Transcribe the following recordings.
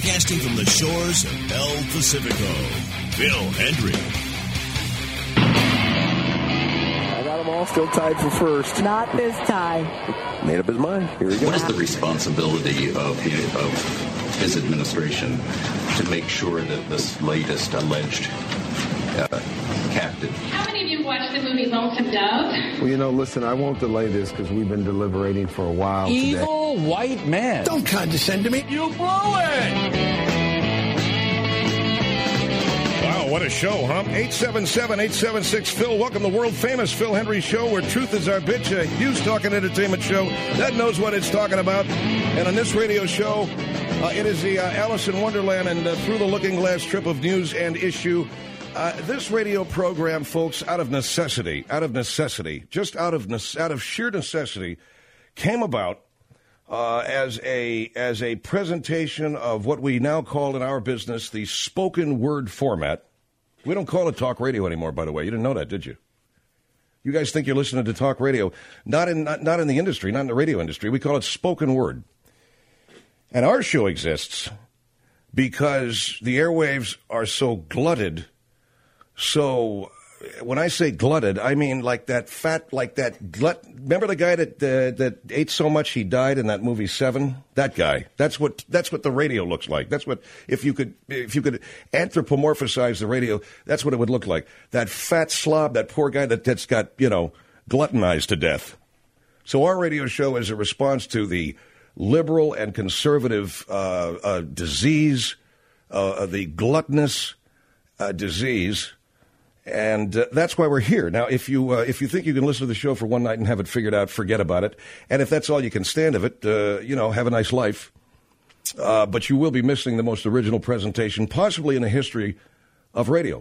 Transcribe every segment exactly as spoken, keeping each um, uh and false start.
Broadcasting from the shores of El Pacifico, Phil Hendry. I got them all still tied for first. Not this time. Made up his mind. Here we go. What is the responsibility of his, of his administration to make sure that this latest alleged uh, captive... How many of you watched the movie Lonesome Dove? Well, you know, listen, I won't delay this because we've been deliberating for a while today. Evil white man. Don't condescend to me. You blew it! Wow, what a show, huh? eight seven seven, eight seven six, Phil. Welcome to the world-famous Phil Hendry Show, where truth is our bitch, a huge talking entertainment show that knows what it's talking about. And on this radio show, uh, it is the uh, Alice in Wonderland and uh, Through the Looking Glass trip of news and issue. Uh, this radio program, folks, out of necessity, out of necessity, just out of ne- out of sheer necessity, came about uh, as a as a presentation of what we now call in our business the spoken word format. We don't call it talk radio anymore, by the way. You didn't know that, did you? You guys think you're listening to talk radio? Not in not, not in the industry, not in the radio industry. We call it spoken word. And our show exists because the airwaves are so glutted. So when I say glutted, I mean like that fat, like that glut. Remember the guy that uh, that ate so much he died in that movie Seven? That guy. That's what that's what the radio looks like. That's what if you could if you could anthropomorphize the radio, that's what it would look like. That fat slob, that poor guy that, that's got, you know, gluttonized to death. So our radio show is a response to the liberal and conservative uh, uh, disease, uh, the gluttonous uh, disease. And uh, that's why we're here. Now, if you uh, if you think you can listen to the show for one night and have it figured out, forget about it. And if that's all you can stand of it, uh, you know, have a nice life. Uh, but you will be missing the most original presentation, possibly in the history of radio.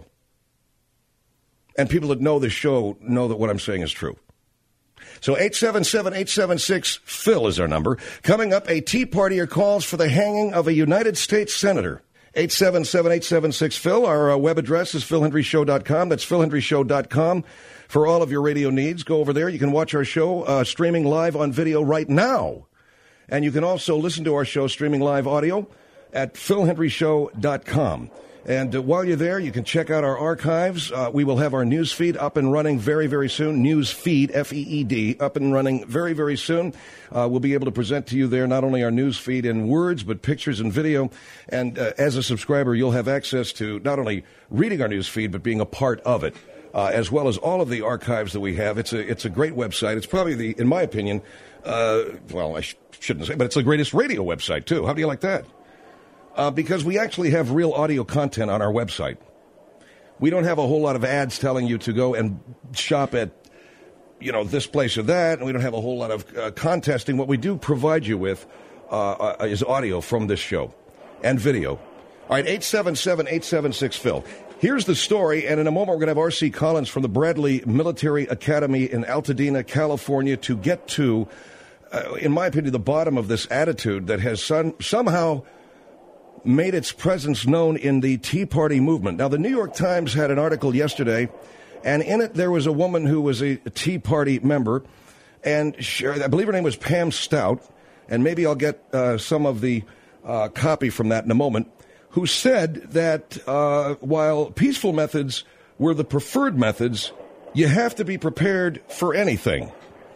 And people that know this show know that what I'm saying is true. So eight seven seven, eight seven six, Phil is our number. Coming up, a Tea Partier calls for the hanging of a United States Senator. eight seven seven, eight seven six, Phil. Our uh, web address is phil hendry show dot com. That's phil hendry show dot com for all of your radio needs. Go over there. You can watch our show uh, streaming live on video right now. And you can also listen to our show streaming live audio at phil hendry show dot com. And uh, while you're there, you can check out our archives. Uh, we will have our news feed up and running very, very soon. News feed, F E E D, up and running very, very soon. Uh, we'll be able to present to you there not only our news feed in words, but pictures and video. And uh, as a subscriber, you'll have access to not only reading our news feed, but being a part of it, uh, as well as all of the archives that we have. It's a it's a great website. It's probably the, in my opinion, uh, well, I sh- shouldn't say, but it's the greatest radio website, too. How do you like that? Uh, because we actually have real audio content on our website. We don't have a whole lot of ads telling you to go and shop at, you know, this place or that, and we don't have a whole lot of uh, contesting. What we do provide you with uh, uh, is audio from this show and video. All right, eight seven seven, eight seven six, Phil. Here's the story, and in a moment we're going to have R C Collins from the Bradley Military Academy in Altadena, California, to get to, uh, in my opinion, the bottom of this attitude that has some, somehow made its presence known in the Tea Party movement. Now, the New York Times had an article yesterday, and in it there was a woman who was a Tea Party member, and she, I believe her name was Pam Stout, and maybe I'll get uh, some of the uh, copy from that in a moment, who said that uh, while peaceful methods were the preferred methods, you have to be prepared for anything.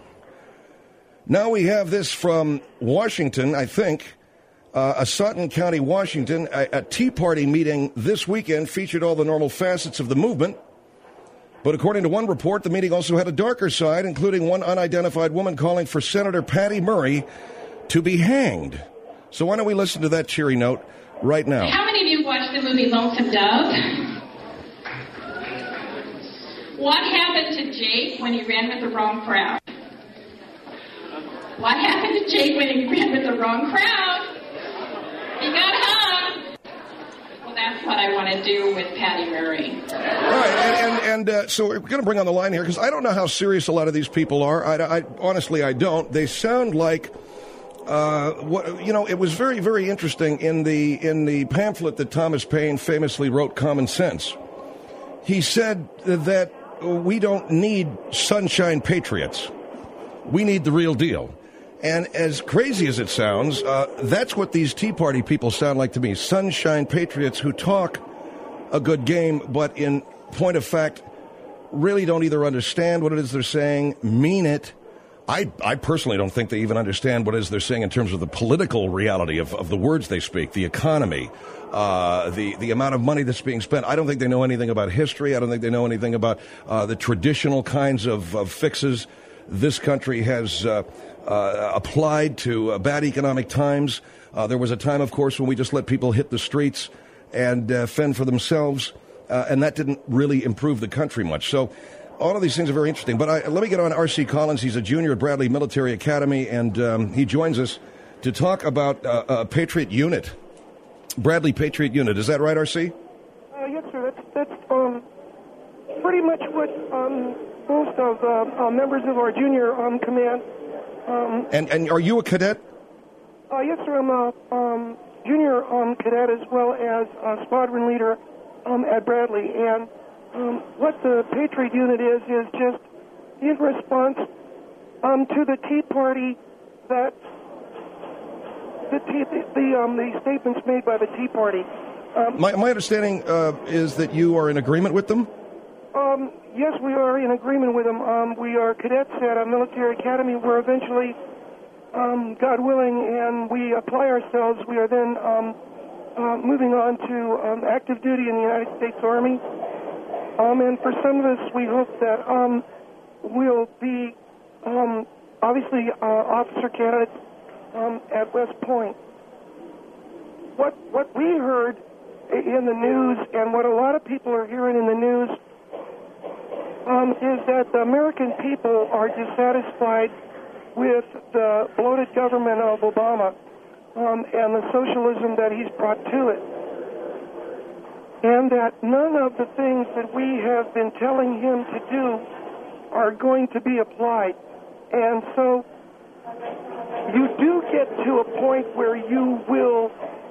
Now we have this from Washington, I think. Uh, Sutton County, Washington, a, a Tea Party meeting this weekend featured all the normal facets of the movement. But according to one report, the meeting also had a darker side, including one unidentified woman calling for Senator Patty Murray to be hanged. So why don't we listen to that cheery note right now? How many of you watched the movie Lonesome Dove? What happened to Jake when he ran with the wrong crowd? What happened to Jake when he ran with the wrong crowd? He got hung. Well, that's what I want to do with Patty Murray. All right, and, and, and uh, so we're going to bring on the line here, because I don't know how serious a lot of these people are. I, I honestly, I don't. They sound like, uh, what you know, it was very, very interesting in the in the pamphlet that Thomas Paine famously wrote, Common Sense. He said that we don't need sunshine patriots. We need the real deal. And as crazy as it sounds, uh, that's what these Tea Party people sound like to me. Sunshine patriots who talk a good game, but in point of fact, really don't either understand what it is they're saying, mean it. I, I personally don't think they even understand what it is they're saying in terms of the political reality of, of the words they speak, the economy, uh, the, the amount of money that's being spent. I don't think they know anything about history. I don't think they know anything about uh, the traditional kinds of, of fixes this country has uh, uh, applied to uh, bad economic times. Uh, there was a time, of course, when we just let people hit the streets and uh, fend for themselves, uh, and that didn't really improve the country much. So all of these things are very interesting. But I, let me get on R C Collins. He's a junior at Bradley Military Academy, and um, he joins us to talk about uh, a Patriot Unit. Bradley Patriot Unit. Is that right, R C? Uh, yes, sir. That's, that's um, pretty much what um, most of uh, uh, members of our junior um, command. Um, and, and are you a cadet? Uh, yes, sir. I'm a um, junior um, cadet as well as a squadron leader um, at Bradley. And um, what the Patriot Unit is, is just in response um, to the Tea Party that the tea, the, the, um, the statements made by the Tea Party. Um, my, my understanding uh, is that you are in agreement with them? Um, yes, we are in agreement with them. Um, we are cadets at a military academy. We're eventually, um, God willing, and we apply ourselves. We are then um, uh, moving on to um, active duty in the United States Army. Um, and for some of us, we hope that um, we'll be um, obviously uh, officer candidates um, at West Point. What what we heard in the news, and what a lot of people are hearing in the news, um, is that the American people are dissatisfied with the bloated government of Obama um, and the socialism that he's brought to it. And that none of the things that we have been telling him to do are going to be applied. And so you do get to a point where you will,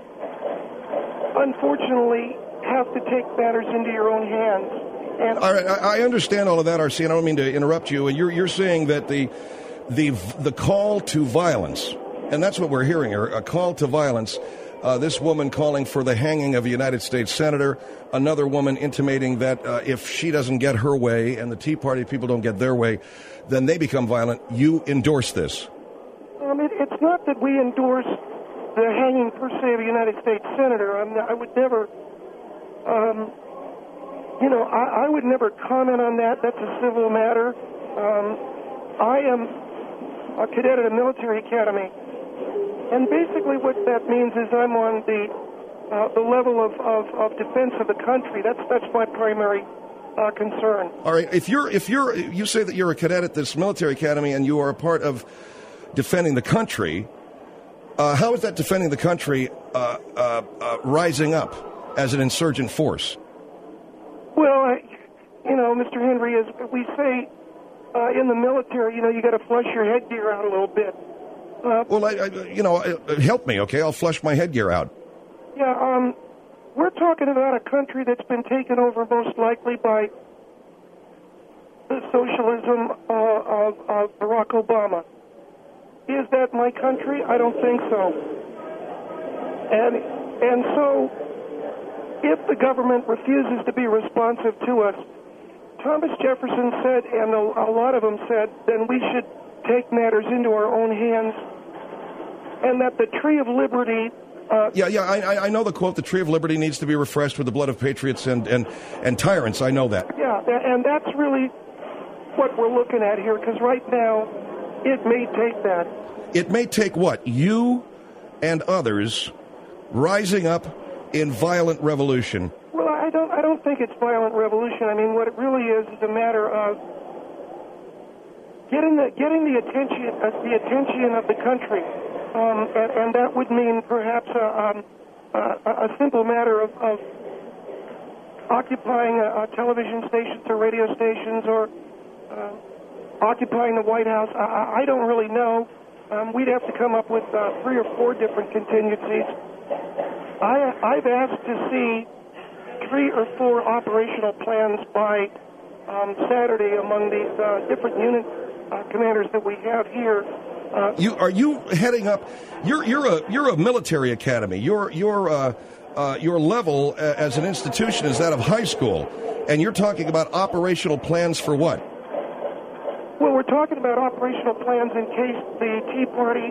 unfortunately, have to take matters into your own hands. And all right, I, I understand all of that, R C, and I don't mean to interrupt you. And you're you're saying that the the the call to violence, and that's what we're hearing here, a call to violence. Uh, this woman calling for the hanging of a United States senator, another woman intimating that uh, if she doesn't get her way and the Tea Party people don't get their way, then they become violent. You endorse this? Um, it, it's not that we endorse the hanging per se of a United States senator. I, mean, I would never, um, you know, I, I would never comment on that. That's a civil matter. Um, I am a cadet at a military academy. And basically what that means is I'm on the uh, the level of, of, of defense of the country. That's that's my primary uh, concern. All right. If you're if you're you say that you're a cadet at this military academy and you are a part of defending the country, uh, how is that defending the country uh, uh, uh, rising up as an insurgent force? Well, I, you know, Mister Henry, as we say uh, in the military, you know, you got to flush your headgear out a little bit. Uh, well, I, I, you know, help me, okay? I'll flush my headgear out. Yeah, um, we're talking about a country that's been taken over most likely by the socialism uh, of, of Barack Obama. Is that my country? I don't think so. And and so, if the government refuses to be responsive to us, Thomas Jefferson said, and a, a lot of them said, then we should take matters into our own hands, and that the Tree of Liberty... Uh, yeah, yeah, I, I know the quote, the Tree of Liberty needs to be refreshed with the blood of patriots and, and, and tyrants. I know that. Yeah, and that's really what we're looking at here, because right now, it may take that. It may take what? You and others rising up in violent revolution. Well, I don't, I don't think it's violent revolution. I mean, what it really is is a matter of Getting the getting the attention uh, the attention of the country, um, and, and that would mean perhaps a, um, a, a simple matter of, of occupying a, a television stations or radio stations, or uh, occupying the White House. I, I don't really know. Um, we'd have to come up with uh, three or four different contingencies. I, I've asked to see three or four operational plans by um, Saturday among these uh, different units. Uh, commanders that we have here, Uh, you are you heading up? You're you're a you're a military academy. Your your uh, uh, your level uh, as an institution is that of high school, and you're talking about operational plans for what? Well, we're talking about operational plans in case the Tea Party,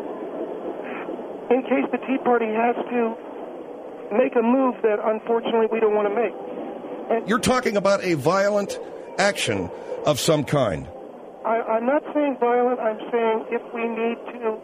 in case the Tea Party has to make a move that unfortunately we don't want to make. And you're talking about a violent action of some kind. I, I'm not saying violent. I'm saying if we need to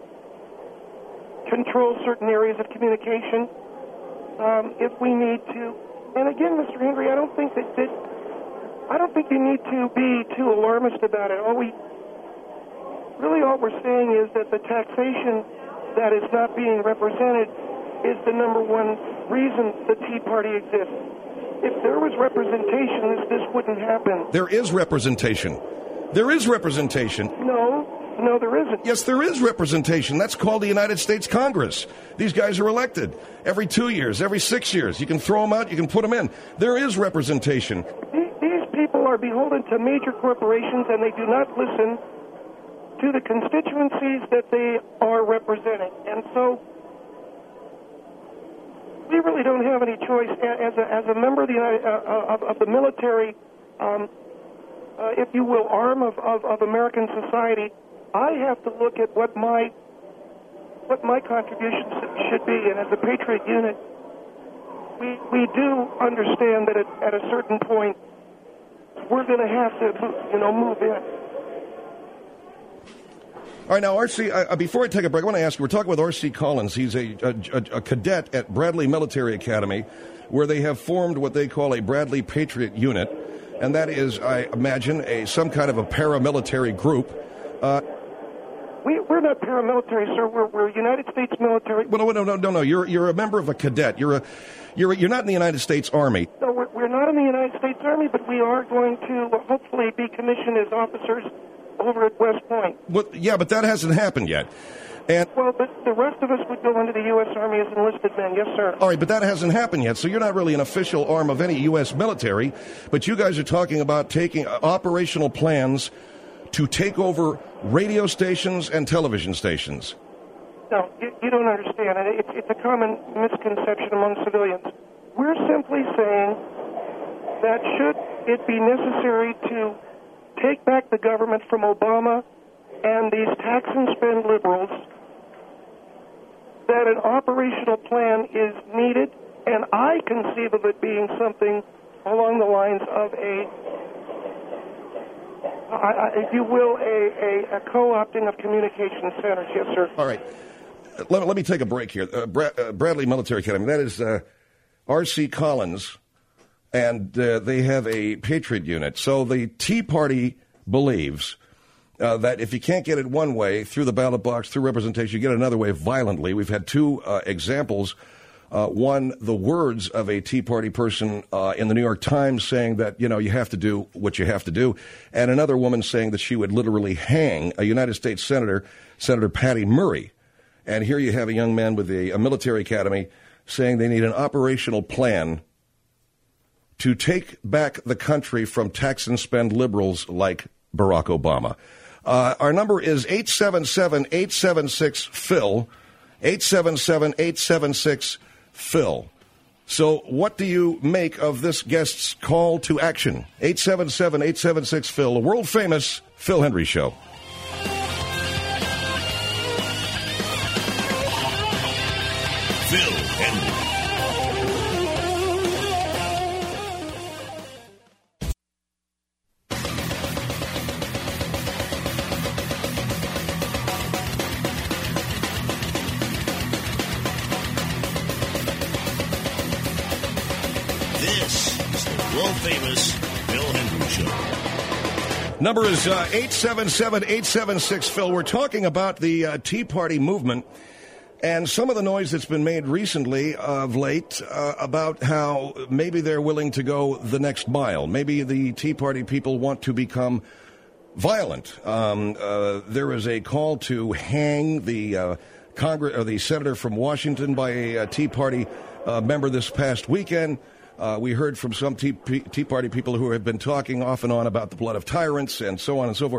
control certain areas of communication, um, if we need to, and again, Mister Henry, I don't think that, that I don't think you need to be too alarmist about it. All we really all we're saying is that the taxation that is not being represented is the number one reason the Tea Party exists. If there was representation, this, this wouldn't happen. There is representation. There is representation. No, no, there isn't. Yes, there is representation. That's called the United States Congress. These guys are elected every two years, every six years. You can throw them out, you can put them in. There is representation. These people are beholden to major corporations, and they do not listen to the constituencies that they are representing. And so we really don't have any choice. As a, as a member of the, uh, of, of the military, um, uh, if you will, arm of, of, of American society, I have to look at what my what my contributions should be. And as a Patriot unit, we we do understand that at, at a certain point, we're going to have to, you know, move in. All right, now, R C, uh, before I take a break, I want to ask you, we're talking with R C Collins. He's a, a, a cadet at Bradley Military Academy, where they have formed what they call a Bradley Patriot Unit, and that is, I imagine, a some kind of a paramilitary group. Uh, we, we're not paramilitary, sir. We're, we're United States military. Well, no, no, no, no, no. You're you're a member of a cadet. You're a you're you're not in the United States Army. No, we're, we're not in the United States Army, but we are going to hopefully be commissioned as officers over at West Point. Well, yeah, but that hasn't happened yet. And well, but the rest of us would go into the U S Army as enlisted men, yes, sir. All right, but that hasn't happened yet, so you're not really an official arm of any U S military, but you guys are talking about taking operational plans to take over radio stations and television stations. No, you, you don't understand. It's, it's a common misconception among civilians. We're simply saying that should it be necessary to take back the government from Obama and these tax and spend liberals, that an operational plan is needed, and I conceive of it being something along the lines of a, I, I, if you will, a, a, a co-opting of communication centers. Yes, sir. All right. Let, let me take a break here. Uh, Bra- uh, Bradley Military Academy, that is uh, R C Collins, and uh, they have a Patriot unit. So the Tea Party believes uh, that if you can't get it one way, through the ballot box, through representation, you get it another way violently. We've had two uh, examples. Uh, one, the words of a Tea Party person uh, in the New York Times saying that, you know, you have to do what you have to do. And another woman saying that she would literally hang a United States Senator, Senator Patty Murray. And here you have a young man with a, a military academy saying they need an operational plan to take back the country from tax and spend liberals like Barack Obama. Uh, our number is eight seven seven, eight seven six, P H I L, eight seven seven, eight seven six, P H I L. So what do you make of this guest's call to action? eight seven seven, eight seven six, P H I L, the world-famous Phil Hendrie Show. Phil Hendrie. This is the world-famous Phil Hendrie Show. Number is uh, eight seven seven, eight seven six, P H I L. We're talking about the uh, Tea Party movement and some of the noise that's been made recently of late uh, about how maybe they're willing to go the next mile. Maybe the Tea Party people want to become violent. Um, uh, there is a call to hang the uh, Congress or the senator from Washington by a, a Tea Party uh, member this past weekend. Uh, we heard from some Tea, Tea Party people who have been talking off and on about the blood of tyrants and so on and so forth.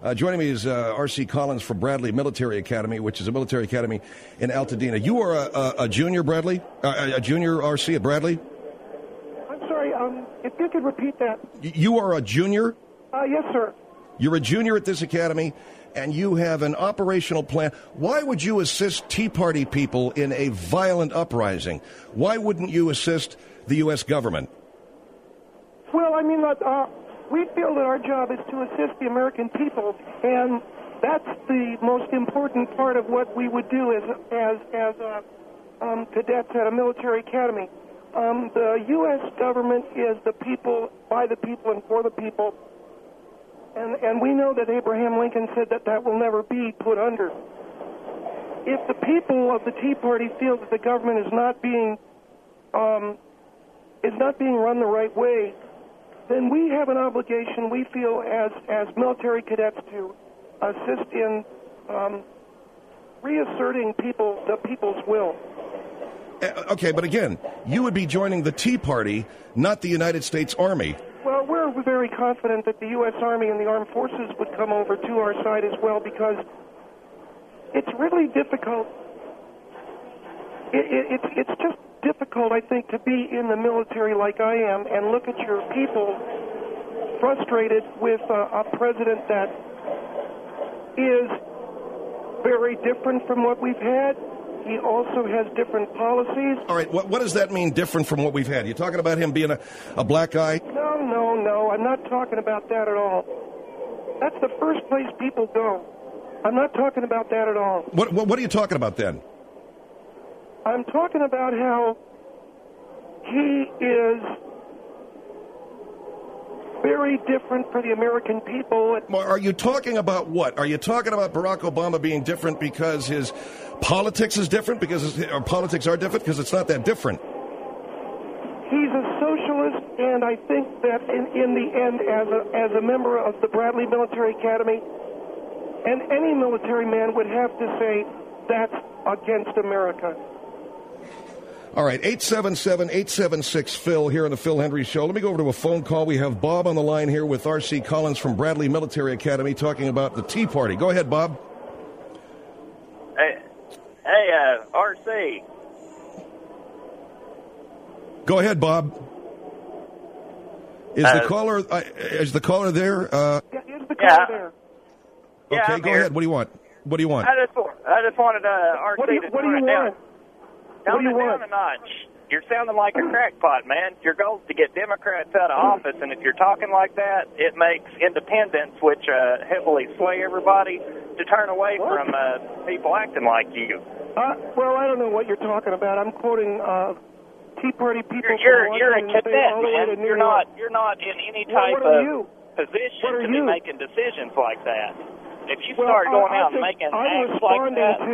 Uh, joining me is uh, R C Collins from Bradley Military Academy, which is a military academy in Altadena. You are a, a, a junior, Bradley? Uh, a junior R C at Bradley? I'm sorry, um, if you could repeat that. You are a junior? Uh, yes, sir. You're a junior at this academy, and you have an operational plan. Why would you assist Tea Party people in a violent uprising? Why wouldn't you assist the U S government? Well, I mean, uh, we feel that our job is to assist the American people, and that's the most important part of what we would do as as as uh, um, cadets at a military academy. Um, the U S government is the people, by the people, and for the people, and and we know that Abraham Lincoln said that that will never be put under. If the people of the Tea Party feel that the government is not being um, is not being run the right way, then we have an obligation, we feel, as, as military cadets to assist in um, reasserting people, the people's will. Uh, okay, but again, you would be joining the Tea Party, not the United States Army. Well, we're very confident that the U S Army and the armed forces would come over to our side as well, because it's really difficult. It, it, it's, it's just difficult, I think, to be in the military like I am and look at your people frustrated with uh, a president that is very different from what we've had. He also has different policies. All right, what, what does that mean, different from what we've had? You're talking about him being a, a black guy? No, no, no, I'm not talking about that at all. That's the first place people go. I'm not talking about that at all. What, what, what are you talking about then? I'm talking about how he is very different for the American people. Are you talking about what? Are you talking about Barack Obama being different because his politics is different? Because his, or politics are different? Because it's not that different. He's a socialist, and I think that in, in the end, as a, as a member of the Bradley Military Academy, and any military man would have to say that's against America. All right, eight seven seven, eight seven six, Phil here on the Phil Hendry Show. Let me go over to a phone call. We have Bob on the line here with R C Collins from Bradley Military Academy talking about the Tea Party. Go ahead, Bob. Hey, hey uh, R C. Go ahead, Bob. Is Uh, the caller uh, is the caller there? Uh, Yeah, is the Yeah. car there? Yeah, okay, I'm go here. ahead. What do you want? What do you want? I just, I just wanted uh, R C What do you, to what do turn you it down. want? Down, What do you down want? a notch. You're sounding like a crackpot, man. Your goal is to get Democrats out of office, and if you're talking like that, it makes independents, which uh, heavily sway everybody, to turn away What? from uh, people acting like you. Uh, well, I don't know what you're talking about. I'm quoting uh, Tea Party people. You're from you're, you're a Washington State cadet, all the way to man. New You're York. not you're not in any Well, type what are of you? position What are to be you? making decisions like that. If you Well, start going I, I out and think making I'm acts like responding that,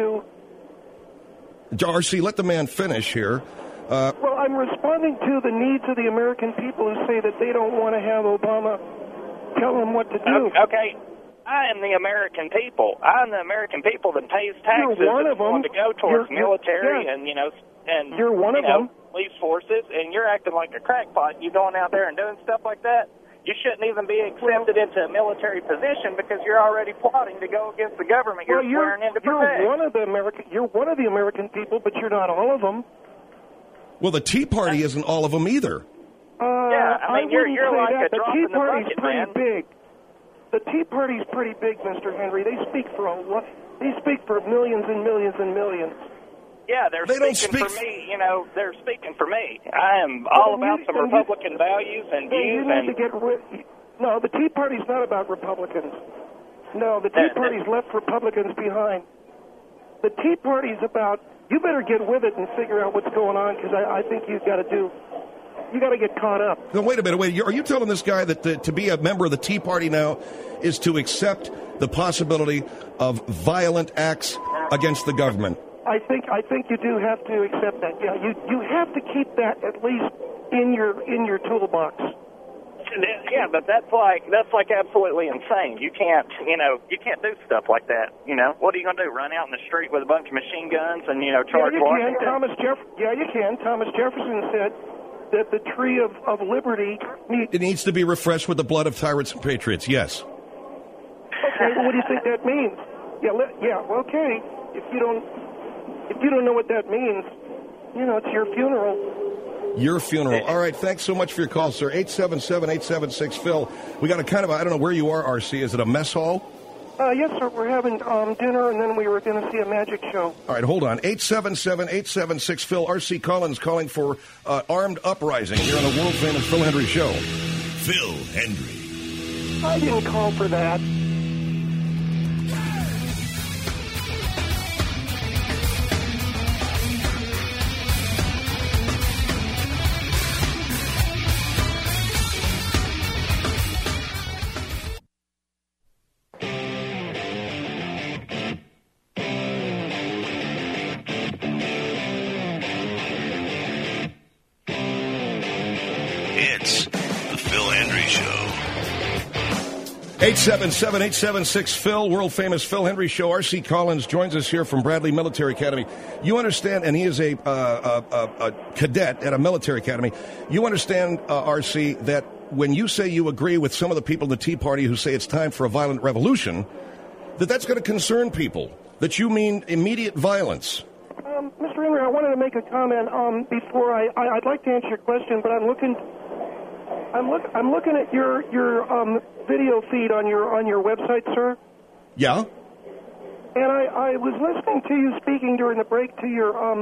to. R C, let the man finish here. Uh, Well, I'm responding to the needs of the American people who say that they don't want to have Obama tell them what to do. okay, I am the American people. I am the American people that pays taxes You're one and of them. want to go towards You're- you're- military yeah. and you know and You're one you of know, them. police forces, and you're acting like a crackpot. You going out there and doing stuff like that. You shouldn't even be accepted into a military position because you're already plotting to go against the government. You're Well, you're, swearing in to you're protect. one of the American. You're one of the American people, but you're not all of them. well, the Tea Party isn't all of them either. Uh, Yeah, I mean, you're- wouldn't you're say like that. a the drop Tea in the Party's bucket, pretty man. big. The Tea Party's pretty big, Mister Henry. They speak for a lot. They speak for millions and millions and millions. Yeah, they're They don't speaking speak for me. You know, they're speaking for me. I am all Well, about you- some then you- Republican values and Then you views. need And to get rid. No, the Tea Party's not about Republicans. No, the Tea That- that- Party's left Republicans behind. The Tea Party's about. You better get with it and figure out what's going on, because I, I think you've got to do. You got to get caught up. No, wait a minute. Wait, are you telling this guy that the, to be a member of the Tea Party now is to accept the possibility of violent acts against the government? I think I think you do have to accept that. Yeah, you you have to keep that at least in your in your toolbox. yeah, but that's like that's like absolutely insane. You can't, you know, you can't do stuff like that. You know, what are you going to do? Run out in the street with a bunch of machine guns and you know charge yeah, you Washington? can. Thomas Jeff. Yeah, you can. Thomas Jefferson said that the tree of, of liberty needs. It needs to be refreshed with the blood of tyrants and patriots, yes. Okay, well, what do you think that means? Yeah, let, yeah, well, okay. If you don't, if you don't know what that means, you know, it's your funeral. Your funeral. All right, thanks so much for your call, sir. eight seven seven, eight seven six, Phil. We got a kind of, a, I don't know where you are, R C. Is it a mess hall? Uh, yes, sir. We're having um, dinner, and then we were going to see a magic show. All right, hold on. eight seven seven, eight seven six, Phil. R C Collins calling for uh, armed uprising here on the world-famous Phil Hendry Show. Phil Hendry. I didn't call for that. It's the Phil Hendry Show. eight seven seven, eight seven six, Phil, world-famous Phil Hendry Show. R C Collins joins us here from Bradley Military Academy. You understand, and he is a, uh, a, a, a cadet at a military academy. You understand, uh, R C, that when you say you agree with some of the people in the Tea Party who say it's time for a violent revolution, that that's going to concern people, that you mean immediate violence. Um, Mister Henry, I wanted to make a comment um, before I, I... I'd like to answer your question, but I'm looking... I'm look. I'm looking at your your um, video feed on your on your website, sir. Yeah. And I, I was listening to you speaking during the break to your um,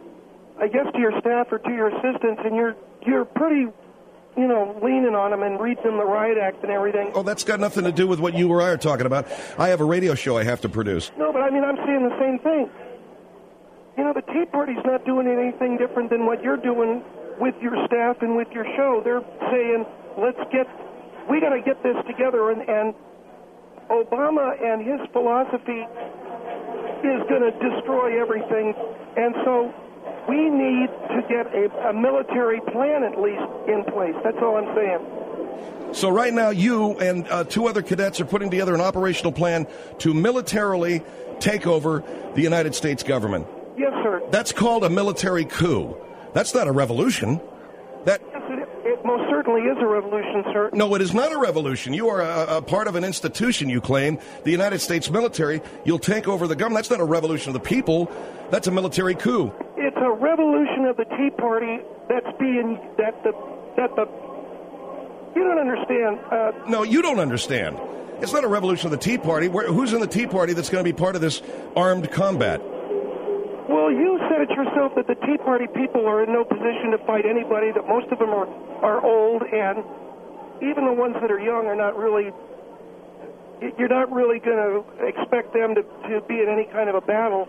I guess to your staff or to your assistants, and you're you're pretty, you know, leaning on them and reading them the riot act and everything. Oh, that's got nothing to do with what you or I are talking about. I have a radio show I have to produce. No, but I mean I'm saying the same thing. You know, the Tea Party's not doing anything different than what you're doing with your staff and with your show. They're saying, let's get, we got to get this together, and, and Obama and his philosophy is going to destroy everything, and so we need to get a, a military plan at least in place. That's all I'm saying. So right now you and uh, two other cadets are putting together an operational plan to militarily take over the United States government. Yes, sir. That's called a military coup. That's not a revolution. That Yes, it, it most certainly is a revolution, sir. No, it is not a revolution. You are a, a part of an institution, you claim, the United States military. You'll take over the government. That's not a revolution of the people. That's a military coup. It's a revolution of the Tea Party that's being, that the, that the, you don't understand. Uh, no, you don't understand. It's not a revolution of the Tea Party. Where, who's in the Tea Party that's going to be part of this armed combat? Well, you said it yourself that the Tea Party people are in no position to fight anybody, that most of them are, are old, and even the ones that are young are not really, you're not really going to expect them to, to be in any kind of a battle.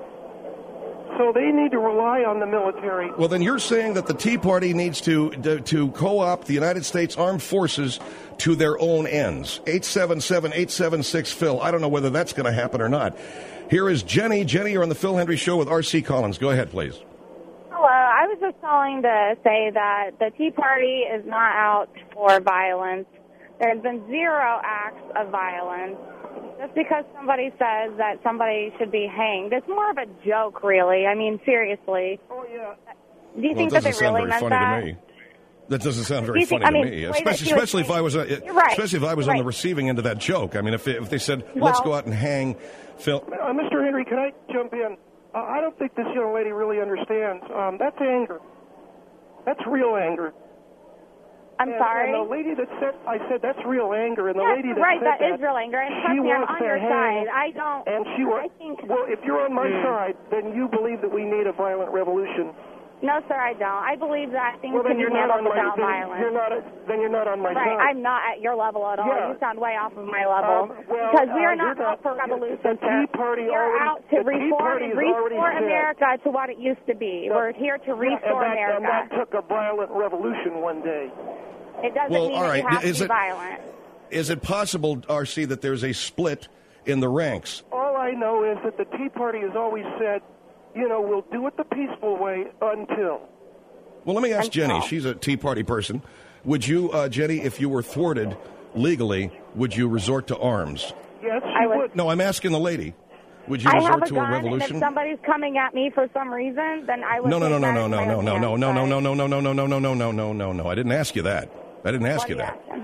So they need to rely on the military. Well, then you're saying that the Tea Party needs to to, to co-opt the United States Armed Forces to their own ends. eight seven seven, eight seven six, Phil. I don't know whether that's going to happen or not. Here is Jenny. Jenny, you're on the Phil Hendry Show with R C Collins. Go ahead, please. Hello. I was just calling to say that the Tea Party is not out for violence. There's been zero acts of violence. Just because somebody says that somebody should be hanged, it's more of a joke, really. I mean, seriously. Oh, yeah. Do you well, think that that they really meant that? To me. That doesn't sound very think, funny I mean, to me, the especially especially if I was, uh, right, especially if I was right. on the receiving end of that joke. I mean, if they, if they said, well, "Let's go out and hang," Phil. Uh, Mister Henry, can I jump in? Uh, I don't think this young lady really understands. Um, that's anger. That's real anger. I'm and, sorry. And the lady that said, I said that's real anger, and the yes, lady that right, said that, that is real anger. And trust me, I'm on your hang, side. I don't. And she wa- I think. Well, if you're on my mm. side, then you believe that we need a violent revolution. No, sir, I don't. I believe that things well, can be handled without my, violence. You're not a, then you're not on my right, side. I'm not at your level at all. Yeah. You sound way off of my level. Um, well, because we are uh, not out not, for revolution, the sir. Tea Party we are already, out to the Tea reform Party and has restore said, America to what it used to be. No, We're here to yeah, restore and that, America. And that took a violent revolution one day. It doesn't well, mean all right. that you have is to be it, violent. Is it possible, R C, that there's a split in the ranks? All I know is that the Tea Party has always said, you know, we'll do it the peaceful way until. Well, let me ask until. Jenny. She's a Tea Party person. Would you, uh, Jenny, if you were thwarted legally, would you resort to arms? Yes, she I would. would. No, I'm asking the lady. Would you I resort have a to gun, a revolution? and if somebody's coming at me for some reason, then I would. No, no, no, take no, that no, in no, my no, own no, hands, no, no, no, sorry. no, no, no, no, no, no, no, no, no, no, no, no. I didn't ask you that. I didn't ask What you are you that. asking?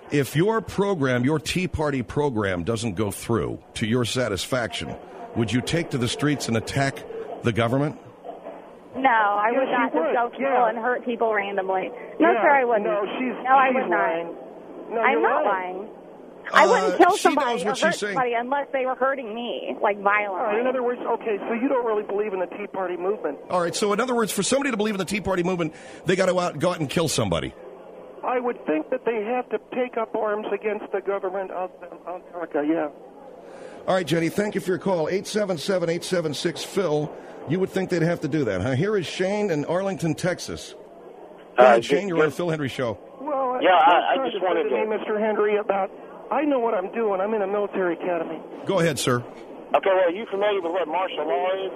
If your program, your Tea Party program, doesn't go through to your satisfaction, would you take to the streets and attack the government? No, I Yes, would not you just would, go kill yeah. and hurt people randomly. No, Yeah, sir, I wouldn't. No, she's, no, I she's would not. lying. No, I'm you're not lying. lying. I wouldn't Uh, kill she somebody knows or what hurt she's saying. somebody unless they were hurting me, like All violently. right, in other words, okay, so you don't really believe in the Tea Party movement. All right, so in other words, for somebody to believe in the Tea Party movement, they got to out, go out and kill somebody. I would think that they have to take up arms against the government of America, yeah. All right, Jenny, thank you for your call. eight seven seven, eight seven six, Phil. You would think they'd have to do that, huh? Here is Shane in Arlington, Texas. Go Uh, ahead, Shane, good- you're on the Phil Henry Show. Well, Yeah, I- I trying just to wanted say to to- me, Mister Henry, about I know what I'm doing. I'm in a military academy. Go ahead, sir. Okay, well, are you familiar with what martial law is?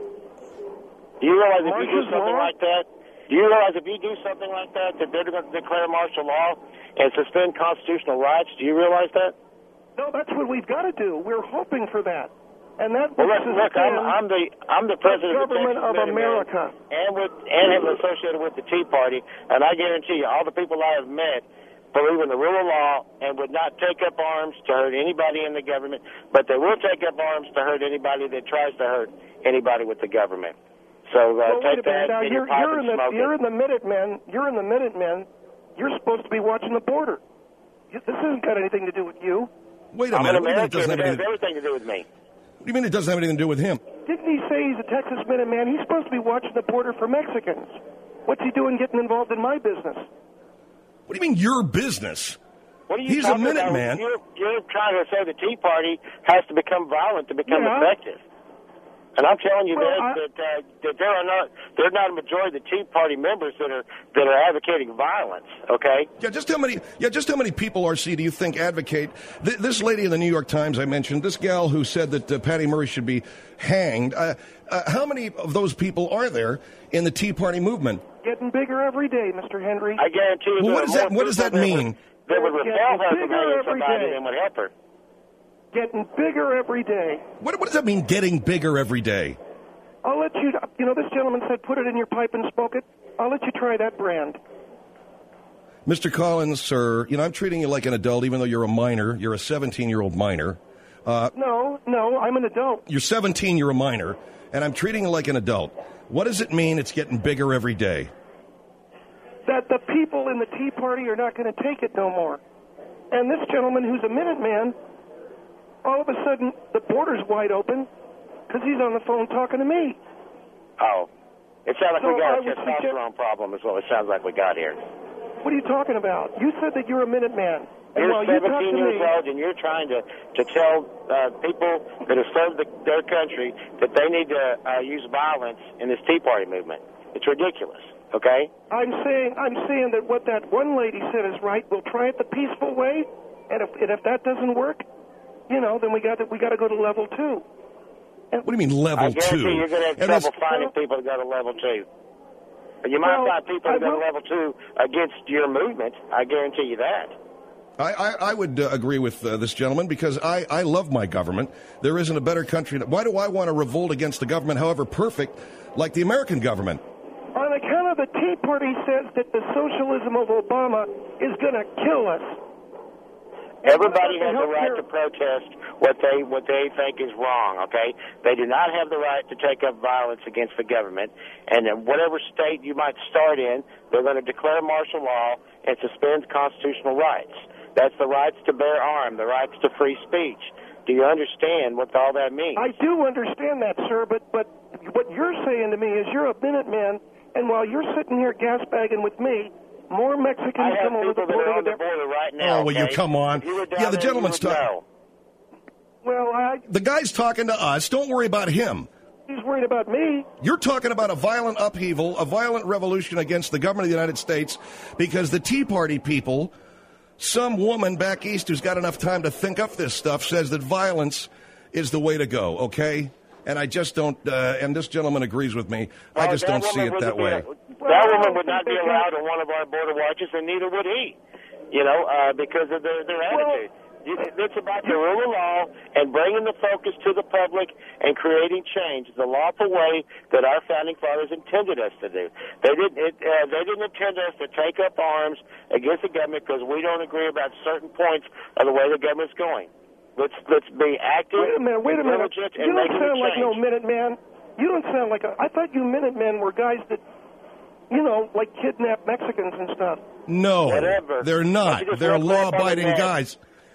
Do you realize if you do Martial something law? like that, do you realize if you do something like that, that they're going to declare martial law and suspend constitutional rights? Do you realize that? No, that's what we've got to do. We're hoping for that. And that Well, would look, look I'm, suspend I'm the I'm the president the of the government Texas of Minutemen, America. and with and am associated with the Tea Party, and I guarantee you, all the people I have met believe in the rule of law and would not take up arms to hurt anybody in the government, but they will take up arms to hurt anybody that tries to hurt anybody with the government. So uh, Well, wait take a minute. that Now, in you're, your pipe you're in and the smoke you're it. in the Minutemen. You're in the Minutemen. You're supposed to be watching the border. You- This hasn't got anything to do with you. Wait a I'm minute. an What do you mean it American. doesn't have It has anything, everything to do with me. what do you mean it doesn't have anything to do with him? Didn't he say he's a Texas Minuteman? He's supposed to be watching the border for Mexicans. What's he doing getting involved in my business? What do you mean your business? What are you He's a talking about? Minuteman. You're, you're trying to say the Tea Party has to become violent to become Yeah. effective. And I'm telling you Well, that, I- that, uh, that there are not there are not a majority of the Tea Party members that are that are advocating violence. Okay. Yeah, just how many? Yeah, just how many people, R C, do you think advocate? Th- this lady in the New York Times I mentioned, this gal who said that uh, Patty Murray should be hanged. Uh, uh, how many of those people are there in the Tea Party movement? Getting bigger every day, Mister Henry. I guarantee you. Well, there what are does that- more what does that people mean? Would, that would They're repel her getting from bigger hating every somebody day. than would help her. Getting bigger every day. What, what does that mean, getting bigger every day? I'll let you, you know, this gentleman said put it in your pipe and smoke it. I'll let you try that brand. Mister Collins, sir, you know, I'm treating you like an adult, even though you're a minor. You're a seventeen-year-old minor. Uh, No, no, I'm an adult. you're seventeen, you're a minor, and I'm treating you like an adult. What does it mean it's getting bigger every day? That the people in the Tea Party are not going to take it no more. And this gentleman who's a Minuteman, all of a sudden the border's wide open because he's on the phone talking to me. Oh, it sounds like So we got I a would testosterone problem. Is what it sounds like we got here. What are you talking about? You said that you're a Minuteman. And You're while you talk seventeen to years me, old, and you're trying to to tell uh, people that have served the, their country that they need to uh, use violence in this Tea Party movement. It's ridiculous. Okay. I'm saying I'm saying that what that one lady said is right. We'll try it the peaceful way, and if and if that doesn't work, you know, then we got to, we got to go to level two. What do you mean level I guarantee two? you're going to have And trouble this- finding people to go to level two. But you might Well, find people I to go to will- level two against your movement. I guarantee you that. I, I, I would uh, agree with uh, this gentleman because I, I love my government. There isn't a better country. Why do I want to revolt against the government, however perfect, like the American government? On account of the Tea Party says that the socialism of Obama is going to kill us. Everybody And has what the about right the to protest what they what they think is wrong. Okay, they do not have the right to take up violence against the government. And in whatever state you might start in, they're going to declare martial law and suspend constitutional rights. That's the rights to bear arms, the rights to free speech. Do you understand what all that means? I do understand that, sir, but but what you're saying to me is you're a Minuteman, and while you're sitting here gasbagging with me, more Mexicans I have come over the people that border are on with the their... border right now. Oh, will you okay? come on? If you were down Yeah, the there, gentleman's you would talking. know. Well, I, The guy's talking to us. Don't worry about him. he's worried about me. You're talking about a violent upheaval, a violent revolution against the government of the United States because the Tea Party people, some woman back east who's got enough time to think up this stuff, says that violence is the way to go, okay? And I just don't, uh, and this gentleman agrees with me, I Oh, just that don't see woman it that would way. be- Well, that I woman don't would not be think they allowed got- on one of our border watches, and neither would he. You know, uh, because of their, their attitude. It's about the rule of law and bringing the focus to the public and creating change. The lawful way that our founding fathers intended us to do. They didn't. It, uh, they didn't intend us to take up arms against the government because we don't agree about certain points of the way the government's going. Let's let's be active, wait a minute, wait a minute. diligent, You and don't making a sound like change. no Minuteman. You don't sound like a. I thought you Minutemen were guys that, you know, like kidnap Mexicans and stuff. No, Whatever. they're not. Just They're look up on the law-abiding net. guys.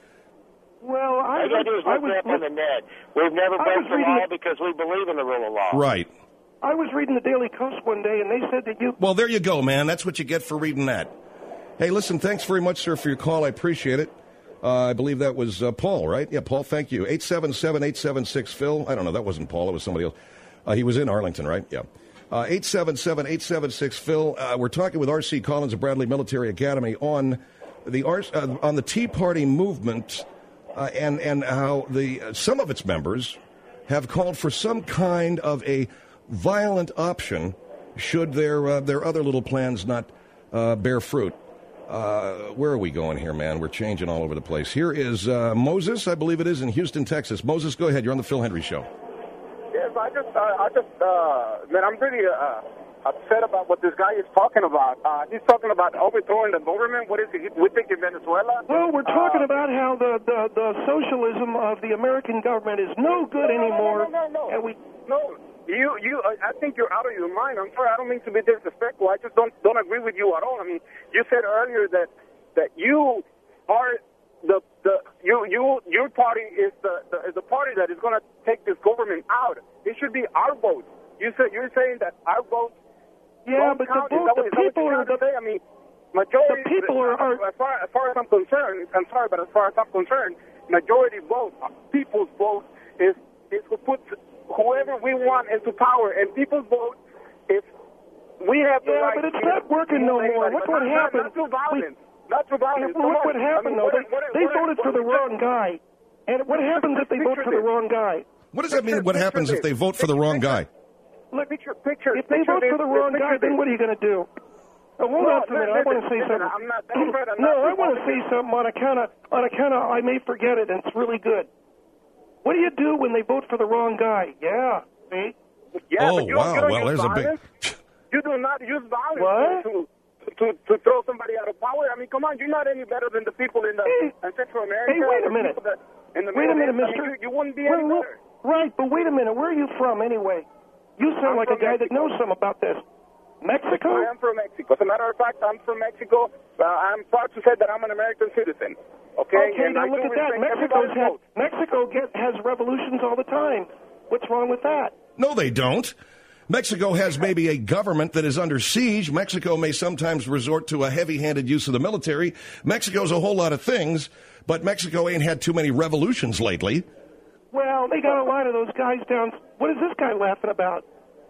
Well, All I you gotta do is I look was it up on the net. We've never I broken was the reading law it- because we believe in the rule of law. Right. I was reading the Daily Coast one day, and they said that you. Well, there you go, man. That's what you get for reading that. Hey, listen, thanks very much, sir, for your call. I appreciate it. Uh, I believe that was uh, Paul, right? Yeah, Paul, thank you. eight seven seven, eight seven six, Phil. I don't know. That wasn't Paul. It was somebody else. Uh, he was in Arlington, right? Yeah. Uh, eight seven seven, eight seven six, Phil. Uh, we're talking with R C Collins of Bradley Military Academy on the R- uh, on the Tea Party movement uh, and, and how the uh, some of its members have called for some kind of a violent option should their uh, their other little plans not uh, bear fruit. Uh, where are we going here, man? We're changing all over the place. Here is uh, Moses, I believe it is, in Houston, Texas. Moses, go ahead. You're on the Phil Henry Show. Yes, I just, uh, I just, uh, man, I'm really uh, upset about what this guy is talking about. Uh, he's talking about overthrowing the government. What is it? We think in Venezuela? Well, we're talking uh, about how the, the, the socialism of the American government is no good no, no, anymore. No, no, no, no. And we, no. You, you, uh, I think you're out of your mind. I'm sorry. I don't mean to be disrespectful. I just don't, don't agree with you at all. I mean, you said earlier that, that you are the, the, you, you, your party is the, the, is the party that is going to take this government out. It should be our vote. You said, you're saying that our vote. yeah, don't but the, count. vote, Is that the what- is that what people you're are trying to the, say? I mean, majority. the people are, are as far as far as I'm concerned, I'm sorry, but as far as I'm concerned, majority vote, people's vote is is who puts whoever we want into power, and people's vote is we have the yeah, right. but it's to not working no more. Look what happened. Not through violence. We, not through violence. yeah, look what happened, though. They, they voted for the wrong guy. And what happens if they vote for the wrong guy? What does that mean, what happens if they vote for the wrong guy? Look, picture, picture. If they picture vote this, for the wrong guy, then what are you going to do? Oh, hold No, on for a minute. I listen, want to say listen, something. I'm not- I'm afraid I'm no, not I want to say Republican. something on account of on account of I may forget it, and it's really good. What do you do when they vote for the wrong guy? Yeah, see? Yeah, Oh, but you, wow. you don't Well, use there's a big- violence. You do not use violence What? to, to to throw somebody out of power. I mean, come on, you're not any better than the people in the Hey. in Central America. Hey, wait a or the minute. people that- in the Wait a Middle minute, East. I mean, mister. you, you wouldn't be Well, any look- better. Right, but wait a minute. Where are you from anyway? You sound I'm like a from guy that Mexico. knows some about this. Mexico? I am from Mexico. As a matter of fact, I'm from Mexico. Uh, I'm proud to say that I'm an American citizen. Okay, Okay, and now I look do at that. respect Mexico's everybody's had, vote. Mexico get, has revolutions all the time. What's wrong with that? No, they don't. Mexico has maybe a government that is under siege. Mexico may sometimes resort to a heavy-handed use of the military. Mexico's a whole lot of things, but Mexico ain't had too many revolutions lately. Well, they got a lot of those guys down. What is this guy laughing about?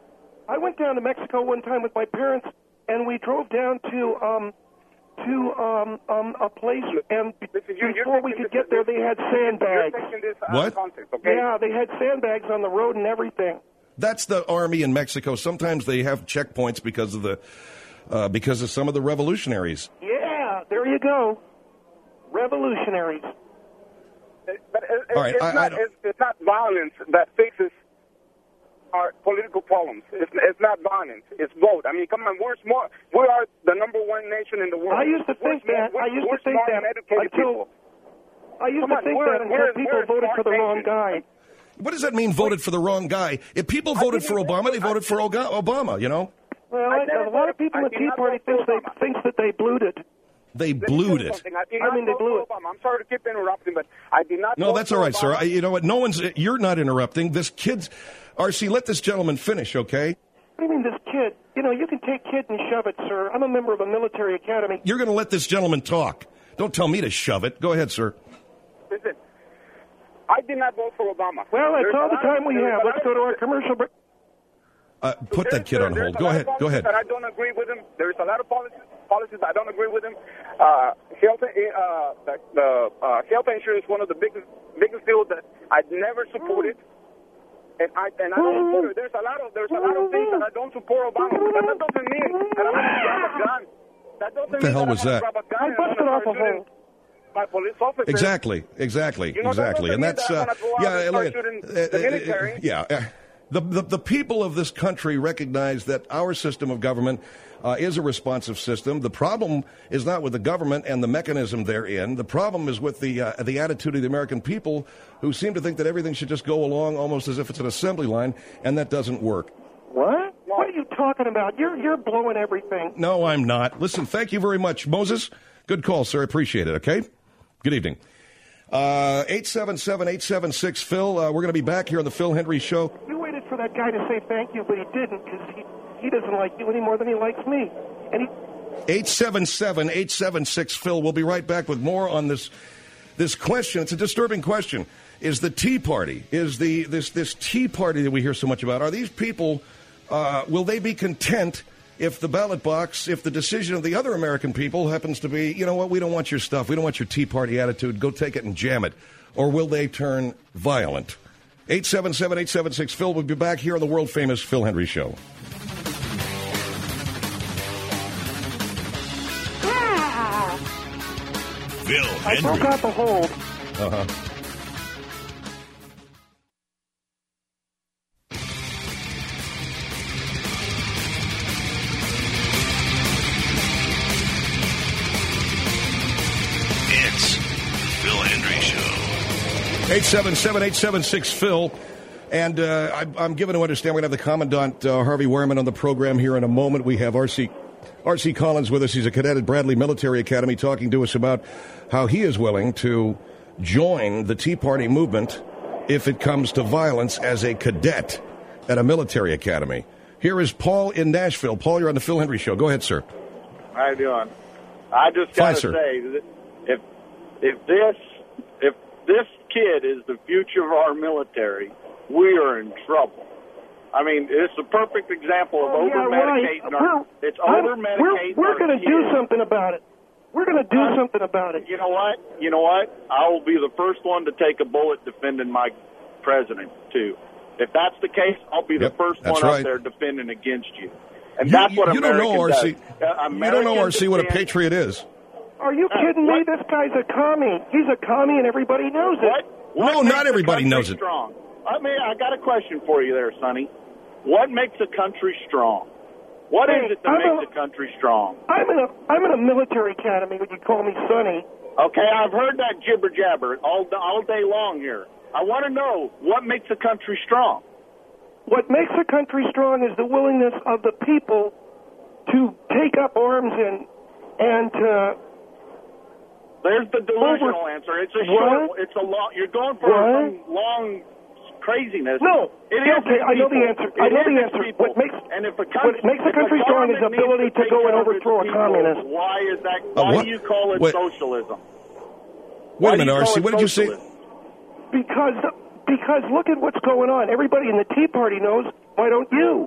I went down to Mexico one time with my parents, and we drove down to um, to um, um, a place, and Listen, you- you're before we taking could this- get there, they had sandbags. You're taking this out What? of context, okay? Yeah, they had sandbags on the road and everything. That's the army in Mexico. Sometimes they have checkpoints because of the uh, because of some of the revolutionaries. Yeah, there you go. Revolutionaries. But it, it, All right, it's, I- I not, don't- it's, it's not violence that fixes our political problems. It's, it's not violence. It's vote. I mean, come on, we're smart. We are the number one nation in the world. I used to We're think smart- that. I we're- used we're to think smart that and educated until people. I used Come to on, think we're- that until we're- people we're a voted for the smart wrong nation. guy. What does that mean, voted for the wrong guy? If people voted for Obama, they voted for Oga- Obama, you know? Well, I I, never a lot of voted- people in I the did Tea not Party vote for thinks they Obama. thinks that they blew it. They Let me blew tell you it. something. I, did I not mean, they vote blew for it. Obama. I'm sorry to keep interrupting, but I did not. No, vote that's for all right, sir. Obama. I, you know what? No one's. You're not interrupting. This kid's. R C, let this gentleman finish, okay? What do you mean, this kid? You know, you can take kid and shove it, sir. I'm a member of a military academy. You're going to let this gentleman talk. Don't tell me to shove it. Go ahead, sir. Listen, I did not vote for Obama. Well, that's There's all a the lot of- time we there's have. a Let's lot go of- to our commercial break. Uh, put that kid on There's hold. a Go lot ahead. of Go ahead. policies That I don't agree with him. There's a lot of policies, policies I don't agree with him. Uh, health, uh, the, the uh, health insurance is one of the biggest biggest deals that I've never supported. And I and I don't support it. There's a lot of there's a lot of things that I don't support Obama. But that doesn't mean that I'm going to grab a gun. That doesn't What the mean hell that was I'm that? gonna grab a gun I and I'm busted gonna off a start shooting. hole. my police officers. Exactly, exactly, You know, exactly, that and doesn't that's mean uh, that I'm gonna go out yeah. and Look start at- shooting uh, the uh, military. yeah. Uh, the, the the people of this country recognize that our system of government uh, is a responsive system. The problem is not with the government and the mechanism therein. The problem is with the uh, the attitude of the American people, who seem to think that everything should just go along almost as if it's an assembly line, and that doesn't work. What? What are you talking about? You're you're blowing everything. No, I'm not. Listen, thank you very much, Moses. Good call, sir. I appreciate it, okay? Good evening. Uh, eight seven seven, eight seven six, Phil. Uh, we're going to be back here on the Phil Hendry Show. You waited for that guy to say thank you, but he didn't because he, he doesn't like you any more than he likes me. And he... eight seven seven, eight seven six, Phil. We'll be right back with more on this this question. It's a disturbing question. Is the Tea Party, is the this, this Tea Party that we hear so much about, are these people, uh, will they be content if the ballot box, if the decision of the other American people happens to be, you know what, we don't want your stuff, we don't want your Tea Party attitude, go take it and jam it? Or will they turn violent? eight seven seven, eight seven six, Phil. We'll be back here on the world-famous Phil Hendry Show. Phil I Hendry. broke out the hold. Uh-huh. It's Phil Hendry Show. eight seven seven, eight seven six, Phil. And uh, I, I'm given to understand we're going to have the Commandant uh, Harvey Wehrman on the program here in a moment. We have R C R C Collins with us. He's a cadet at Bradley Military Academy, talking to us about how he is willing to join the Tea Party movement if it comes to violence as a cadet at a military academy. Here is Paul in Nashville. Paul, you're on the Phil Hendry Show. Go ahead, sir. How you doing? I just Fine, got to sir. say that if if this if this kid is the future of our military, we are in trouble. I mean, it's a perfect example of Oh, yeah, over-medicating. right. Our, We're- it's I'm- over-medicating. We're, we're going to do something about it. We're going to do Huh? something about it. You know what? You know what? I will be the first one to take a bullet defending my president, too. If that's the case, I'll be Yep, the first that's one right. out there defending against you. And You, that's you, what you don't know, American R C. does. Uh, You don't know, American R C, what a defend- patriot is. Are you kidding me? This guy's a commie. He's a commie, and everybody knows it. What? what No, makes not a everybody country knows it. Strong? I mean, I got a question for you there, Sonny. What makes a country strong? What Hey, is it that I'm makes a- a country strong? I'm in a I'm in a military academy. Would you call me Sonny? Okay, I've heard that jibber jabber all all day long here. I want to know what makes a country strong. What makes a country strong is the willingness of the people to take up arms and and uh, There's the delusional Over- answer. It's a What? short. It's a long. You're going for What? some long craziness. No. It Okay, is its I know the people. answer. It I know is the its answer. people. What makes- and if a country, what makes a if country strong is the government ability needs to take go and care of overthrow its a people, communist. Why is that? Uh, Why what? do you call it Wait. socialism? Wait Why a do minute, you R C. call it What did you say? socialism? Because because look at what's going on. Everybody in the Tea Party knows. Why don't you?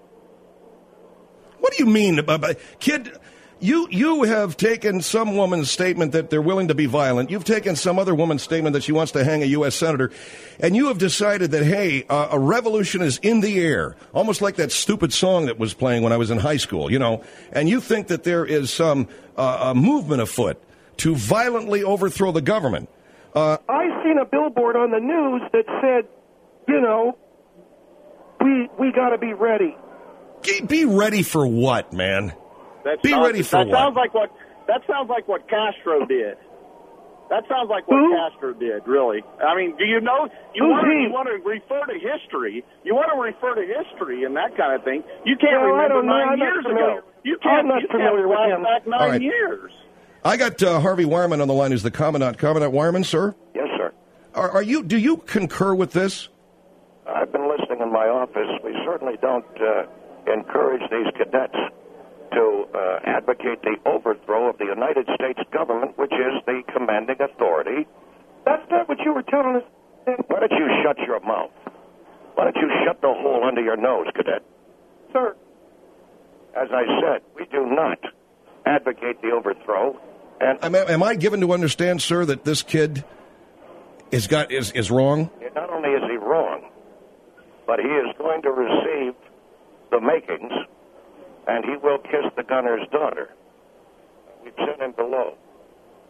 What do you mean, uh, uh, kid? You you have taken some woman's statement that they're willing to be violent. You've taken some other woman's statement that she wants to hang a U S senator, and you have decided that hey, uh, a revolution is in the air, almost like that stupid song that was playing when I was in high school, you know. And you think that there is some uh, a movement afoot to violently overthrow the government. Uh, I seen a billboard on the news that said, you know, we we got to be ready. be ready for what, man? That's Be not- ready for that what? Sounds like what? That sounds like what Castro did. That sounds like what Who? Castro did. Really. I mean, do you know? You Who's want to he? you want to refer to history. You want to refer to history and that kind of thing. You can't Well, I remember don't know. nine I'm not years familiar. ago. You can't. I'm not you familiar can't with flash him. back nine All right. years. I got uh, Harvey Wehrman on the line. Who's the commandant? Commandant Wehrman, sir. Yes, sir. Are, are you? Do you concur with this? I've been listening in my office. We certainly don't uh, encourage these cadets to uh, advocate the overthrow of the United States government, which is the commanding authority. That's not what you were telling us. Why don't you shut your mouth? Why don't you shut the hole under your nose, cadet? Sir, As I said, we do not advocate the overthrow. And Am, am I given to understand, sir, that this kid is got is is wrong? not only is he wrong, but he is going to receive the makings, and he will kiss the gunner's daughter. We've sent him below.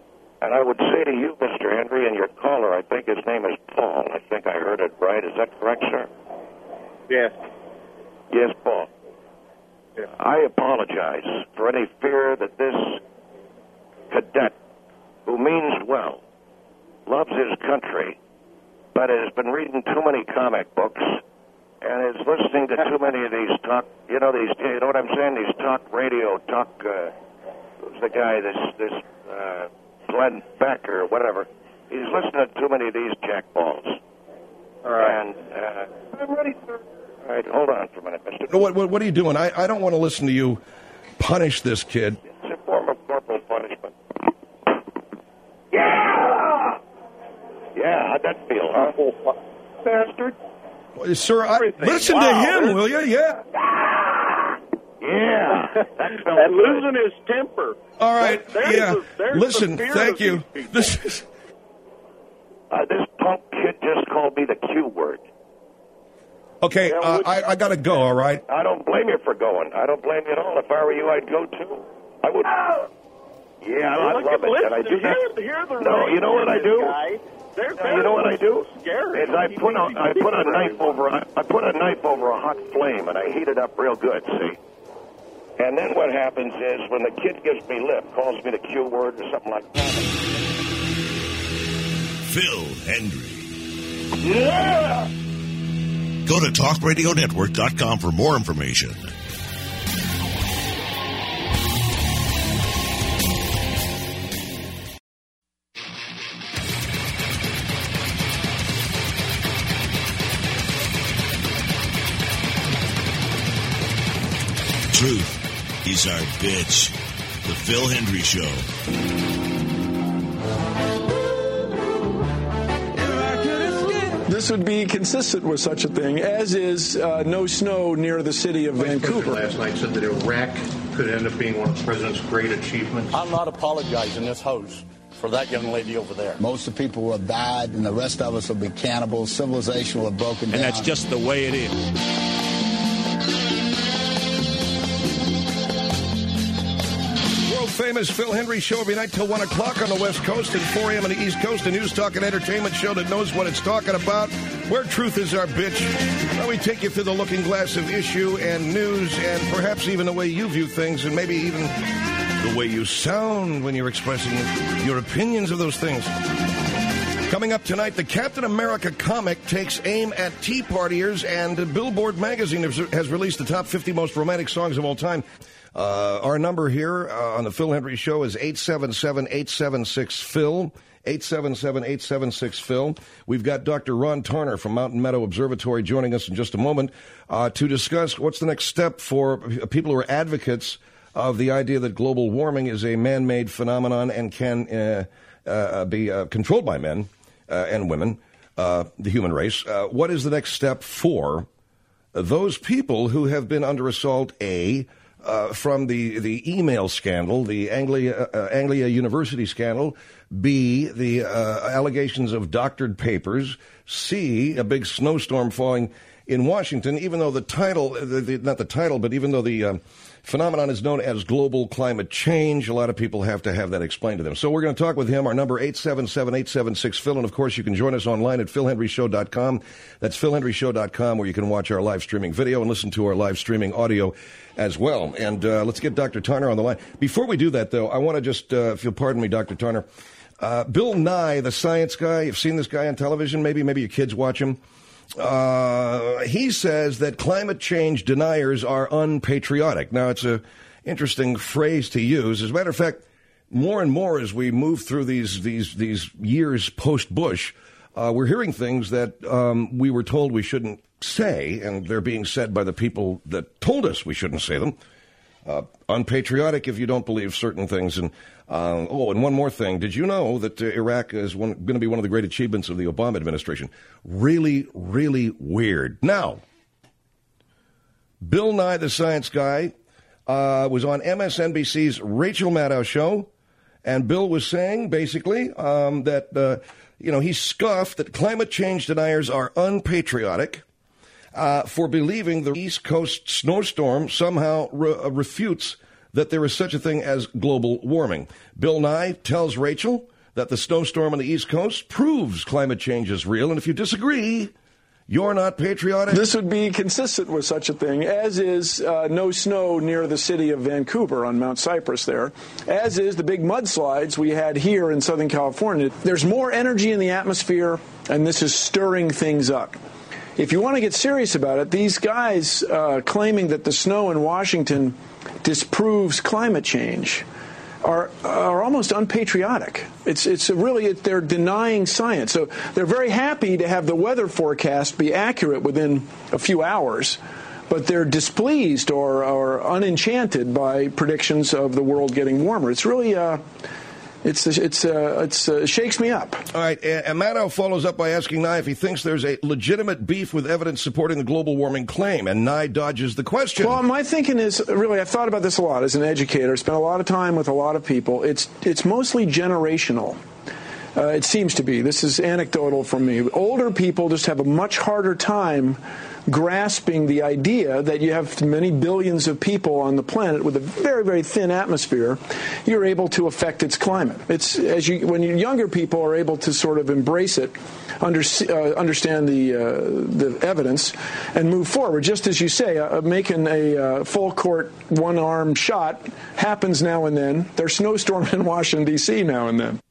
And I would say to you, Mister Henry, and your caller, I think his name is Paul. I think I heard it right. Is that correct, sir? Yes. Yes, Paul. Yeah. I apologize for any fear that this cadet, who means well, loves his country, but has been reading too many comic books and is listening to too many of these talk, you know, these, you know what I'm saying? These talk radio, talk, uh, who's the guy, this, this, uh, Glenn Beck or whatever. He's listening to too many of these jackballs. All right. And, uh, I'm ready, sir. all right, hold on for a minute, Mister What, what, what are you doing? I, I don't want to listen to you punish this kid. It's a form of corporal punishment. Yeah! Yeah, how'd that feel, huh? Bastard. Sir, I, listen Wow, to him, there's- will you? Yeah. Yeah. That felt And good. losing his temper. All right. There's yeah. the- there's Listen, the fear thank of you. these people. This is. Uh, this punk kid just called me the Q word. Okay, uh, I, I got to go, all right? I don't blame you for going. I don't blame you at all. If I were you, I'd go too. I would. Yeah, I Look love at- it. And I listen, do hear, that. hear the No, you know what I rage in do? this guy. They're, Uh, they're you know what I do? Scary. Is I put a I put a knife over a, I put a knife over a hot flame and I heat it up real good. See, and then what happens is when the kid gives me lip, calls me the Q word or something like that. Phil Hendry. Yeah. Go to talk radio network dot com for more information. Truth is our bitch. The Phil Hendry Show. This would be consistent with such a thing, as is uh, no snow near the city of Vancouver. Last night said that Iraq could end up being one of the president's great achievements. I'm not apologizing in this house for that young lady over there. Most of the people will have died, and the rest of us will be cannibals. Civilization will have broken down. And that's just the way it is. Famous Phil Hendry Show every night till one o'clock on the West Coast and four a.m. on the East Coast, a news, talk, and entertainment show that knows what it's talking about, where truth is our bitch. Well, we take you through the looking glass of issue and news and perhaps even the way you view things and maybe even the way you sound when you're expressing your opinions of those things. Coming up tonight, the Captain America comic takes aim at Tea Partiers, and Billboard magazine has released the top fifty most romantic songs of all time. Uh, our number here uh, on the Phil Hendry Show is eight seven seven, eight seven six, Phil, eight seven seven, eight seven six, Phil. We've got Doctor Ron Tarner from Mountain Meadow Observatory joining us in just a moment uh, to discuss what's the next step for people who are advocates of the idea that global warming is a man-made phenomenon and can uh, uh, be uh, controlled by men uh, and women, uh, the human race. Uh, what is the next step for those people who have been under assault, A, Uh, from the, the email scandal, the Anglia, uh, Anglia University scandal, B, the uh, allegations of doctored papers, C, a big snowstorm falling in Washington, even though the title, the, the, not the title, but even though the uh, phenomenon is known as global climate change, a lot of people have to have that explained to them. So we're going to talk with him. Our number, eight seven seven, eight seven six, Phil, and of course you can join us online at phil hendry show dot com. That's phil hendry show dot com, where you can watch our live streaming video and listen to our live streaming audio as well. And uh, let's get Doctor Tarner on the line. Before we do that, though, I want to just, uh, if you'll pardon me, Doctor Tarner, uh, Bill Nye, the science guy, you've seen this guy on television, maybe, maybe your kids watch him. Uh, he says that climate change deniers are unpatriotic. Now, it's a interesting phrase to use. As a matter of fact, more and more as we move through these these these years post-Bush, uh, we're hearing things that um, we were told we shouldn't say, and they're being said by the people that told us we shouldn't say them. Uh, unpatriotic if you don't believe certain things. And uh, oh, and one more thing. Did you know that uh, Iraq is going to be one of the great achievements of the Obama administration? Really, really weird. Now, Bill Nye, the science guy, uh, was on M S N B C's Rachel Maddow show, and Bill was saying, basically, um, that, uh, you know, he scoffed that climate change deniers are unpatriotic Uh, for believing the East Coast snowstorm somehow re- uh, refutes that there is such a thing as global warming. Bill Nye tells Rachel that the snowstorm on the East Coast proves climate change is real. And if you disagree, you're not patriotic. This would be consistent with such a thing, as is uh, no snow near the city of Vancouver on Mount Cypress there, as is the big mudslides we had here in Southern California. There's more energy in the atmosphere, and this is stirring things up. If you want to get serious about it, these guys uh, claiming that the snow in Washington disproves climate change are are almost unpatriotic. It's it's a really it, they're denying science. So they're very happy to have the weather forecast be accurate within a few hours, but they're displeased or, or unenchanted by predictions of the world getting warmer. It's really uh, it's it's uh, it's uh, shakes me up. All right, and Maddow follows up by asking Nye if he thinks there's a legitimate beef with evidence supporting the global warming claim, and Nye dodges the question. Well, my thinking is, really, I've thought about this a lot as an educator, spent a lot of time with a lot of people. It's it's mostly generational. Uh, it seems to be. This is anecdotal from me. Older people just have a much harder time grasping the idea that you have many billions of people on the planet with a very, very thin atmosphere. You're able to affect its climate. It's as you when you, younger people are able to sort of embrace it, under, uh, understand the uh, the evidence, and move forward. Just as you say, uh, making a uh, full court one arm shot happens now and then. There's snowstorm in Washington D C now and then.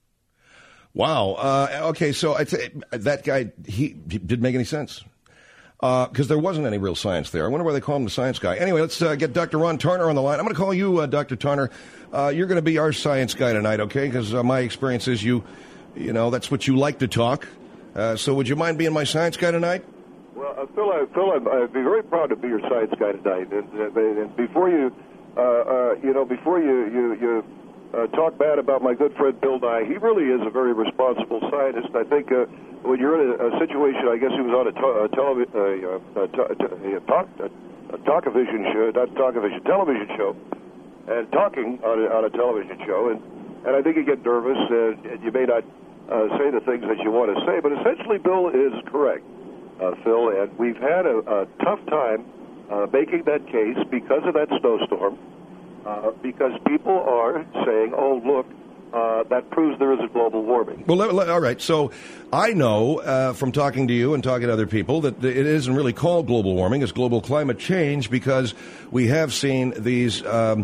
Wow. Uh, okay, so I th- that guy he, he didn't make any sense. Because uh, there wasn't any real science there. I wonder why they call him the science guy. Anyway, let's uh, get Doctor Ron Tarner on the line. I'm going to call you uh, Doctor Tarner. Uh, you're going to be our science guy tonight, okay? Because uh, my experience is you, you know, that's what you like to talk. Uh, so would you mind being my science guy tonight? Well, uh, Phil, I, Phil I'd, I'd be very proud to be your science guy tonight. And, and, and before you, uh, uh, you know, before you you, you uh, talk bad about my good friend Bill Nye, he really is a very responsible scientist. I think. Uh, When you're in a, a situation, I guess he was on a, to, a, televi- uh, a, a, a, talk, a, a talk-a-vision show, not talk-a-vision, television show, and talking on a, on a television show, and, and I think you get nervous, and, and you may not uh, say the things that you want to say, but essentially Bill is correct, uh, Phil, and we've had a, a tough time uh, making that case because of that snowstorm, uh, because people are saying, oh, look, Uh, that proves there is a global warming. Well, let, let, all right. So I know uh, from talking to you and talking to other people that it isn't really called global warming. It's global climate change because we have seen these um,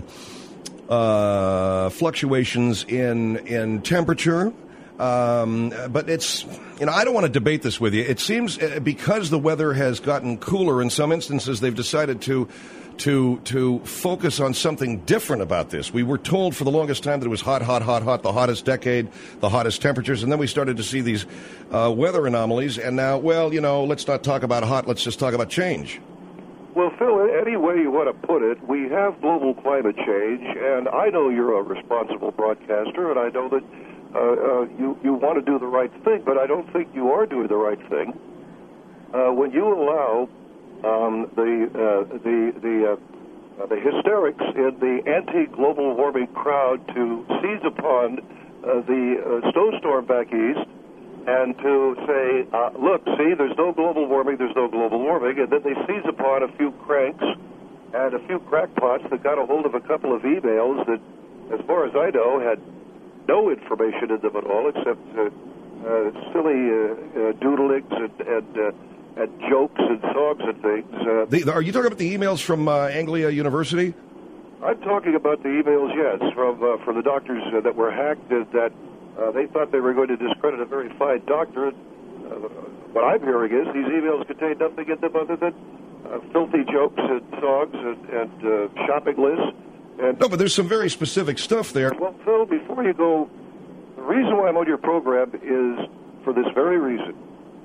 uh, fluctuations in in temperature. Um, but it's, you know, I don't want to debate this with you. It seems uh, because the weather has gotten cooler in some instances, they've decided to to to focus on something different about this. We were told for the longest time that it was hot, hot, hot, hot, the hottest decade, the hottest temperatures, and then we started to see these uh, weather anomalies, and now, well, you know, let's not talk about hot, let's just talk about change. Well, Phil, any way you want to put it, we have global climate change, and I know you're a responsible broadcaster, and I know that uh, uh, you, you want to do the right thing, but I don't think you are doing the right thing. Uh, when you allow Um, the uh, the the uh, uh, the hysterics in the anti-global warming crowd to seize upon uh, the uh, snowstorm back east and to say, uh, look, see, there's no global warming, there's no global warming, and then they seize upon a few cranks and a few crackpots that got a hold of a couple of emails that, as far as I know, had no information in them at all except uh, uh, silly uh, uh, doodlings and, and uh, and jokes and songs and things. Uh, the, are you talking about the emails from uh, Anglia University? I'm talking about the emails, yes, from uh, from the doctors uh, that were hacked, and that uh, they thought they were going to discredit a very fine doctor. Uh, what I'm hearing is these emails contain nothing in them other than uh, filthy jokes and songs and, and uh, shopping lists. And no, but there's some very specific stuff there. Well, Phil, before you go, the reason why I'm on your program is for this very reason.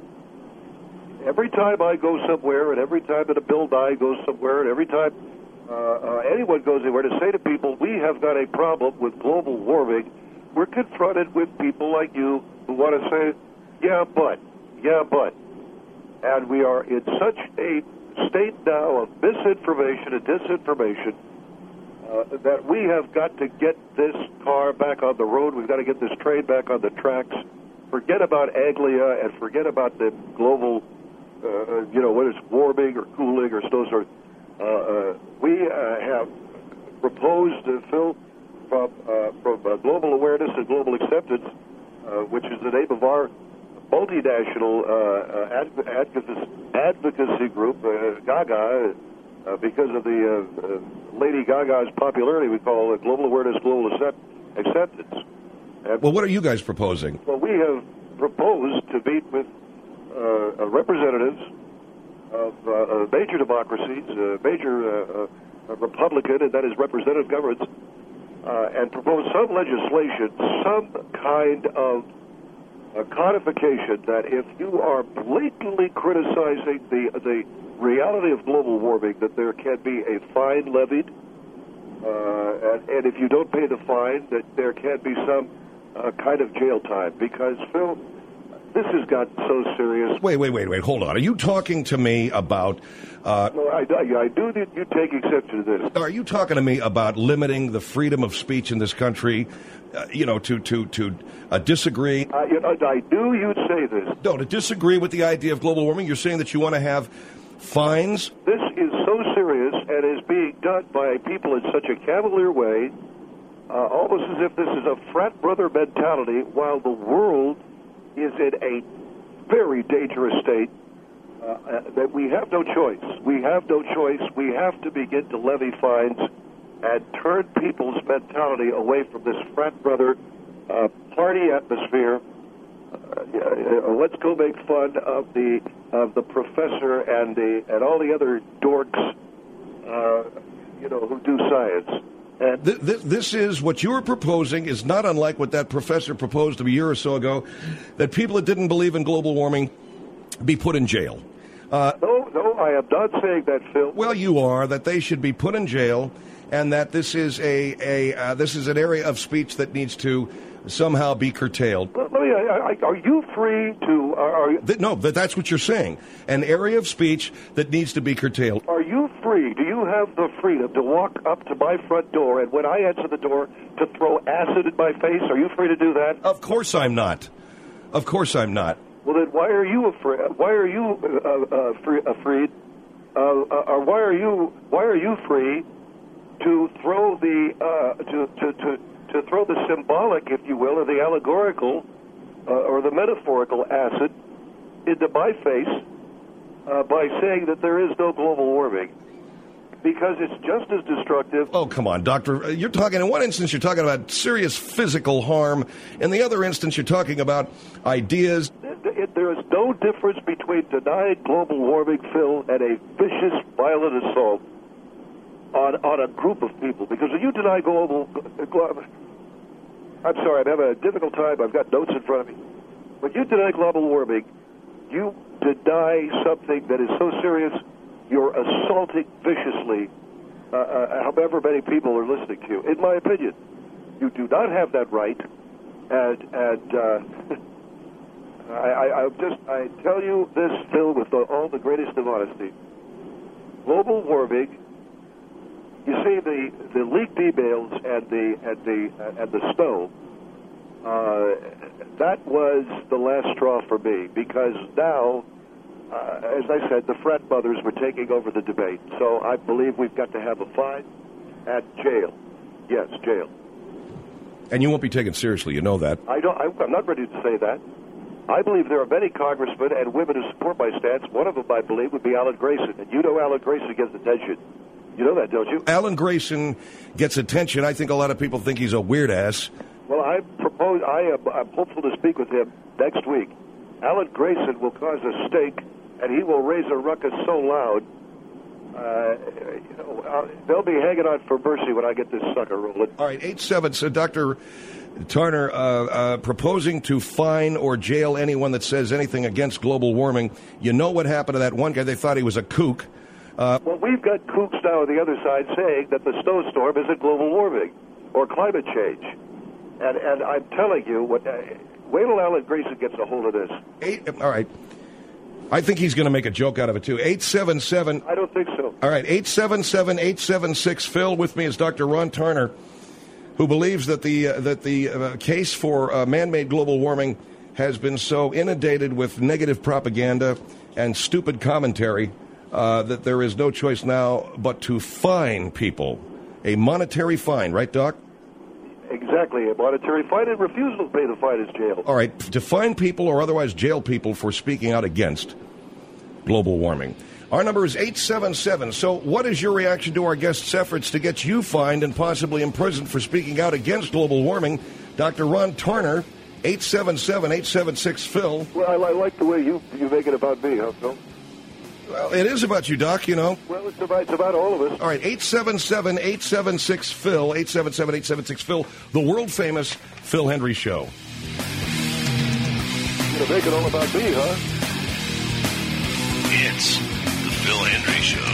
Every time I go somewhere, and every time that a Bill Nye goes somewhere, and every time uh, uh, anyone goes anywhere, to say to people, we have got a problem with global warming, we're confronted with people like you who want to say, yeah, but, yeah, but. And we are in such a state now of misinformation and disinformation uh, that we have got to get this car back on the road. We've got to get this train back on the tracks. Forget about Anglia and forget about the global Uh, you know, whether it's warming or cooling or snowstorm. Uh, uh, we uh, have proposed, uh, Phil, from, uh, from uh, global awareness and global acceptance, uh, which is the name of our multinational uh, uh, adv- advocacy, advocacy group, uh, Gaga, uh, because of the uh, uh, Lady Gaga's popularity, we call it Global Awareness, Global accept- Acceptance. And, well, what are you guys proposing? Well, we have proposed to meet with uh, representatives of uh, major democracies, uh, major uh, uh, Republican, and that is representative governments, uh, and propose some legislation, some kind of uh, codification that if you are blatantly criticizing the the reality of global warming, that there can be a fine levied, uh, and, and if you don't pay the fine, that there can be some uh, kind of jail time. Because, Phil, this has gotten so serious. Wait, wait, wait, wait. Hold on. Are you talking to me about... Uh, no, I, I, I do that you take exception to this. Are you talking to me about limiting the freedom of speech in this country, uh, you know, to, to, to uh, disagree? I, you know, I knew you'd say this. No, to disagree with the idea of global warming. You're saying that you want to have fines? This is so serious and is being done by people in such a cavalier way, uh, almost as if this is a frat brother mentality, while the world is in a very dangerous state, uh, uh, that we have no choice. We have no choice. We have to begin to levy fines and turn people's mentality away from this frat brother uh, party atmosphere. Uh, uh, let's go make fun of the of the professor and the and all the other dorks, uh, you know, who do science. And th- th- this is what you are proposing is not unlike what that professor proposed a year or so ago, that people that didn't believe in global warming be put in jail. Uh, no, no, I am not saying that, Phil. Well, you are, that they should be put in jail, and that this is a, a uh, this is an area of speech that needs to somehow be curtailed. Let me, I, I, are you free to... Are, are you, Th- no, that, that's what you're saying. An area of speech that needs to be curtailed. Are you free? Do you have the freedom to walk up to my front door and when I answer the door to throw acid in my face? Are you free to do that? Of course I'm not. Of course I'm not. Well, then why are you afraid? Why are you uh, uh, free, afraid? Uh, uh, or why are you why are you free to throw the uh, to, to to to throw the symbolic, if you will, or the allegorical, uh, or the metaphorical acid into my face uh, by saying that there is no global warming? Because it's just as destructive. Oh, come on, Doctor. You're talking, in one instance, you're talking about serious physical harm. In the other instance, you're talking about ideas. There is no difference between denying global warming, Phil, and a vicious, violent assault on on a group of people. Because when you deny global... I'm sorry, I'm having a difficult time. I've got notes in front of me. When you deny global warming, you deny something that is so serious, you're assaulting viciously uh, uh, however many people are listening to you. In my opinion, you do not have that right. And, and uh, I, I, I just, I tell you this, Phil, with the, all the greatest of honesty. Global warming, you see the, the leaked emails and the, and the, uh, and the snow, uh, that was the last straw for me, because now, Uh, as I said, the frat mothers were taking over the debate. So I believe we've got to have a fine and jail. Yes, jail. And you won't be taken seriously, you know that. I don't, I, I'm not ready to say that. I believe there are many congressmen and women who support my stance. One of them, I believe, would be Alan Grayson. And you know Alan Grayson gets attention. You know that, don't you? Alan Grayson gets attention. I think a lot of people think he's a weird ass. Well, I propose, I am I'm hopeful to speak with him next week. Alan Grayson will cause a stink, and he will raise a ruckus so loud, uh, you know, uh, they'll be hanging on for mercy when I get this sucker rolling. All right, eight seven. So Doctor Tarner, uh, uh, proposing to fine or jail anyone that says anything against global warming. You know what happened to that one guy? They thought he was a kook. Uh, well, we've got kooks now on the other side saying that the snowstorm isn't global warming or climate change. And, and I'm telling you, what, uh, wait till Alan Grayson gets a hold of this. Eight, all right. I think he's going to make a joke out of it, too. eight seven seven. I don't think so. All right, eight seven seven, eight seven six, Phil. With me is Doctor Ron Tarner, who believes that the uh, that the uh, case for uh, man-made global warming has been so inundated with negative propaganda and stupid commentary uh, that there is no choice now but to fine people. A monetary fine, right, Doc? Exactly. A monetary fine and refusal to pay the fine is jail. All right. To fine people or otherwise jail people for speaking out against global warming. Our number is eight seven seven. So what is your reaction to our guest's efforts to get you fined and possibly imprisoned for speaking out against global warming? Doctor Ron Tarner, eight seven seven, eight seven six, Phil. Well, I, I like the way you, you make it about me, huh, Phil? Well, it is about you, Doc, you know. Well, it's about, it's about all of us. All right, eight seven seven, eight seven six, Phil, eight seven seven, eight seven six, Phil, the world-famous Phil Hendry Show. You're going to make it all about me, huh? It's the Phil Hendry Show.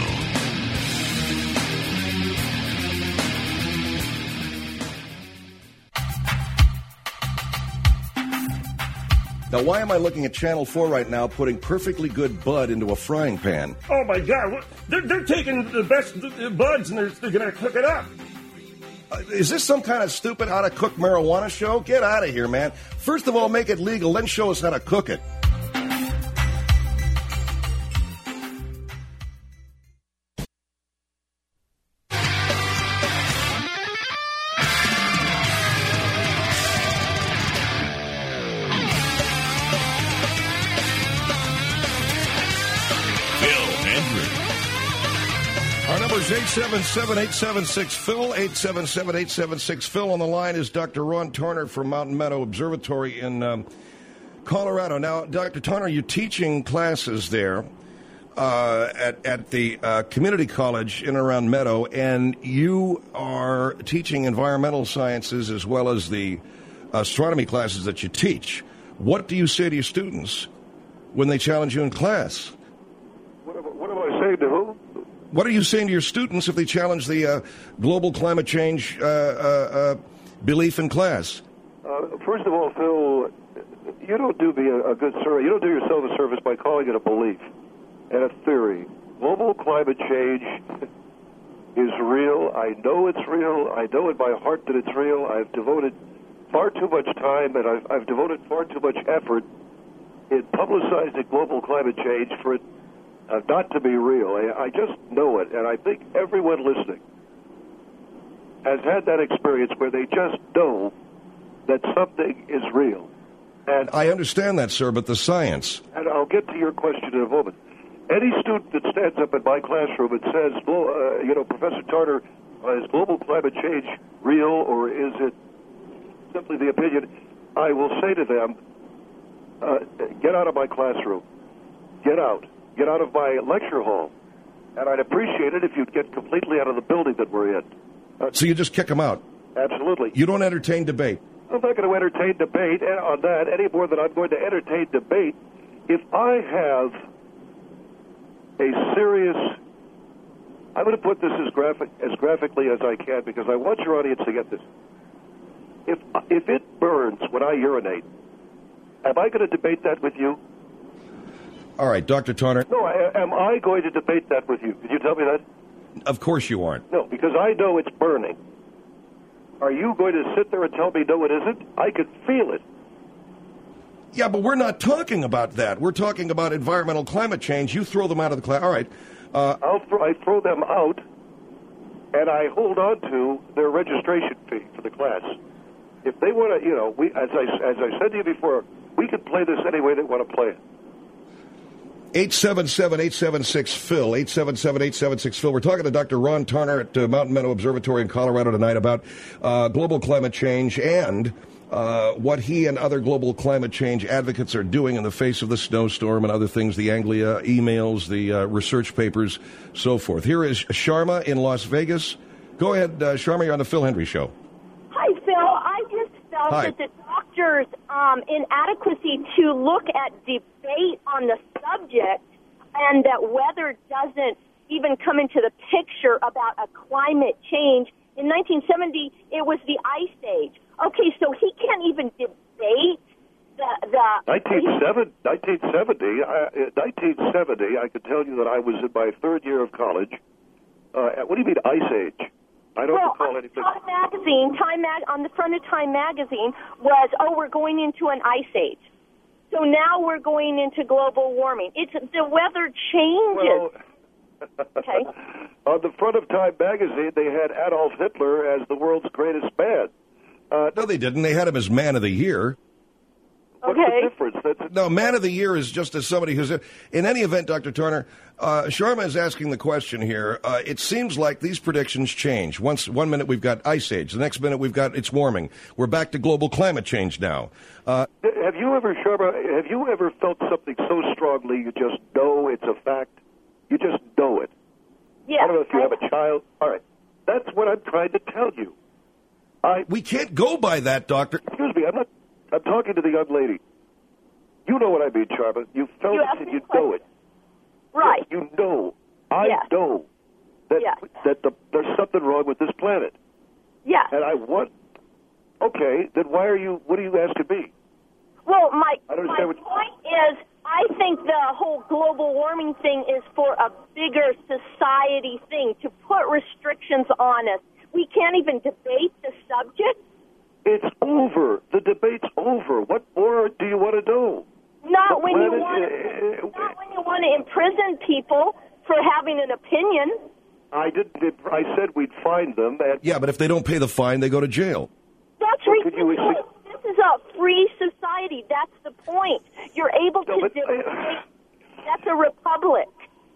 Now, why am I looking at Channel four right now putting perfectly good bud into a frying pan? Oh, my God. What? They're, they're taking the best uh, buds and they're, they're going to cook it up. Uh, is this some kind of stupid how-to-cook marijuana show? Get out of here, man. First of all, make it legal, then show us how to cook it. eight seven seven, eight seven six, Phil, eight seven seven, eight seven six, Phil. On the line is Doctor Ron Tarner from Mountain Meadow Observatory in um, Colorado. Now, Doctor Tarner, you're teaching classes there uh, at, at the uh, community college in and around Meadow, and you are teaching environmental sciences as well as the astronomy classes that you teach. What do you say to your students when they challenge you in class? What am, what am I saying to who? What are you saying to your students if they challenge the uh, global climate change uh, uh, uh, belief in class? Uh, first of all, Phil, you don't do me a, a good service. You don't do yourself a service by calling it a belief and a theory. Global climate change is real. I know it's real. I know in my heart that it's real. I've devoted far too much time and I've, I've devoted far too much effort in publicizing global climate change for it Uh, not to be real. I, I just know it, and I think everyone listening has had that experience where they just know that something is real. And I understand that, sir, but the science. And I'll get to your question in a moment. Any student that stands up in my classroom and says, well, uh, you know, Professor Tarner, uh, is global climate change real or is it simply the opinion? I will say to them, uh, get out of my classroom. Get out. Get out of my lecture hall. And I'd appreciate it if you'd get completely out of the building that we're in. Uh, so you just kick them out? Absolutely. You don't entertain debate? I'm not going to entertain debate on that any more than I'm going to entertain debate if I have a serious... I'm going to put this as graphic as graphically as I can because I want your audience to get this. If, if it burns when I urinate, am I going to debate that with you? All right, Doctor Tarner. No, I, am I going to debate that with you? Could you tell me that? Of course you aren't. No, because I know it's burning. Are you going to sit there and tell me, no, it isn't? I can feel it. Yeah, but we're not talking about that. We're talking about environmental climate change. You throw them out of the class. All right. Uh, I'll throw, I throw them out, and I hold on to their registration fee for the class. If they want to, you know, we, as I, as I said to you before, we can play this any way they want to play it. eight seven seven, eight seven six, Phil, eight seven seven, eight seven six, Phil. We're talking to Doctor Ron Tarner at uh, Mountain Meadow Observatory in Colorado tonight about uh, global climate change and uh, what he and other global climate change advocates are doing in the face of the snowstorm and other things, the Anglia emails, the uh, research papers, so forth. Here is Sharma in Las Vegas. Go ahead, uh, Sharma, you're on the Phil Hendry Show. Hi, Phil. I just felt Hi. that the doctor's um, inadequacy to look at debate on the subject and that weather doesn't even come into the picture about a climate change. In nineteen seventy, it was the Ice Age. Okay, so he can't even debate the... the nineteen seventy, uh, nineteen seventy, I can tell you that I was in my third year of college. Uh, what do you mean Ice Age? I don't well, recall anything. Time magazine, Time mag, on the front of Time magazine was, oh, we're going into an ice age. So now we're going into global warming. It's the weather changes. Well, okay. On the front of Time magazine, they had Adolf Hitler as the world's greatest man. Uh, no, they didn't. They had him as Man of the Year. What's Okay. the difference? That's, No, Man of the Year is just as somebody who's... In any event, Doctor Turner, uh, Sharma is asking the question here. Uh, it seems like these predictions change. Once, one minute we've got ice age. The next minute we've got it's warming. We're back to global climate change now. Uh, have you ever, Sharma, have you ever felt something so strongly you just know it's a fact? You just know it. Yeah. I don't know if you have a child. All right. That's what I'm trying to tell you. I, we can't go by that, Doctor. Excuse me, I'm not... I'm talking to the young lady. You know what I mean, Sharma. You felt You it asked and me you a question. know it. Right. Yes, you know. I Yes. know that Yes. that the, there's something wrong with this planet. Yes. And I want... Okay, then why are you... What are you asking me? Well, my, I don't my understand point is, I think the whole global warming thing is for a bigger society thing, to put restrictions on us. We can't even debate the subject. It's over. The debate's over. What more do you want to know? Not The when you planet- want to, not when you want to imprison people for having an opinion. I didn't... I said we'd find them, and... Yeah, but if they don't pay the fine, they go to jail. That's Well, could you ridiculous. This is a free society. That's the point. You're able to No, but- debate. That's a republic.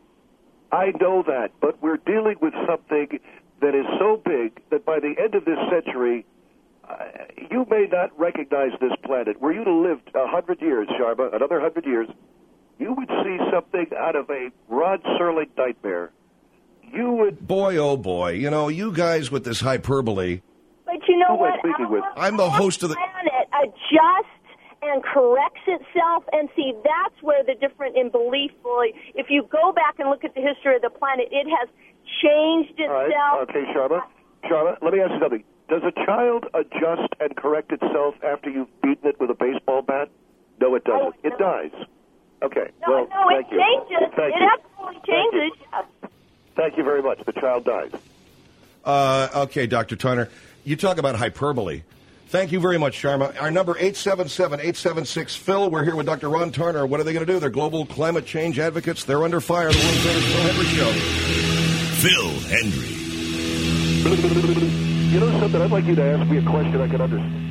I know that, but we're dealing with something that is so big that by the end of this century, uh, you may not recognize this planet. Were you to live a hundred years, Sharma, another hundred years, you would see something out of a Rod Serling nightmare. You would... Boy, oh boy. You know, you guys with this hyperbole... But you know Who am I what? speaking with? I'm the host of the... Planet adjusts and corrects itself, and see, that's where the difference in belief really. If you go back and look at the history of the planet, it has changed All right, itself. okay, Sharma. Sharma, let me ask you something. Does a child adjust and correct itself after you've beaten it with a baseball bat? No, it doesn't. Oh, it dies. Okay. No, well, no, it thank you. changes. Thank it you. absolutely changes. Yes. Thank you very much. The child dies. Uh, okay, Doctor Turner, you talk about hyperbole. Thank you very much, Sharma. Our number, eight seven seven, eight seven six, Phil. We're here with Doctor Ron Turner. What are they going to do? They're global climate change advocates. They're under fire. The world famous Phil Hendry Show. Phil Hendry. You know something? I'd like you to ask me a question I can understand.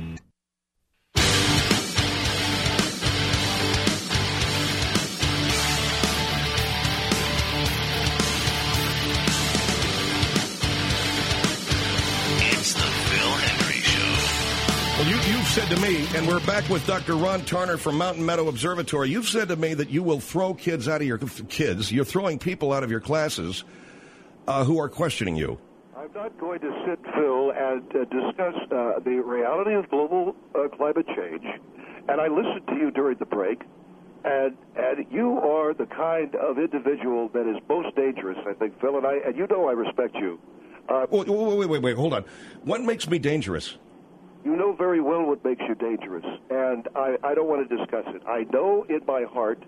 It's the Phil Hendry Show. Well, you, you've said to me, and we're back with Doctor Ron Turner from Mountain Meadow Observatory. You've said to me that you will throw kids out of your kids. You're throwing people out of your classes uh, who are questioning you. I'm not going to sit, Phil, and uh, discuss uh, the reality of global uh, climate change. And I listened to you during the break, and and you are the kind of individual that is most dangerous, I think, Phil. And I and you know I respect you. Uh, wait, wait, wait, wait, hold on. What makes me dangerous? You know very well what makes you dangerous, and I, I don't want to discuss it. I know in my heart,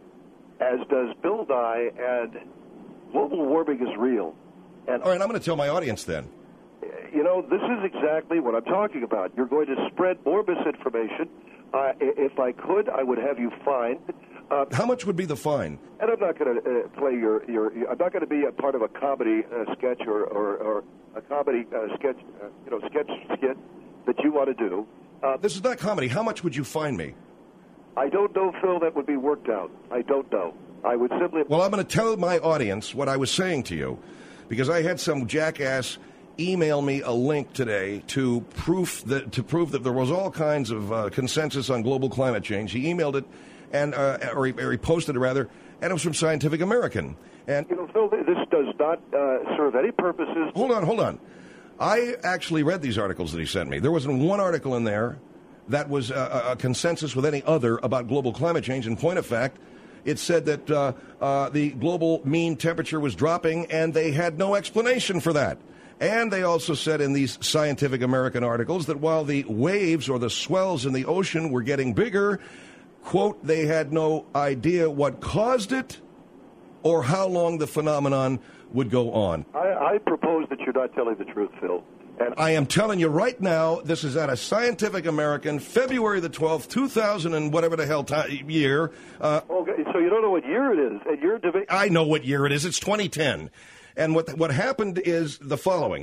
as does Bill Nye, and global warming is real. And all right, I'm going to tell my audience then. You know, this is exactly what I'm talking about. You're going to spread more misinformation. Uh, if I could, I would have you fined. Uh, How much would be the fine? And I'm not going to uh, play your, your, your. I'm not going to be a part of a comedy uh, sketch or, or, or a comedy uh, sketch, uh, you know, sketch skit that you want to do. Uh, this is not comedy. How much would you fine me? I don't know, Phil. That would be worked out. I don't know. I would simply. Well, I'm going to tell my audience what I was saying to you, because I had some jackass email me a link today to proof that to prove that there was all kinds of uh, consensus on global climate change. He emailed it, and uh, or, he, or he posted it rather, and it was from Scientific American. And you know, Phil, this does not uh, serve any purposes. Hold on, hold on. I actually read these articles that he sent me. There wasn't one article in there that was a, a consensus with any other about global climate change. In point of fact, it said that uh, uh, the global mean temperature was dropping, and they had no explanation for that. And they also said in these Scientific American articles that while the waves or the swells in the ocean were getting bigger, quote, they had no idea what caused it or how long the phenomenon would go on. I, I propose that you're not telling the truth, Phil. And I am telling you right now, this is at a Scientific American, February the twelfth, two thousand and whatever the hell time, year. Uh, okay, so you don't know what year it is, and you're debating. I know what year it is. It's twenty ten. And what what happened is the following.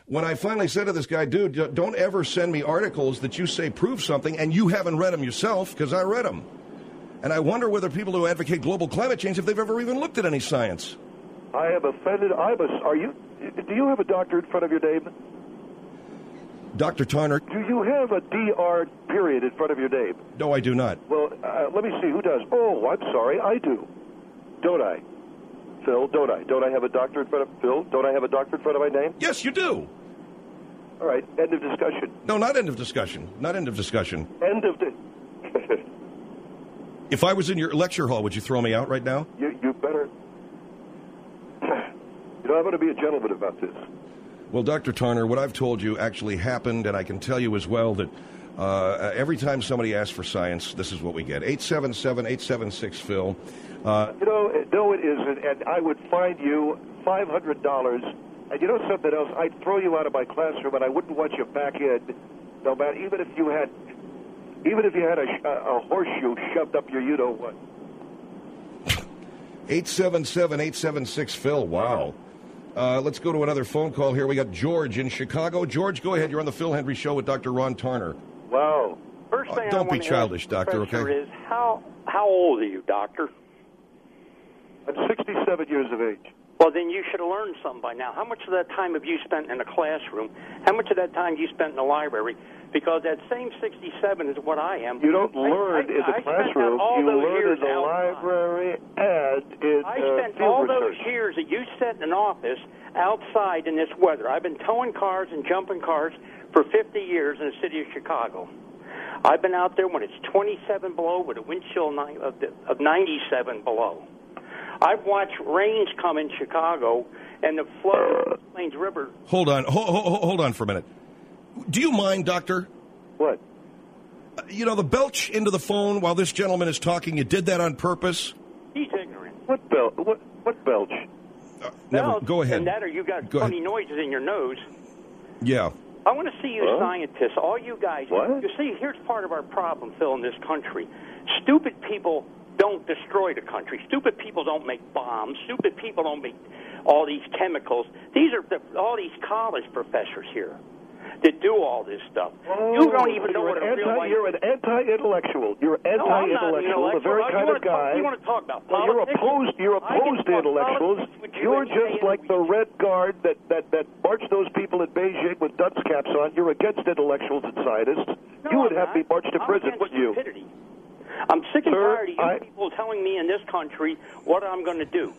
when I finally said to this guy, dude, don't ever send me articles that you say prove something and you haven't read them yourself, because I read them. And I wonder whether people who advocate global climate change, if they've ever even looked at any science. I am offended. I'm a, are you, do you have a doctor in front of your name? Doctor Tarner. Do you have a D R period in front of your name? No, I do not. Well, uh, let me see. Who does? Oh, I'm sorry. I do. Don't I? Phil, don't I? Don't I have a doctor in front of Phil? Don't I have a doctor in front of my name? Yes, you do. All right. End of discussion. No, not end of discussion. Not end of discussion. End of di- If I was in your lecture hall, would you throw me out right now? You, you better. You know, I'm going to be a gentleman about this. Well, Doctor Tarner, what I've told you actually happened, and I can tell you as well that uh, every time somebody asks for science, this is what we get. eight seven seven, eight seven six, Phil. Uh, you know, no, it isn't, and I would fine you five hundred dollars. And you know something else? I'd throw you out of my classroom, and I wouldn't want you back in, no matter, even if you had, even if you had a, a horseshoe shoved up your you-know-what. eight seven seven, eight seven six, Phil. Wow. Uh, let's go to another phone call here. We got George in Chicago. George, go ahead. You're on the Phil Hendry Show with Doctor Ron Tarner. Wow. First thing uh, don't I be childish, Doctor, okay? Is how, how old are you, Doctor? I'm sixty-seven years of age. Well, then you should have learned something by now. How much of that time have you spent in a classroom? How much of that time you spent in the library? Because that same sixty-seven is what I am. You don't I, learn I, in the I classroom. all You those learn years in the outside. library and in I uh, spent field all research. those years that you sat in an office outside in this weather. I've been towing cars and jumping cars for fifty years in the city of Chicago. I've been out there when it's twenty-seven below with a wind chill of ninety-seven below. I've watched rains come in Chicago and the flood of the Plains River. Hold on. Hold, hold, hold on for a minute. Do you mind, Doctor? What? Uh, you know, the belch into the phone while this gentleman is talking, you did that on purpose? He's ignorant. What belch? What, what belch? Uh, never. Well, go ahead. And that or you got Go funny ahead. noises in your nose. Yeah. I want to see you Huh? scientists, all you guys. What? You see, here's part of our problem, Phil, in this country. Stupid people don't destroy the country. Stupid people don't make bombs. Stupid people don't make all these chemicals. These are the, all these college professors here that do all this stuff. Oh, you don't even know you're what a an real anti, life You're an anti-intellectual. You're No, I'm not an anti-intellectual, the very intellectual. kind you of guy. Talk, you want to talk about Well, you're politics? opposed. You're I can opposed to talk intellectuals. politics with you You're any day just of like week. the Red Guard that, that, that marched those people in Beijing with dunce caps on. You're against intellectuals and scientists. No, you would I'm have me not. marched to I'm prison, against wouldn't you? stupidity. I'm sick and Sir, tired of you I- people telling me in this country what I'm going to do.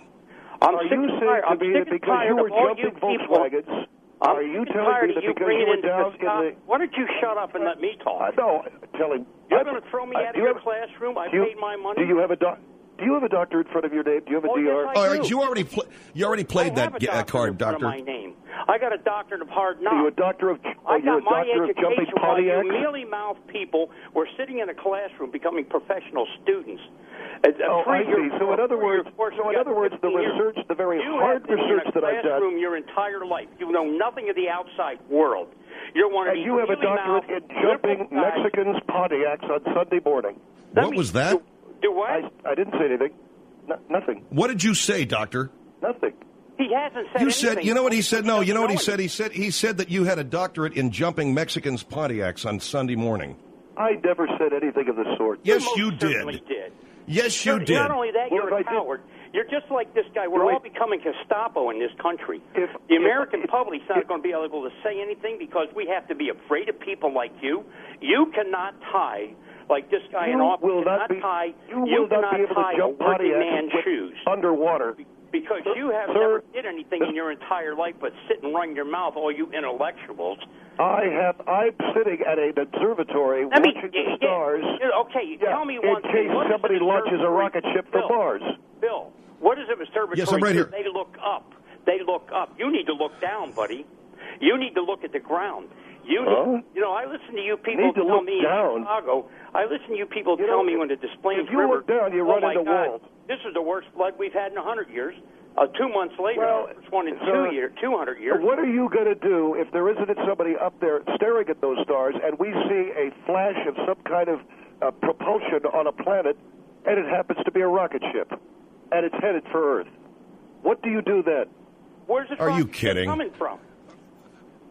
I'm Are sick you and saying tired. to I'm me sick that and because tired you were of all jumping you people. Volkswagens, I'm are you sick and telling tired me of that you because bringing you were into down this in top- the... Why don't you shut up and let me talk? I know. Telling... You're going to throw me Uh, out of do you your have- classroom. I do you- paid my money. Do you have a doc... Do you have a doctor in front of your name? Do you have a Oh, D R? yes, I All right, do. you already pl- you already played I have that a uh, doctor card, in front Doctor. of my name. I got a doctorate of hard knocks. Are you a doctor of... I Are you a got my doctor of jumping education while you Pontiacs? mealy-mouthed people were sitting in a classroom becoming professional students. Uh, Oh, three I see. years- So in other four years words, course, so you in got other words, the fifteen years. research, the very You hard have been research in a that I've done... classroom your entire life. You know nothing of the outside world. You're one of And these you have a doctorate in mealy-mouthed jumping liberal guys. Mexicans Pontiacs on Sunday morning. What was that? Do what? I, I didn't say anything. No, nothing. What did you say, Doctor? Nothing. He hasn't said You anything. said, you know what he said? No, you know what he Knowing. said? He said he said that you had a doctorate in jumping Mexicans Pontiacs on Sunday morning. I never said anything of the sort. Yes, most you certainly did. did. Yes, you You're- did. Not only that, Well, you're if I a did- coward. You're just like this guy. We're Wait. all becoming Gestapo in this country. If- the if- American if- public's not if- going to be able to say anything because we have to be afraid of people like you. You cannot tie, like this guy in You office, will cannot not be, tie, you will not cannot be able tie to jump a working Pontiacs man's with shoes. underwater. Because Sir- you have sir, never did anything in your entire life but sit and run your mouth, all you intellectuals. I have. I'm sitting at an observatory Let me- watching yeah, the stars. yeah, okay, Yeah, tell me in one case thing. What is somebody an launches a observatory? rocket ship from Bill, Mars. Bill, what is an observatory? Yes, I'm right do? here. They look up. They look up. You need to look down, buddy. You need to look at the ground. You, Huh? you know, I listen to you people Need to tell look me down. in Chicago. I listen to you people You tell know, me when the Des Plaines if you River. look down, you oh run my into God, walls. This is the worst flood we've had in a hundred years. Uh, two months later, Well, first one in sir, two year, two hundred years. What are you going to do if there isn't somebody up there staring at those stars and we see a flash of some kind of uh, propulsion on a planet and it happens to be a rocket ship and it's headed for Earth? What do you do then? Where's it Are from? you kidding? coming from?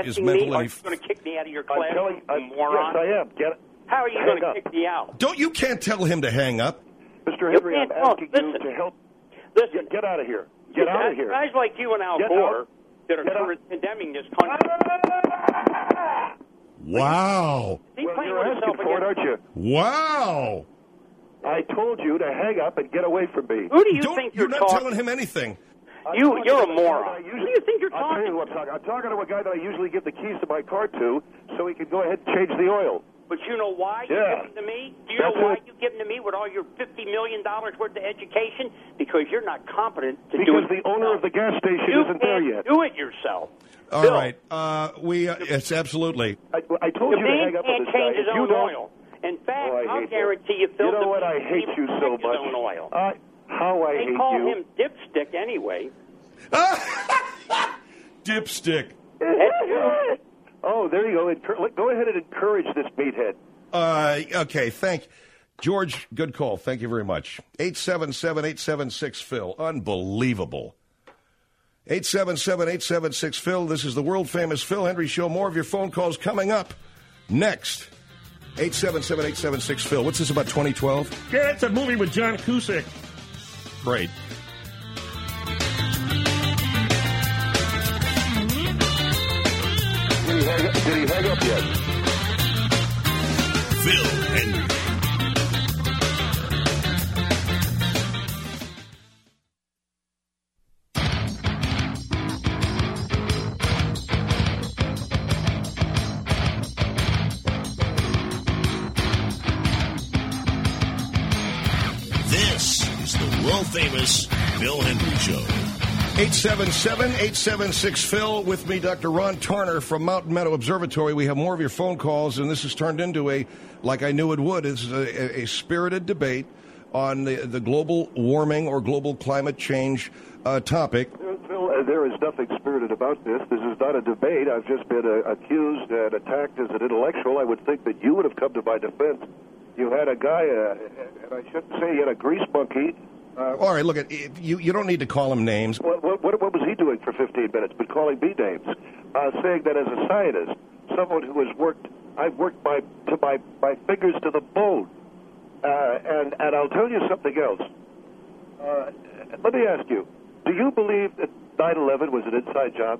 is asking mental me, are and you going to kick me out of your I'm class, telling, you I'm, moron? yes, I am. Get How are you going to kick me out? Don't you can't tell him to hang up. Mister You Henry, I'm can't- asking oh, you listen. to help. Listen. Get, get out of here. Get out of here. Guys like you and Al Get Gore out. that are Get sort of condemning this country. Wow. He's Well, playing you're with asking himself for it, again. aren't you? Wow. I told you to hang up and get away from me. Who do you Don't, think you're you're not talking telling him anything. I'm You, talking you're a to the guy moron. that I usually- Who do you think you're I'll tell talking you who I'm talking. I'm talking to a guy that I usually give the keys to my car to, so he can go ahead and change the oil. But you know why you Yeah. give them to me? Do you That's know why it. you give them to me with all your fifty million dollars worth of education? Because you're not competent to do Because it the owner of the gas station You isn't there can't yet. do it yourself. All Bill, right. Uh, we. Uh, it's absolutely. I, I told The you to man hang up on can't this change guy. his If you own don't- oil. In fact, Oh, I I'll hate guarantee you. you, Phil, You know the what? I man hate can't you so make his much. own oil. Uh, how I They hate call you. him dipstick anyway. Dipstick. Oh, there you go. Encour- Go ahead and encourage this meathead. Uh, okay, thank George, good call. Thank you very much. eight seven seven, eight seven six, Phil. Unbelievable. eight seven seven, eight seven six, Phil. This is the world-famous Phil Hendry Show. More of your phone calls coming up next. eight seven seven, eight seven six, Phil. What's this about twenty twelve? Yeah, it's a movie with John Cusack. Great. Did he hang up, did he hang up yet? Phil Hendry. This is the world-famous Phil Hendry Show. eight seven seven, eight seven six, Phil. With me, Doctor Ron Turner from Mountain Meadow Observatory. We have more of your phone calls, and this has turned into a, like I knew it would, it's a, a spirited debate on the, the global warming or global climate change uh, topic. Phil, uh, there is nothing spirited about this. This is not a debate. I've just been uh, accused and attacked as an intellectual. I would think that you would have come to my defense. You had a guy, uh, and I shouldn't say he had a grease monkey. Uh, All right, look, at you, you don't need to call him names. What, what, what was he doing for fifteen minutes? But calling me names, uh, saying that as a scientist, someone who has worked, I've worked my to my my fingers to the bone, uh, and and I'll tell you something else. Uh, let me ask you: do you believe that nine eleven was an inside job?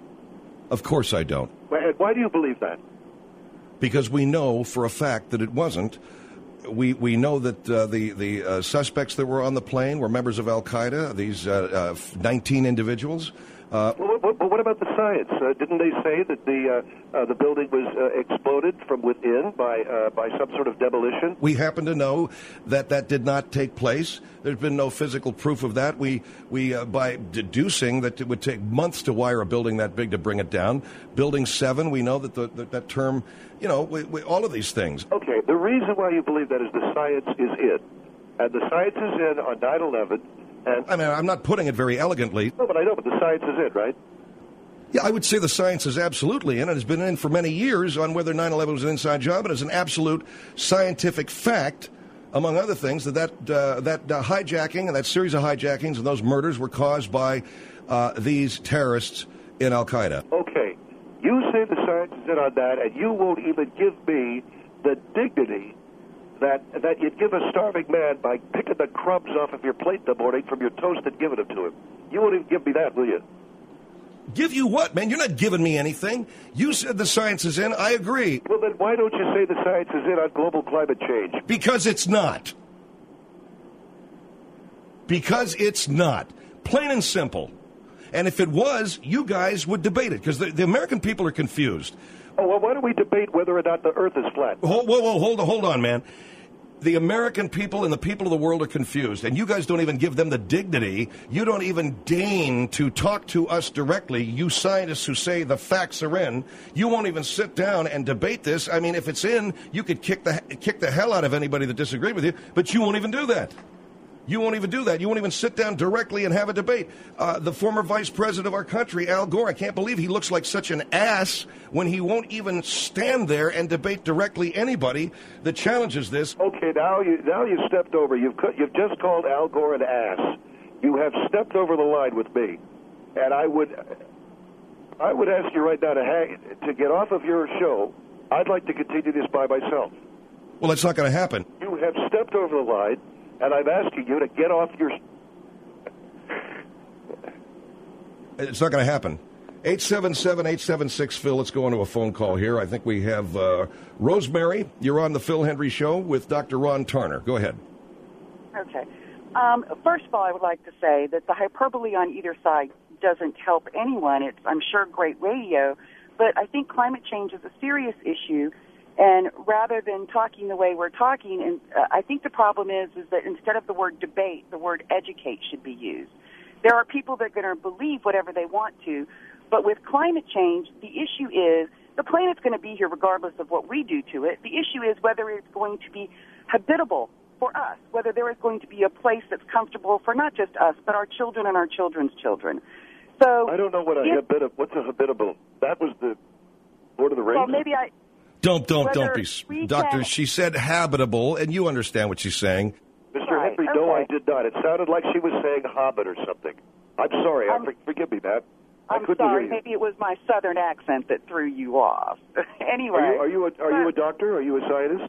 Of course I don't. And why do you believe that? Because we know for a fact that it wasn't. We we know that uh, the the uh, suspects that were on the plane were members of Al Qaeda. These uh, uh, nineteen individuals. Uh, Well, what, what about the science? Uh, didn't they say that the uh, uh, the building was uh, exploded from within by uh, by some sort of demolition? we happen to know that that did not take place. There's been no physical proof of that. We we uh, by deducing that it would take months to wire a building that big to bring it down. Building seven, we know that the, that, that term, you know, we, we, all of these things. Okay, the reason why you believe that is the science is in, and the science is in on nine eleven. And I mean, I'm not putting it very elegantly. No, but I know, but the science is in, right? Yeah, I would say the science is absolutely in. It has been in for many years on whether nine eleven was an inside job. It is an absolute scientific fact, among other things, that that, uh, that uh, hijacking and that series of hijackings and those murders were caused by uh, these terrorists in Al Qaeda. Okay, you say the science is in on that, and you won't even give me the dignity that that you'd give a starving man by picking the crumbs off of your plate in the morning from your toast and giving them to him. You won't even give me that, will you? Give you what, man? You're not giving me anything. You said the science is in. I agree. Well, then why don't you say the science is in on global climate change? Because it's not. Because it's not. Plain and simple. And if it was, you guys would debate it, because the, the American people are confused. Oh, well, why don't we debate whether or not the Earth is flat? Whoa, whoa, whoa, hold on, hold on, man. The American people and the people of the world are confused, and you guys don't even give them the dignity. You don't even deign to talk to us directly. You scientists who say the facts are in, you won't even sit down and debate this. I mean, if it's in, you could kick the kick the hell out of anybody that disagreed with you, but you won't even do that. You won't even do that. You won't even sit down directly and have a debate. Uh, the former vice president of our country, Al Gore, I can't believe he looks like such an ass when he won't even stand there and debate directly anybody that challenges this. Okay, now you now you stepped over. You've cu- you've just called Al Gore an ass. You have stepped over the line with me, and I would I would ask you right now to hang, to get off of your show. I'd like to continue this by myself. Well, that's not going to happen. You have stepped over the line, and I'm asking you to get off your... It's not going to happen. eight seven seven, eight seven six, Phil. Let's go on to a phone call here. I think we have uh, Rosemary. You're on the Phil Hendry Show with Doctor Ron Turner. Go ahead. Okay. Um, first of all, I would like to say that the hyperbole on either side doesn't help anyone. It's, I'm sure, great radio, but I think climate change is a serious issue, and rather than talking the way we're talking, and uh, I think the problem is is that instead of the word debate, the word educate should be used. There are people that are going to believe whatever they want to, but with climate change, the issue is the planet's going to be here regardless of what we do to it. The issue is whether it's going to be habitable for us, whether there is going to be a place that's comfortable for not just us, but our children and our children's children. So I don't know what a if, habitable, what's a habitable? That was the Lord of the Rings? Well, maybe I... Don't, don't, don't Whether be... we Doctor, can- she said habitable, and you understand what she's saying. Mister Right, Henry, no, okay. I did not. It sounded like she was saying hobbit or something. I'm sorry. I, forgive me, Matt. I I'm couldn't sorry, hear you. maybe it was my southern accent that threw you off. Anyway. Are you, are you, a, are you a doctor? Are you a scientist?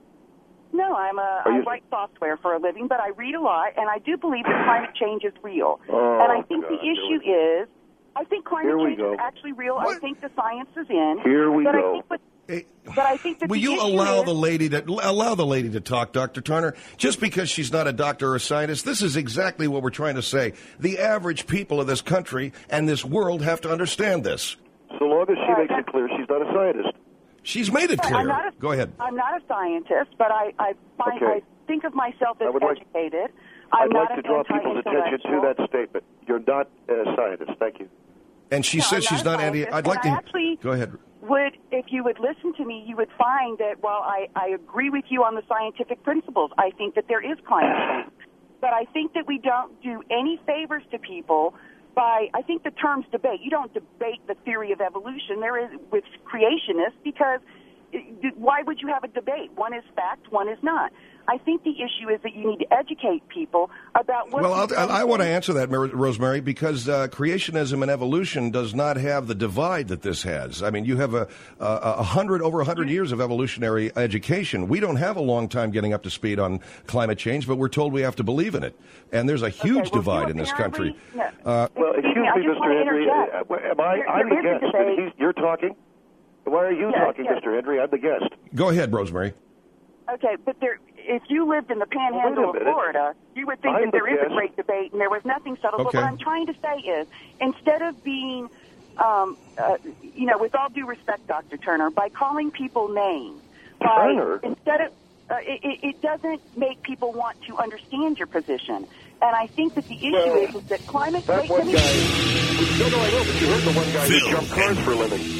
No, I'm a, Are I you- write software for a living, but I read a lot, and I do believe that climate change is real. Oh, and I think God, the here issue we is, I think climate Here we change go. is actually real. I think the science is in. Here we but go. I think what, but I think that Will the you issue allow is, the lady to allow the lady to talk, Doctor Turner? Just because she's not a doctor or a scientist, this is exactly what we're trying to say. The average people of this country and this world have to understand this. So long as she Uh, makes it clear she's not a scientist. She's made it But clear. I'm not a- Go ahead. I'm not a scientist, but I, I find Okay. I think of myself as I would like- educated. I'm I'd not like to an draw people's attention to anti-intellectual. that statement. You're not a scientist. Thank you. And she No, says I'm she's not not a anti. scientist, I'd like and to. I actually Go ahead. would, if you would listen to me, you would find that while I, I agree with you on the scientific principles, I think that there is climate change. But I think that we don't do any favors to people by, I think the term's debate. You don't debate the theory of evolution there is with creationists because it, why would you have a debate? One is fact, one is not. I think the issue is that you need to educate people about what... Well, I'll, we've I, done I want to for- answer that, Mar- Rosemary, because uh, creationism and evolution does not have the divide that this has. I mean, you have a, a, a hundred over a hundred years of evolutionary education. We don't have a long time getting up to speed on climate change, but we're told we have to believe in it. And there's a huge well, divide you in this apparently- country. no. Uh, Well, excuse me, I me, just Mister wanna Henry. interject. Uh, am I? There- I'm there the is a guest. debate. and he's, you're talking. Why are you Yes, talking, yes. Mister Henry? I'm the guest. go ahead, Rosemary. Okay, but there, if you lived in the panhandle of minute. Florida, you would think I'm that there the is guest. a great debate and there was nothing settled. But Okay. what I'm trying to say is, instead of being, um, uh, you know, with all due respect, Doctor Turner, by calling people names, by, Turner? instead of, uh, it, it- it doesn't make people want to understand your position. And I think that the issue Well, is, is that climate... That wait, one let me- guy. No, no, I know, but you heard the one guy Phil who jumped cars Henry. for a living.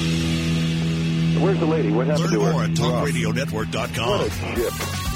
Where's the lady? What happened Learn to her? more at talk radio network dot com. What a shit.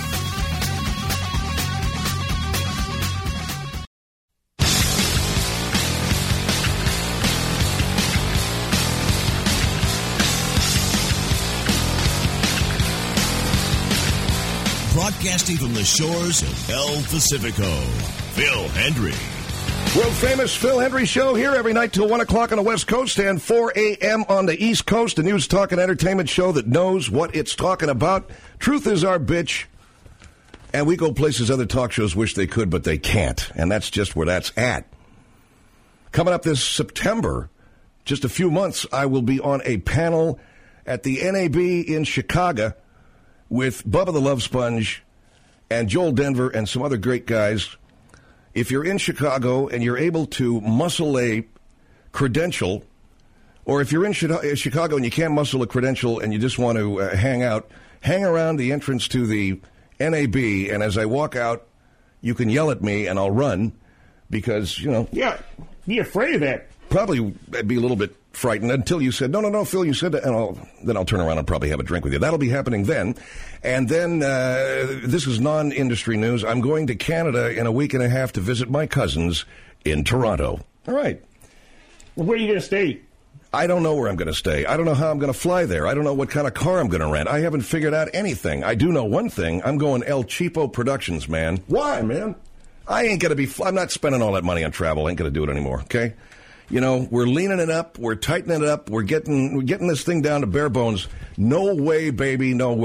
Broadcasting from the shores of El Pacifico, Phil Hendry. World famous Phil Hendry Show here every night till one o'clock on the West Coast and four a.m. on the East Coast. A news, talk, and entertainment show that knows what it's talking about. Truth is our bitch. And we go places other talk shows wish they could, but they can't. And that's just where that's at. Coming up this September, just a few months, I will be on a panel at the N A B in Chicago with Bubba the Love Sponge and Joel Denver and some other great guys. If you're in Chicago and you're able to muscle a credential, or if you're in Chicago and you can't muscle a credential and you just want to uh, hang out, hang around the entrance to the N A B, and as I walk out, you can yell at me and I'll run because, you know... Yeah, be afraid of that. Probably I'd be a little bit frightened until you said, no, no, no, Phil, you said that, and I'll, then I'll turn around and probably have a drink with you. That'll be happening then. And then, uh, this is non-industry news. I'm going to Canada in a week and a half to visit my cousins in Toronto. All right. Well, where are you going to stay? I don't know where I'm going to stay. I don't know how I'm going to fly there. I don't know what kind of car I'm going to rent. I haven't figured out anything. I do know one thing. I'm going El Cheapo Productions, man. Why, man? I ain't going to be, fl- I'm not spending all that money on travel. I ain't going to do it anymore, okay? You know, we're leaning it up. We're tightening it up. We're getting, we're getting this thing down to bare bones. No way, baby, no way.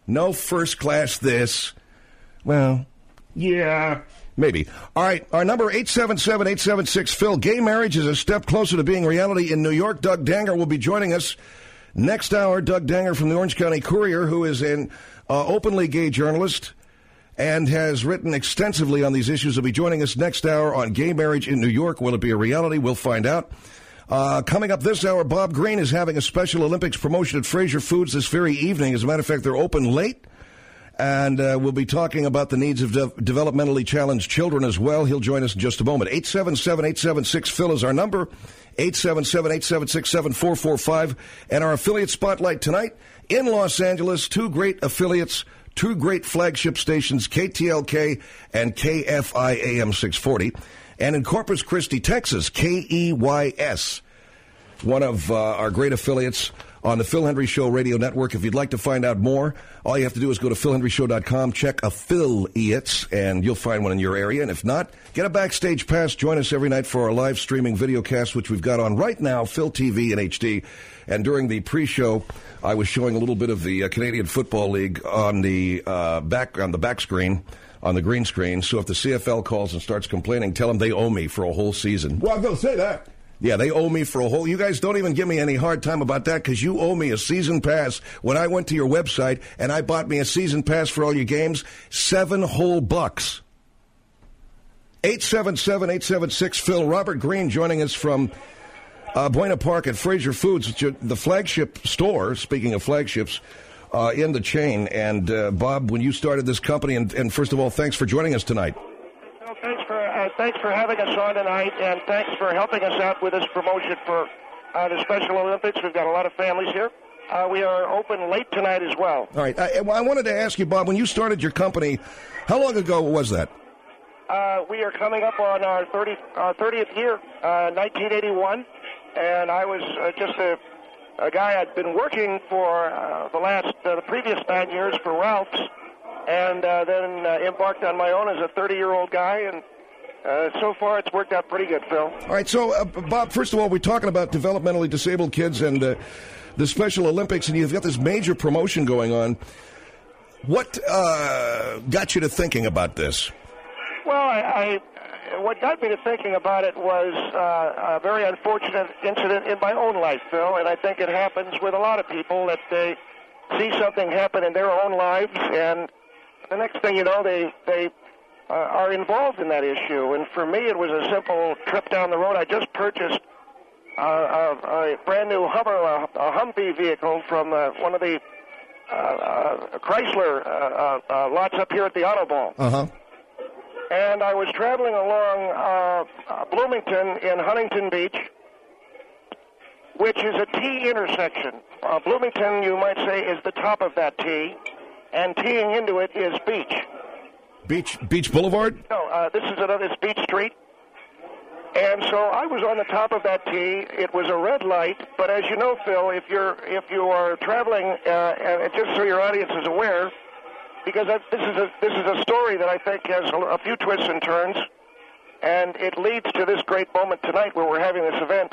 No first class this. Well, yeah, maybe. All right, our number eight seven seven, eight seven six, Phil. Gay marriage is a step closer to being reality in New York. Doug Danger will be joining us next hour. Doug Danger from the Orange County Courier, who is an uh, openly gay journalist and has written extensively on these issues, will be joining us next hour on gay marriage in New York. Will it be a reality? We'll find out. Uh, coming up this hour, Bob Green is having a Special Olympics promotion at Fraser Foods this very evening. As a matter of fact, they're open late, and uh, we'll be talking about the needs of de- developmentally challenged children as well. He'll join us in just a moment. eight seven seven, eight seven six, Phil is our number, eight seven seven, eight seven six, seven four four five. And our affiliate spotlight tonight in Los Angeles, two great affiliates, two great flagship stations, K T L K and K F I A M six forty. And in Corpus Christi, Texas, K E Y S, one of uh, our great affiliates on the Phil Hendrie Show radio network. If you'd like to find out more, all you have to do is go to phil hendrie show dot com, check affiliates, and you'll find one in your area. And if not, get a backstage pass. Join us every night for our live streaming video cast, which we've got on right now, Phil T V in H D. And during the pre-show, I was showing a little bit of the uh, Canadian Football League on the uh, back on the back screen, on the green screen. So if the C F L calls and starts complaining, tell them they owe me for a whole season. Well, they'll say that. Yeah, they owe me for a whole... You guys don't even give me any hard time about that because you owe me a season pass. When I went to your website and I bought me a season pass for all your games, seven whole bucks. eight seven seven, eight seven six, Phil. Robert Green joining us from uh, Buena Park at Fraser Foods, the flagship store, speaking of flagships, uh, in the chain. And, uh, Bob, when you started this company, and, and first of all, thanks for joining us tonight. Well, thanks for uh, thanks for having us on tonight, and thanks for helping us out with this promotion for uh, the Special Olympics. We've got a lot of families here. Uh, we are open late tonight as well. All right. I, I wanted to ask you, Bob, when you started your company, how long ago was that? Uh, we are coming up on our thirtieth, our thirtieth year, uh, nineteen eighty-one, and I was uh, just a, a guy. I'd been working for uh, the last, uh, the previous nine years for Ralph's, and uh, then uh, embarked on my own as a thirty-year-old guy, and uh, so far it's worked out pretty good, Phil. All right, so, uh, Bob, first of all, we're talking about developmentally disabled kids and uh, the Special Olympics, and you've got this major promotion going on. What uh, got you to thinking about this? Well, I, I, what got me to thinking about it was uh, a very unfortunate incident in my own life, Phil, and I think it happens with a lot of people that they see something happen in their own lives, and the next thing you know, they they uh, are involved in that issue. And for me, it was a simple trip down the road. I just purchased uh, a, a brand new Hummer, a, a Humvee vehicle from uh, one of the uh, uh, Chrysler uh, uh, uh, lots up here at the Autoball. Uh-huh. And I was traveling along uh, Bloomington in Huntington Beach, which is a T intersection. Uh, Bloomington, you might say, is the top of that T, and teeing into it is Beach. Beach Beach Boulevard? No, uh, this is another, it's Beach Street. And so I was on the top of that T. It was a red light, but as you know, Phil, if you're if you are traveling, uh, and just so your audience is aware, because I, this is a this is a story that I think has a, a few twists and turns, and it leads to this great moment tonight where we're having this event.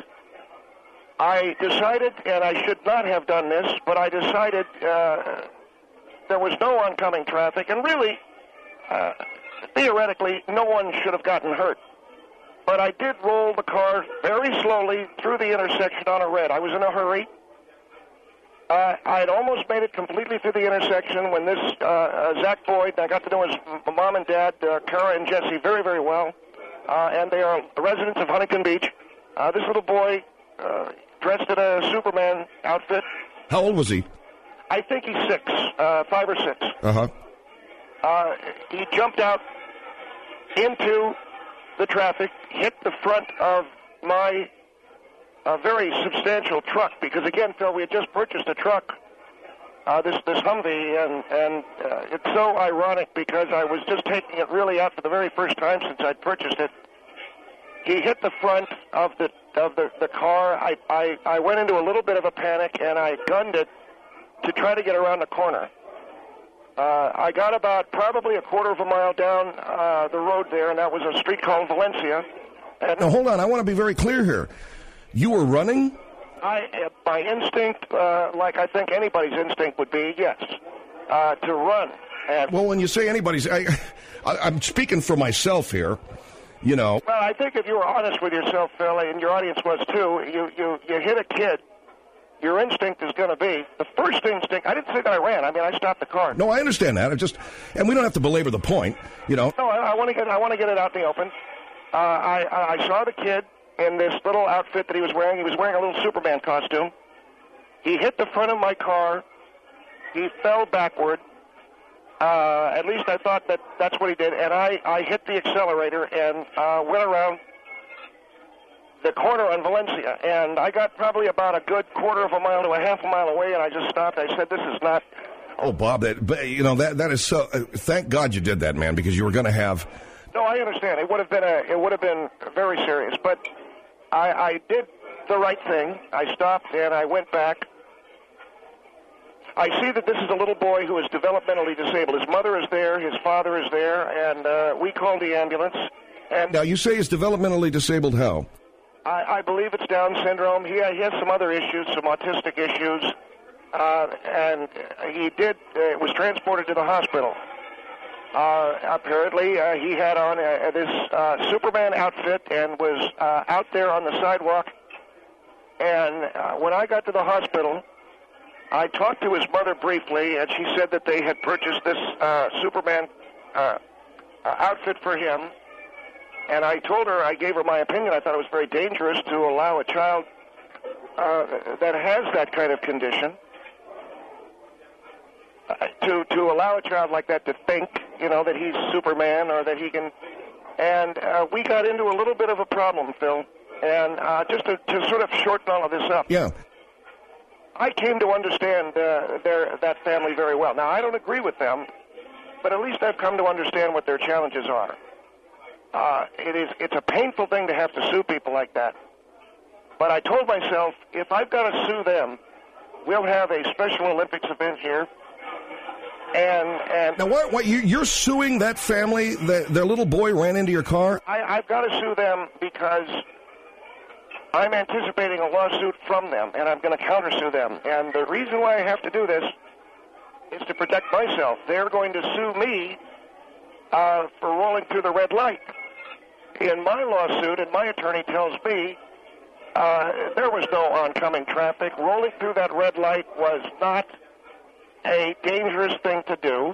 I decided, and I should not have done this, but I decided uh, there was no oncoming traffic, and really, uh, theoretically, no one should have gotten hurt. But I did roll the car very slowly through the intersection on a red. I was in a hurry. Uh, I had almost made it completely through the intersection when this uh, uh, Zach Boyd, I got to know his mom and dad, uh, Kara and Jesse, very, very well, uh, and they are residents of Huntington Beach. Uh, this little boy, uh, dressed in a Superman outfit. How old was he? I think he's six, uh, five or six. Uh-huh. Uh, he jumped out into the traffic, hit the front of my a very substantial truck, because again, Phil, we had just purchased a truck, uh, this this Humvee, and and uh, it's so ironic because I was just taking it really out for the very first time since I'd purchased it. He hit the front of the of the, the car. I, I I went into a little bit of a panic, and I gunned it to try to get around the corner. Uh, I got about probably a quarter of a mile down uh, the road there, and that was a street called Valencia. And now, hold on. I want to be very clear here. You were running? I, uh, by instinct, uh, like I think anybody's instinct would be, yes. uh, to run. And well, when you say anybody's, I, I, I'm speaking for myself here. You know. Well, I think if you were honest with yourself, Phil, and your audience was too, you you you hit a kid. Your instinct is going to be the first instinct. I didn't say that I ran. I mean, I stopped the car. No, I understand that. I just, and we don't have to belabor the point. You know. No, I, I want to get I want to get it out in the open. Uh, I I saw the kid in this little outfit that he was wearing. He was wearing a little Superman costume. He hit the front of my car. He fell backward. Uh, at least I thought that that's what he did. And I, I hit the accelerator and uh, went around the corner on Valencia. And I got probably about a good quarter of a mile to a half a mile away, and I just stopped. I said, this is not... Oh, Bob, that, you know, that that is so... Uh, thank God you did that, man, because you were going to have... No, I understand. It would have been a, it would have been very serious. But I, I did the right thing. I stopped, and I went back. I see that this is a little boy who is developmentally disabled. His mother is there, his father is there, and uh, we called the ambulance. And now, you say he's developmentally disabled how? I, I believe it's Down syndrome. He, he has some other issues, some autistic issues, uh, and he did uh, was transported to the hospital. Uh, apparently, uh, he had on uh, this uh, Superman outfit and was uh, out there on the sidewalk. And uh, when I got to the hospital, I talked to his mother briefly, and she said that they had purchased this uh, Superman uh, uh, outfit for him. And I told her, I gave her my opinion. I thought it was very dangerous to allow a child uh, that has that kind of condition, uh, to to allow a child like that to think, you know, that he's Superman or that he can. And uh, we got into a little bit of a problem, Phil. And uh, just to, to sort of shorten all of this up. Yeah. I came to understand uh, their, that family very well. Now, I don't agree with them, but at least I've come to understand what their challenges are. Uh, it is, it's a painful thing to have to sue people like that. But I told myself, if I've got to sue them, we'll have a Special Olympics event here. And, and now, what? What? You, you're suing that family? The, their little boy ran into your car? I, I've got to sue them because I'm anticipating a lawsuit from them, and I'm going to countersue them. And the reason why I have to do this is to protect myself. They're going to sue me uh, for rolling through the red light. In my lawsuit, and my attorney tells me, uh, there was no oncoming traffic. Rolling through that red light was not a dangerous thing to do.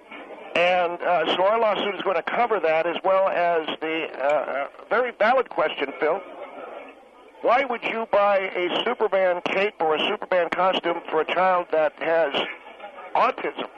And uh, so our lawsuit is going to cover that, as well as the uh, very valid question, Phil. Why would you buy a Superman cape or a Superman costume for a child that has autism?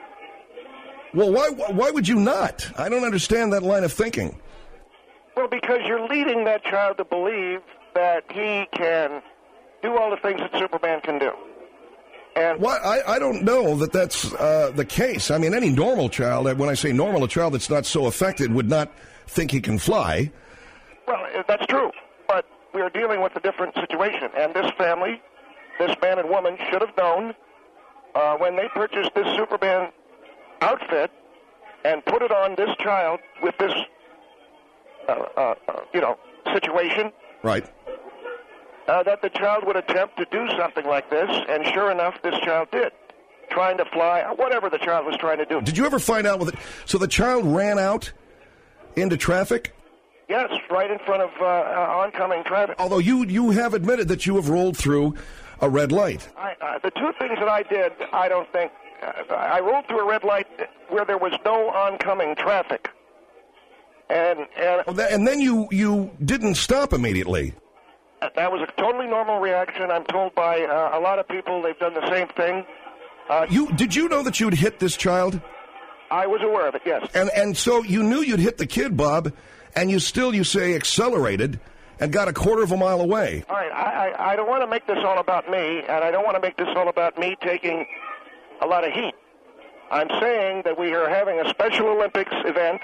Well, why why would you not? I don't understand that line of thinking. Well, because you're leading that child to believe that he can do all the things that Superman can do. And why, I, I don't know that that's uh, the case. I mean, any normal child, when I say normal, a child that's not so affected would not think he can fly. Well, that's true. But we are dealing with a different situation. And this family, this man and woman, should have known uh, when they purchased this Superman outfit and put it on this child with this, uh, uh, uh, you know, situation. Right. Uh, that the child would attempt to do something like this, and sure enough, this child did. Trying to fly, whatever the child was trying to do. Did you ever find out with it? So the child ran out into traffic? Yes, right in front of uh, uh, oncoming traffic. Although you, you have admitted that you have rolled through a red light. I, uh, the two things that I did, I don't think... Uh, I rolled through a red light where there was no oncoming traffic. And and, oh, that, and then you, you didn't stop immediately. That was a totally normal reaction. I'm told by uh, a lot of people they've done the same thing. Uh, you Did you know that you'd hit this child? I was aware of it, yes. And and so you knew you'd hit the kid, Bob, and you still, you say, accelerated and got a quarter of a mile away. All right, I, I, I don't want to make this all about me, and I don't want to make this all about me taking a lot of heat. I'm saying that we are having a Special Olympics event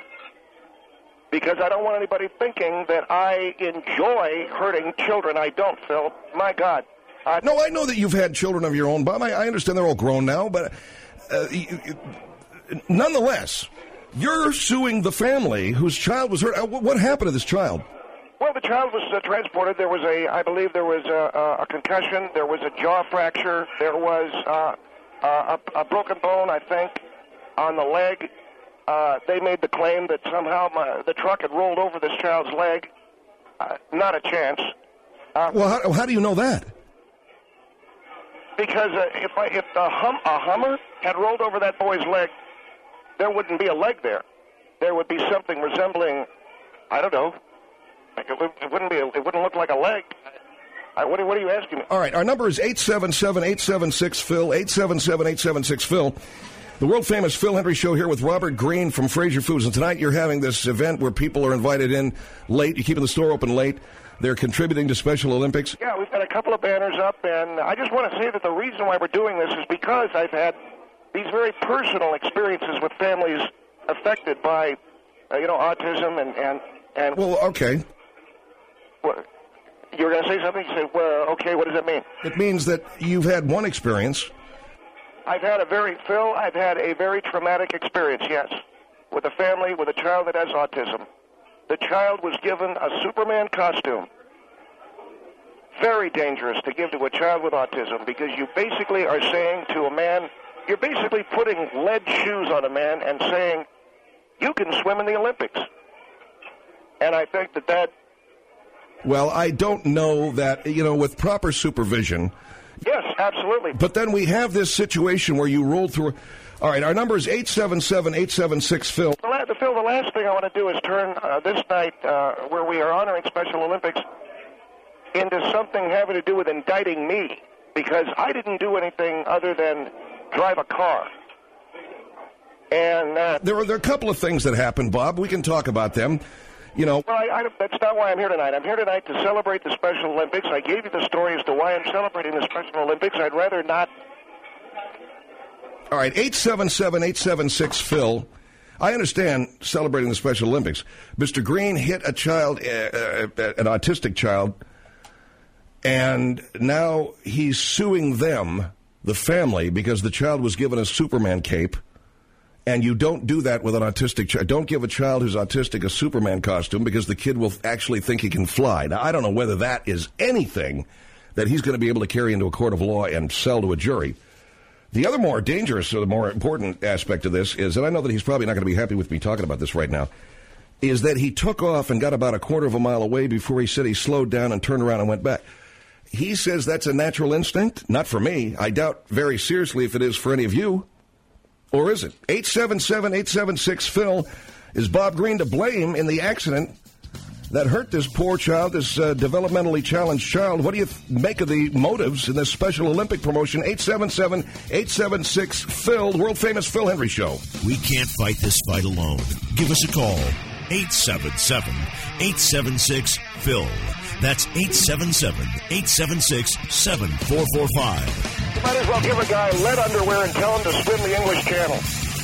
because I don't want anybody thinking that I enjoy hurting children. I don't, Phil. My God. I... No, I know that you've had children of your own, Bob. I, I understand they're all grown now, but uh, you, you, nonetheless, you're suing the family whose child was hurt. What happened to this child? Well, the child was uh, transported. There was a, I believe there was a, a concussion. There was a jaw fracture. There was uh, a, a broken bone, I think. on the leg. Uh, they made the claim that somehow my, the truck had rolled over this child's leg. Uh, not a chance. Uh, well, how, how do you know that? Because uh, if I, if the hum, a Hummer had rolled over that boy's leg, there wouldn't be a leg there. There would be something resembling, I don't know, like it, it wouldn't be, a, it wouldn't look like a leg. I, what, what are you asking me? All right, our number is eight seven seven, eight seven six, Phil, eight seven seven, eight seven six, Phil. The world-famous Phil Hendrie Show here with Robert Green from Fraser Foods. And tonight you're having this event where people are invited in late. You're keeping the store open late. They're contributing to Special Olympics. Yeah, we've got a couple of banners up, and I just want to say that the reason why we're doing this is because I've had these very personal experiences with families affected by, uh, you know, autism and... and, and well, okay. What, you were going to say something? You said, well, okay, what does that mean? It means that you've had one experience... I've had a very, Phil, I've had a very traumatic experience, yes, with a family with a child that has autism. The child was given a Superman costume. Very dangerous to give to a child with autism because you basically are saying to a man, you're basically putting lead shoes on a man and saying, you can swim in the Olympics. And I think that that... Well, I don't know that, you know, with proper supervision... Yes, absolutely. But then we have this situation where you rolled through... All right, our number is eight seven seven, eight seven six, Phil. The, la- the, Phil, the last thing I want to do is turn uh, this night, uh, where we are honoring Special Olympics, into something having to do with indicting me, because I didn't do anything other than drive a car. And uh, there, are, there are a couple of things that happened, Bob. We can talk about them. You know, well, I, I, that's not why I'm here tonight. I'm here tonight to celebrate the Special Olympics. I gave you the story as to why I'm celebrating the Special Olympics. I'd rather not. All right, eight seven seven, eight seven six, Phil. I understand celebrating the Special Olympics. Mister Green hit a child, uh, uh, an autistic child, and now he's suing them, the family, because the child was given a Superman cape. And you don't do that with an autistic child. Don't give a child who's autistic a Superman costume because the kid will actually think he can fly. Now, I don't know whether that is anything that he's going to be able to carry into a court of law and sell to a jury. The other more dangerous or the more important aspect of this is, and I know that he's probably not going to be happy with me talking about this right now, is that he took off and got about a quarter of a mile away before he said he slowed down and turned around and went back. He says that's a natural instinct. Not for me. I doubt very seriously if it is for any of you. Or is it? eight seven seven, eight seven six, Phil. Is Bob Green to blame in the accident that hurt this poor child, this uh, developmentally challenged child? What do you th- make of the motives in this Special Olympic promotion? eight seven seven, eight seven six, Phil, the world-famous Phil Hendrie Show. We can't fight this fight alone. Give us a call. eight seven seven, eight seven six, Phil. That's eight seven seven, eight seven six, seven four four five. You might as well give a guy lead underwear and tell him to swim the English Channel.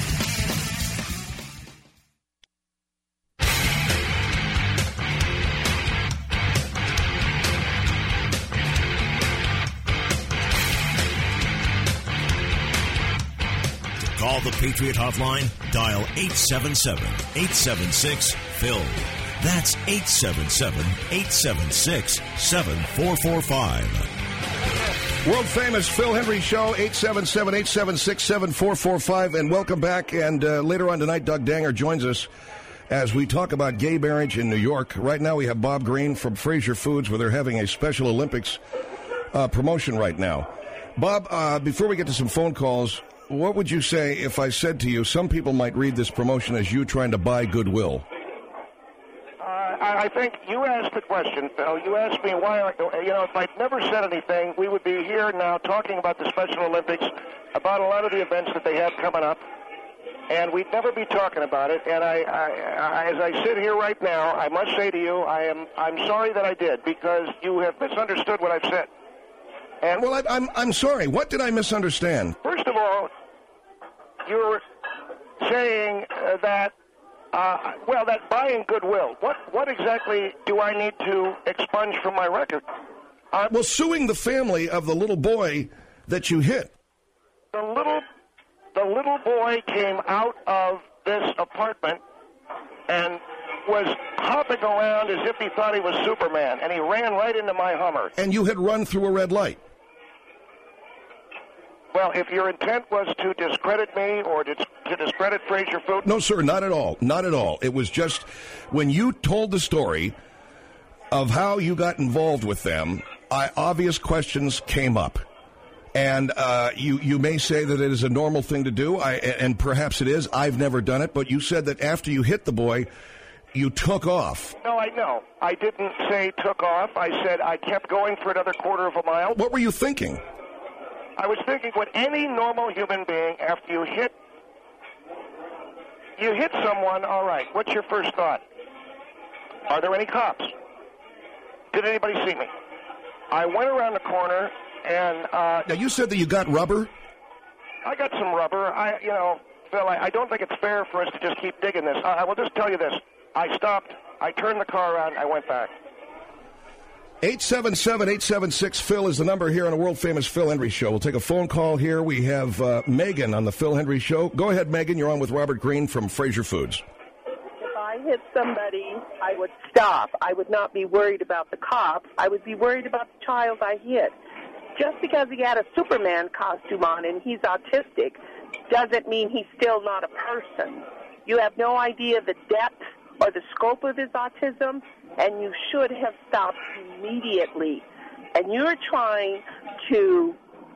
To call the Patriot Hotline, dial eight seven seven, eight seven six, Phil. That's eight seven seven, eight seven six, seven four four five. World-famous Phil Hendrie Show, eight seven seven, eight seven six, seven four four five. And welcome back. And uh, later on tonight, Doug Danger joins us as we talk about gay marriage in New York. Right now, we have Bob Green from Fraser Foods, where they're having a Special Olympics uh, promotion right now. Bob, uh, before we get to some phone calls, what would you say if I said to you, some people might read this promotion as you trying to buy goodwill? I think you asked the question, Phil. You asked me why, you know, if I'd never said anything, we would be here now talking about the Special Olympics, about a lot of the events that they have coming up, and we'd never be talking about it. And I, I, I as I sit here right now, I must say to you, I am, I'm sorry that I did, because you have misunderstood what I've said. And well, I, I'm, I'm sorry. What did I misunderstand? First of all, you're saying uh, that. Uh, well, that buying goodwill. What what exactly do I need to expunge from my record? Uh, well, suing the family of the little boy that you hit. The little the little boy came out of this apartment and was hopping around as if he thought he was Superman, and he ran right into my Hummer. And you had run through a red light. Well, if your intent was to discredit me or to, to discredit Fraser Foods... No, sir, not at all. Not at all. It was just when you told the story of how you got involved with them, I, obvious questions came up. And uh, you, you may say that it is a normal thing to do, I, and perhaps it is. I've never done it, but you said that after you hit the boy, you took off. No, I know. I didn't say took off. I said I kept going for another quarter of a mile. What were you thinking? I was thinking what any normal human being, after you hit you hit someone, all right, what's your first thought? Are there any cops? Did anybody see me? I went around the corner, and... Uh, now, you said that you got rubber? I got some rubber. I, you know, Phil, I, I don't think it's fair for us to just keep digging this. I, I will just tell you this. I stopped, I turned the car around, I went back. eight seven seven, eight seven six, Phil is the number here on the world-famous Phil Hendry Show. We'll take a phone call here. We have uh, Megan on the Phil Hendry Show. Go ahead, Megan. You're on with Robert Greene from Fraser Foods. If I hit somebody, I would stop. I would not be worried about the cops. I would be worried about the child I hit. Just because he had a Superman costume on and he's autistic doesn't mean he's still not a person. You have no idea the depth or the scope of his autism, and you should have stopped immediately. And you're trying to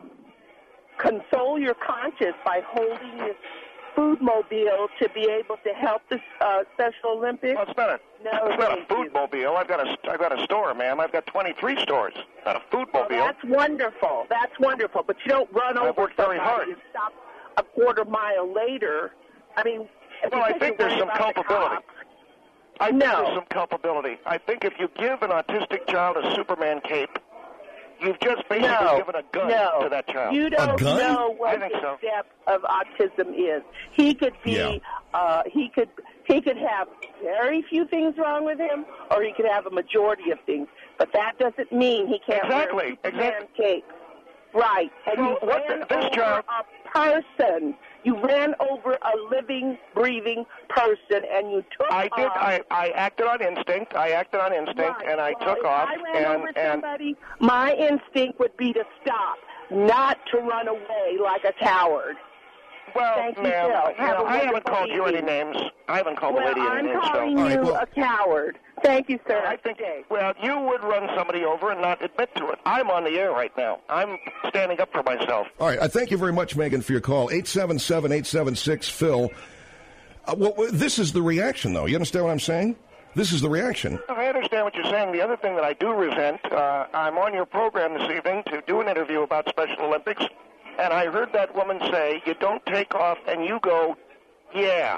console your conscience by holding this food mobile to be able to help the uh, Special Olympics. Well, it's not a, no, it's not a food mobile. I've got a, I've got a store, ma'am. I've got twenty-three stores. Not a food well, mobile. That's wonderful. That's wonderful. But you don't run I've over worked very hard. and stop a quarter mile later. I mean, well, I think there's some culpability. I think no. there's some culpability. I think if you give an autistic child a Superman cape, you've just basically no. given a gun no. to that child. You don't know what the so. depth of autism is. He could be, Yeah. uh, he could, he could have very few things wrong with him, or he could have a majority of things. But that doesn't mean he can't exactly. wear a Superman exactly. cape. Right. And well, you what ran the, this over child... a person. You ran over a living, breathing person, and you took I did. off. I, I acted on instinct. I acted on instinct, Right. and I well, took if off. I ran and, over and somebody, my instinct would be to stop, not to run away like a coward. Well, Thank you, ma'am, Phil. you Have know, a I haven't wonderful called you any evening. names. I haven't called well, the lady any I'm names. calling so. you All right, well, a coward. Thank you, sir. I think, well, you would run somebody over and not admit to it. I'm on the air right now. I'm standing up for myself. All right. I thank you very much, Megan, for your call. eight seven seven, eight seven six, Phil. Uh, well, this is the reaction, though. You understand what I'm saying? This is the reaction. I understand what you're saying. The other thing that I do resent, uh, I'm on your program this evening to do an interview about Special Olympics, and I heard that woman say, you don't take off, and you go, yeah.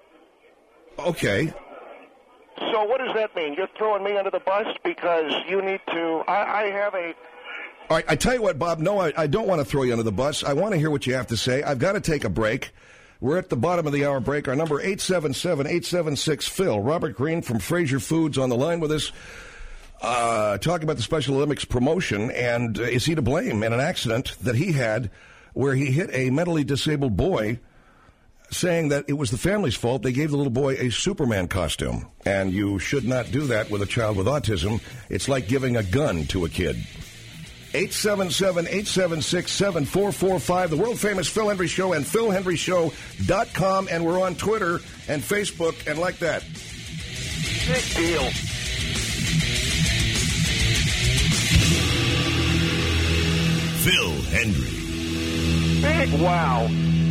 Okay. So what does that mean? You're throwing me under the bus because you need to... I, I have a... All right, I tell you what, Bob, no, I, I don't want to throw you under the bus. I want to hear what you have to say. I've got to take a break. We're at the bottom of the hour break. Our number, eight seven seven, eight seven six, Phil. Robert Greene from Fraser Foods on the line with us, uh, talking about the Special Olympics promotion, and uh, is he to blame in an accident that he had where he hit a mentally disabled boy, saying that it was the family's fault. They gave the little boy a Superman costume, and you should not do that with a child with autism. It's like giving a gun to a kid. eight seven seven, eight seven six, seven four four five, the world-famous Phil Hendry Show, and phil hendry show dot com, and we're on Twitter and Facebook and like that. Big deal. Phil Hendry. Big wow.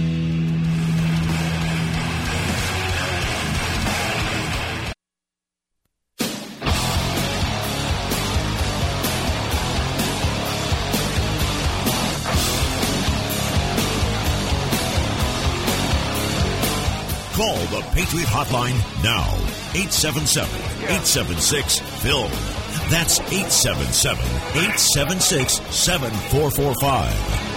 Call the Patriot Hotline now. eight seven seven, eight seven six, Phil. That's eight seven seven, eight seven six, seven four four five.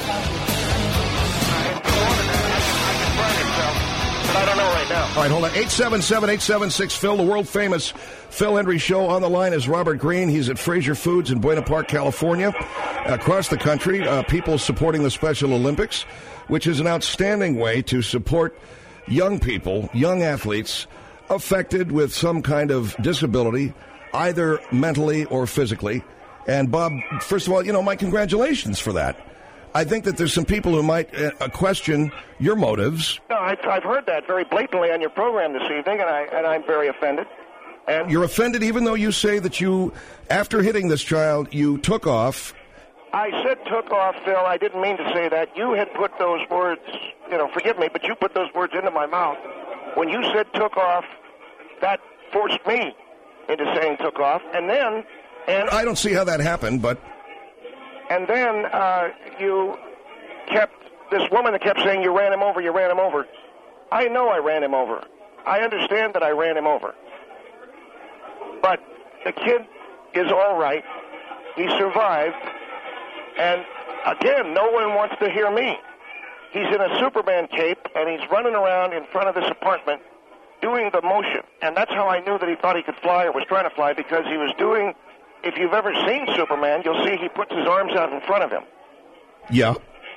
But I don't know right now. All right, hold on. eight seven seven, eight seven six, Phil, the world-famous Phil Hendry Show. On the line is Robert Greene. He's at Fraser Foods in Buena Park, California. Across the country, uh, people supporting the Special Olympics, which is an outstanding way to support young people, young athletes, affected with some kind of disability, either mentally or physically. And, Bob, first of all, you know, my congratulations for that. I think that there's some people who might uh, question your motives. No, I've, I've heard that very blatantly on your program this evening, and, I, and I'm very offended. And You're offended even though you say that you, after hitting this child, you took off. I said took off, Phil. I didn't mean to say that. You had put those words, you know, forgive me, but you put those words into my mouth. When you said took off, that forced me into saying took off. And then... and I don't see how that happened, but... And then uh, you kept, this woman that kept saying you ran him over, you ran him over. I know I ran him over. I understand that I ran him over. But the kid is all right. He survived. And again, no one wants to hear me. He's in a Superman cape, and he's running around in front of this apartment doing the motion. And that's how I knew that he thought he could fly or was trying to fly, because he was doing... If you've ever seen Superman, you'll see he puts his arms out in front of him. Yeah.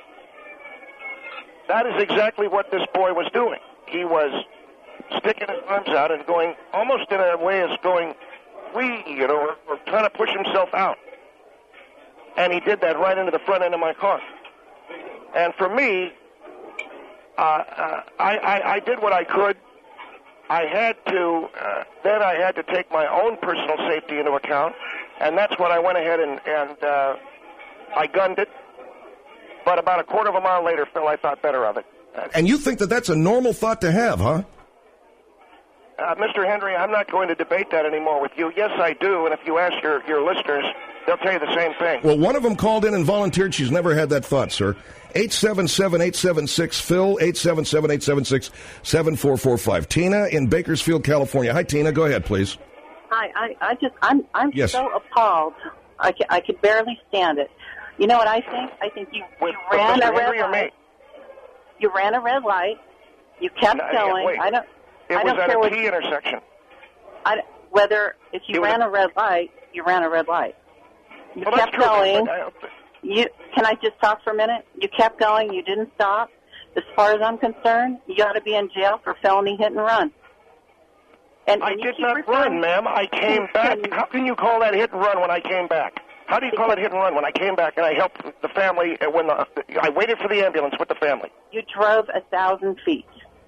That is exactly what this boy was doing. He was sticking his arms out and going, almost in a way as going, wee, you know, or, or trying to push himself out. And he did that right into the front end of my car. And for me, uh, uh, I, I, I did what I could. I had to, uh, then I had to take my own personal safety into account, and that's when I went ahead and, and uh, I gunned it. But about a quarter of a mile later, Phil, I thought better of it. And you think that that's a normal thought to have, huh? Uh, Mister Henry, I'm not going to debate that anymore with you. Yes, I do, and if you ask your, your listeners, they'll tell you the same thing. Well, one of them called in and volunteered. She's never had that thought, sir. eight seven seven, eight seven six, Phil, eight seven seven, eight seven six, seven four four five. Tina in Bakersfield, California. Hi, Tina. Go ahead, please. Hi. I, I just, I'm I'm Yes. so appalled. I, ca- I could barely stand it. You know what I think? I think you, With, you ran Mister a red Henry or light. me? You ran a red light. You kept No, yeah, going. wait. I don't. It I was don't at care a what. T intersection. I, don't- whether if It you was ran a- a red light, you ran a red light. You Well, that's kept true, going. but I- You can I just talk for a minute? You kept going. You didn't stop. As far as I'm concerned, you ought to be in jail for felony hit and run. And, I and you did keep not referring- run, ma'am. I came back. How can you call that hit and run when I came back? How do you call it hit and run when I came back and I helped the family uh, when the, I waited for the ambulance with the family? You drove a thousand feet.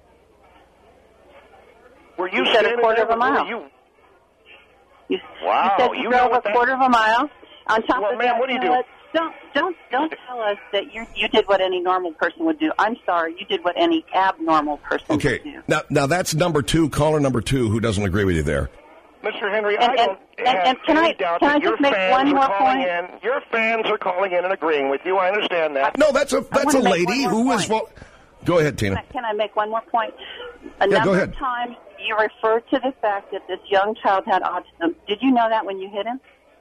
Were you, You said a standing quarter there? of a mile. Were you? You, Wow, you said you, you know drove what a that- quarter of a mile. On top Well, of ma'am, that, what do you know do? what? Don't don't don't tell us that you you did what any normal person would do. I'm sorry, you did what any abnormal person Okay. would do. Now, now that's number two, caller number two, who doesn't agree with you there. Mister Henry, And- I don't and- have and can any I- doubt can I that just your make fans one are more calling point? in. Your fans are calling in and agreeing with you. I understand that. No, that's a that's a wanna make lady one who more is. point. Vol- Go ahead, Can Tina. I, can I make one more point? A Yeah, go number ahead. of times you referred to the fact that this young child had autism. Did you know that when you hit him?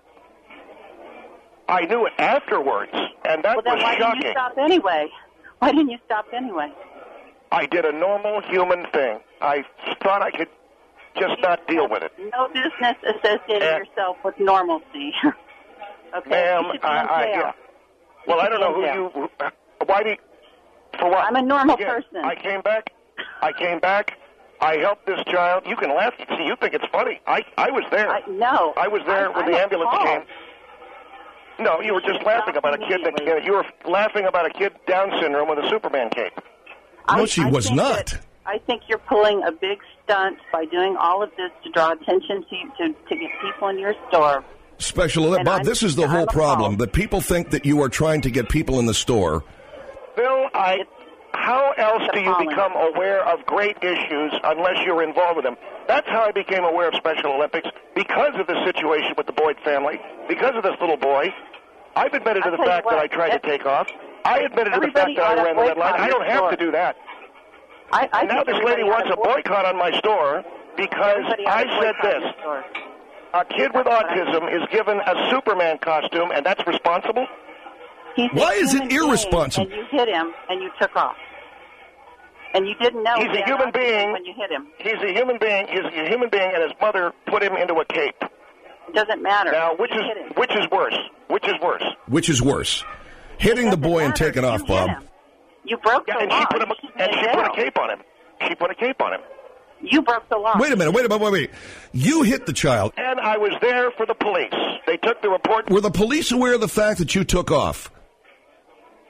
I knew it afterwards, and that Well, then was why shocking. didn't you stop anyway? Why didn't you stop anyway? I did a normal human thing. I thought I could just not deal with it. No business associating Eh. yourself with normalcy. Okay, Ma'am, you should be I, in I, jail. yeah. Well, I should don't be know in who you. Why do you, for what? I'm a normal Again, person. I came back. I came back. I helped this child. You can laugh. See, you think it's funny. I, I was there. I, no. I was there I'm, when I'm the ambulance appalled. came. No, you were just laughing about a kid that you were laughing about a kid Down syndrome with a Superman cape. No, I- she I was think not. that- I think you're pulling a big stunt by doing all of this to draw attention to to, to get people in your store. Special And Bob, I'm- this is the I'm whole appalled. problem. That people think that you are trying to get people in the store. Bill, I. How else do you appalling. become aware of great issues unless you're involved with them? That's how I became aware of Special Olympics, because of the situation with the Boyd family, because of this little boy. I've admitted to I'll the tell you fact that what, I tried to ev- take off. I admitted to the fact everybody that I ought to ran the red light. boycott I don't your have store. to do that. I, I And now think this lady everybody wants ought a to boy- boycott on my store because everybody ought I to said boycott this. your store. A kid with autism is given a Superman costume, and that's responsible? He's a Why is it human being, irresponsible? And you hit him, and you took off. And you didn't know He's he a had human autism being. when you hit him. He's a human being. He's a human being, and his mother put him into a cape. It doesn't matter. Now, which You is hit him. which is worse? Which is worse? Which is worse? Hitting the Doesn't boy and matter. taking You off, hit Bob. him. You broke Yeah, the and law. she put him You should be and in she put a jail. cape on him. She put a cape on him. You broke the law. Wait a minute, wait a minute, wait, wait. You hit the child. And I was there for the police. They took the report. Were the police aware of the fact that you took off?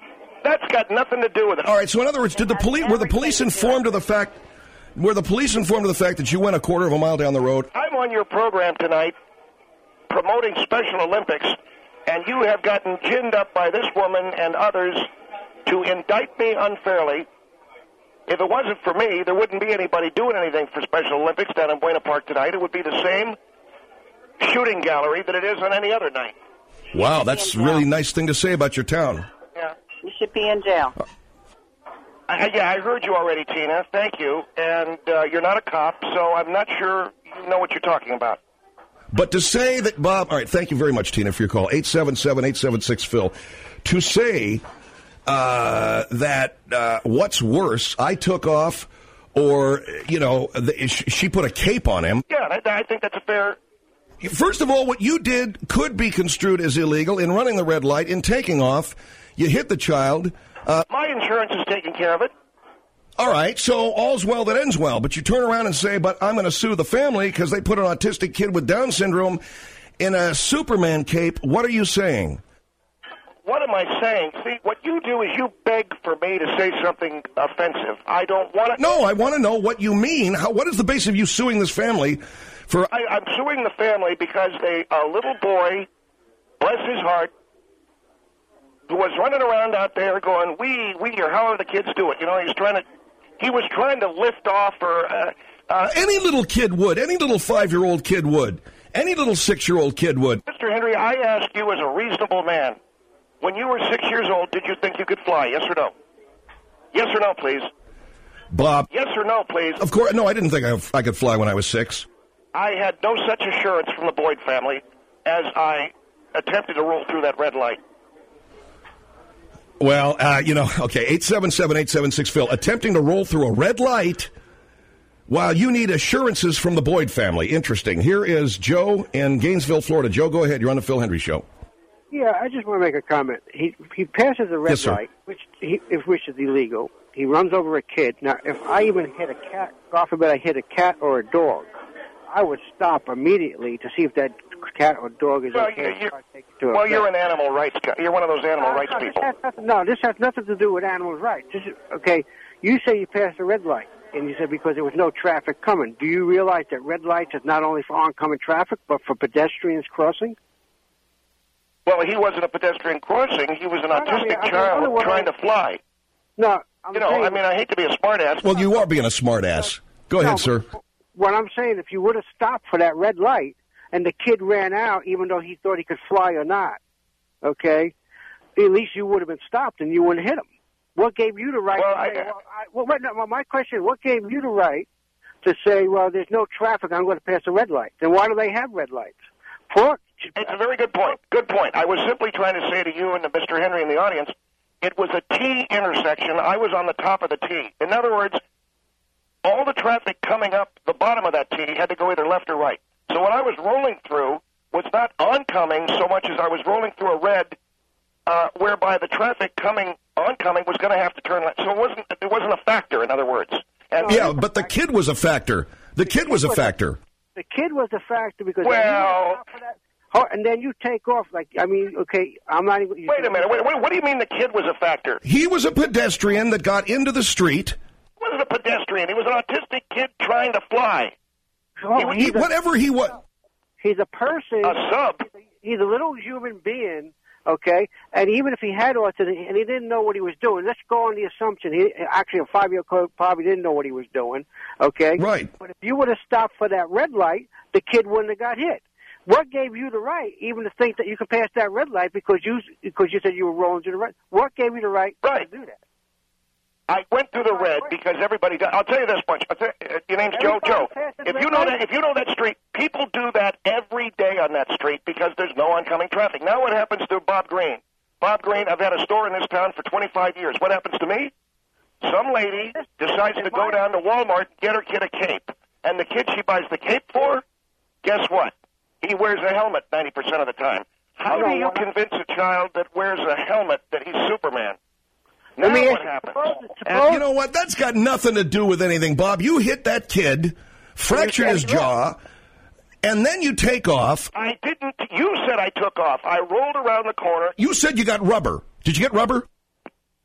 That's got nothing to do with it. All right, so in other words, did the police were the police informed of the fact were the police informed of the fact that you went a quarter of a mile down the road? I'm on your program tonight promoting Special Olympics, and you have gotten ginned up by this woman and others to indict me unfairly. If it wasn't for me, there wouldn't be anybody doing anything for Special Olympics down in Buena Park tonight. It would be the same shooting gallery that it is on any other night. Wow, that's a really nice thing to say about your town. Yeah. You should be in jail. I, yeah, I heard you already, Tina. Thank you. And uh, you're not a cop, so I'm not sure you know what you're talking about. But to say that, Bob, all right, thank you very much, Tina, for your call. eight seven seven, eight seven six, Phil. To say uh, that uh, what's worse, I took off or, you know, the, she put a cape on him. Yeah, I, I think that's a fair... First of all, what you did could be construed as illegal in running the red light, in taking off. You hit the child. Uh, My insurance is taking care of it. All right, so all's well that ends well, but you turn around and say, but I'm going to sue the family because they put an autistic kid with Down syndrome in a Superman cape. What are you saying? What am I saying? See, what you do is you beg for me to say something offensive. I don't want to... No, I want to know what you mean. How, what is the base of you suing this family for... I, I'm suing the family because they, a little boy, bless his heart, who was running around out there going, we, we, or however the kids do it. You know, he's trying to... He was trying to lift off or... Uh, uh, any little kid would. Any little five-year-old kid would. Any little six-year-old kid would. Mister Henry, I ask you as a reasonable man, when you were six years old, did you think you could fly? Yes or no? Yes or no, please? Bob. Yes or no, please? Of course. No, I didn't think I, I could fly when I was six. I had no such assurance from the Boyd family as I attempted to roll through that red light. Well, uh, you know, okay, eight seven seven, eight seven six, Phil. Attempting to roll through a red light while you need assurances from the Boyd family. Interesting. Here is Joe in Gainesville, Florida. Joe, go ahead. You're on the Phil Hendry Show. Yeah, I just want to make a comment. He he passes a red yes, light, which he, if which is illegal. He runs over a kid. Now, if I even hit a cat, God forbid I hit a cat or a dog, I would stop immediately to see if that cat or dog is well, okay. You're, you're, well, you're an animal rights guy. You're one of those animal no, rights no, people. This nothing, no, this has nothing to do with animal rights. This is, okay, you say you passed a red light, and you said because there was no traffic coming. Do you realize that red lights is not only for oncoming traffic, but for pedestrians crossing? Well, he wasn't a pedestrian crossing. He was an autistic I mean, I child mean, trying to fly. No, I'm You know, saying, I mean, I hate to be a smartass. Well, you are being a smartass. Go no, ahead, sir. What I'm saying, if you would have stopped for that red light and the kid ran out, even though he thought he could fly or not, okay, at least you would have been stopped and you wouldn't hit him. What gave you the right well, to I, say, well, I, well, wait, no, my question is, what gave you the right to say, well, there's no traffic, I'm going to pass a red light? Then why do they have red lights? For, it's a very good point. Good point. I was simply trying to say to you and to Mister Henry in the audience, it was a T intersection. I was on the top of the T. In other words, all the traffic coming up the bottom of that T had to go either left or right. So what I was rolling through was not oncoming so much as I was rolling through a red, uh, whereby the traffic coming oncoming was going to have to turn left. So it wasn't it wasn't a factor, in other words. And yeah, but the kid was a factor. The kid was a factor. The kid was a factor because... Well... Oh, and then you take off, like, I mean, okay, I'm not even... Wait a minute, wait, wait, what do you mean the kid was a factor? He was a pedestrian that got into the street. He wasn't a pedestrian. He was an autistic kid trying to fly. Oh, he, he, a, whatever he was... He's a person... A sub. He's a, he's a little human being, okay? And even if he had autism and he didn't know what he was doing, let's go on the assumption, he actually a five-year-old kid probably didn't know what he was doing, okay? Right. But if you would have stopped for that red light, the kid wouldn't have got hit. What gave you the right even to think that you could pass that red light because you because you said you were rolling to the right? What gave you the right, right. to do that? I went through the red because everybody does. I'll tell you this much. I'll tell you, your name's Joe. Joe. If you know that, if you know that street, people do that every day on that street because there's no oncoming traffic. Now, what happens to Bob Green? Bob Green. I've had a store in this town for twenty-five years. What happens to me? Some lady decides to go down to Walmart and get her kid a cape, and the kid she buys the cape for, guess what? He wears a helmet ninety percent of the time. How do you convince a child that wears a helmet that he's Superman? Now Let me what ask, happens? Suppose, And you know what? That's got nothing to do with anything, Bob. You hit that kid, fractured his jaw, and then you take off. I didn't. You said I took off. I rolled around the corner. You said you got rubber. Did you get rubber?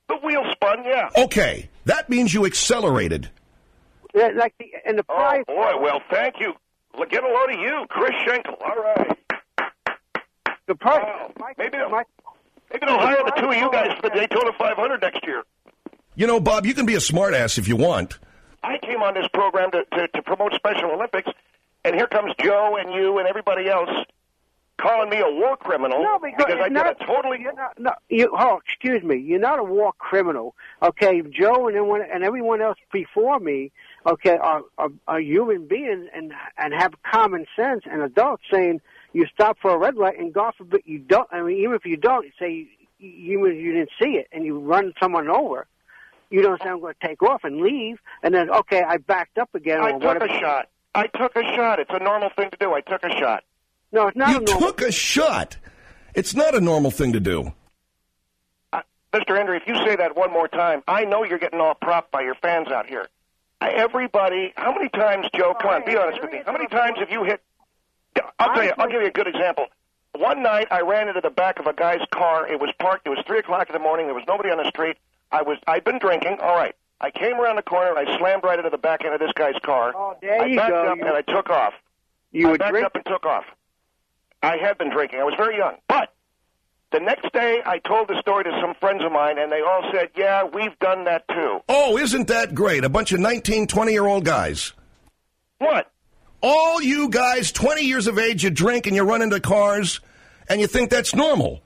The wheel spun, yeah. Okay, that means you accelerated. Yeah, like the, and the Oh, price. boy, well, thank you. Look, get a load of you, Chris Schenkel. All right. The price. Wow. My, Maybe they'll, my, maybe they'll hire the two of you guys for the Daytona five hundred next year. You know, Bob, you can be a smartass if you want. I came on this program to, to, to promote Special Olympics, and here comes Joe and you and everybody else calling me a war criminal No, because, because I not, did a totally... You're not, no, you, oh, excuse me. You're not a war criminal. Okay, Joe and everyone, and everyone else before me, okay, are, are, are human beings and and have common sense and adults saying you stop for a red light and God forbid you don't. I mean, even if you don't, say you you didn't see it and you run someone over, you don't say I'm going to take off and leave, and then okay, I backed up again. I or took whatever. a shot. I took a shot. It's a normal thing to do. I took a shot. No, it's not You a normal. took a shot. It's not a normal thing to do. Uh, Mister Henry, if you say that one more time, I know you're getting all propped by your fans out here. Uh, everybody, how many times, Joe, come on, be honest with me. How many times have you hit... I'll tell you, I'll give you a good example. One night, I ran into the back of a guy's car. It was parked. It was three o'clock in the morning. There was nobody on the street. I was, I'd been drinking. All right. I came around the corner, and I slammed right into the back end of this guy's car. Oh, there I you backed go. up, You- and I took off. You I were backed drinking. up and took off. I had been drinking. I was very young. But the next day, I told the story to some friends of mine, and they all said, yeah, we've done that too. Oh, isn't that great? A bunch of nineteen, twenty-year-old guys. What? All you guys, twenty years of age, you drink and you run into cars, and you think that's normal.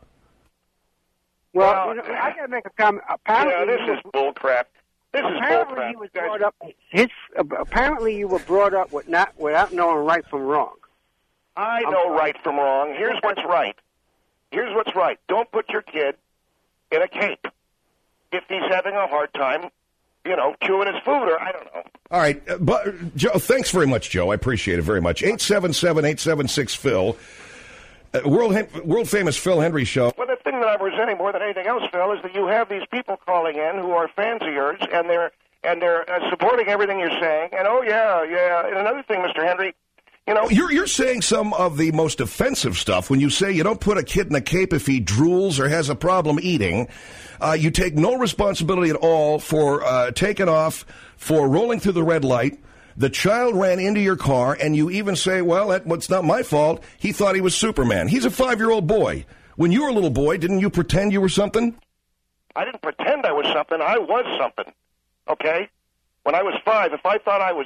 Well, Well, you know, I got to make a comment. Apparently, Yeah, this you is bull crap. This is bull apparently crap. you was brought up. His, apparently, you were brought up with not without knowing right from wrong. I I'm know sorry. right from wrong. Here's what's right. Here's what's right. Don't put your kid in a cape if he's having a hard time, you know, chewing his food or I don't know. All right, uh, but, Joe, thanks very much, Joe. I appreciate it very much. eight seven seven, eight seven six, Phil. Uh, world, world famous Phil Henry Show. Well, the thing that I'm resenting more than anything else, Phil, is that you have these people calling in who are fans of yours, and they're and they're uh, supporting everything you're saying. And oh yeah, yeah. And another thing, Mister Henry, you know, You're, you're saying some of the most offensive stuff when you say you don't put a kid in a cape if he drools or has a problem eating. Uh, you take no responsibility at all for uh, taking off, for rolling through the red light. The child ran into your car, and you even say, well, that, well, it's not my fault. He thought he was Superman. He's a five-year-old boy. When you were a little boy, didn't you pretend you were something? I didn't pretend I was something. I was something. Okay? When I was five, if I thought I was...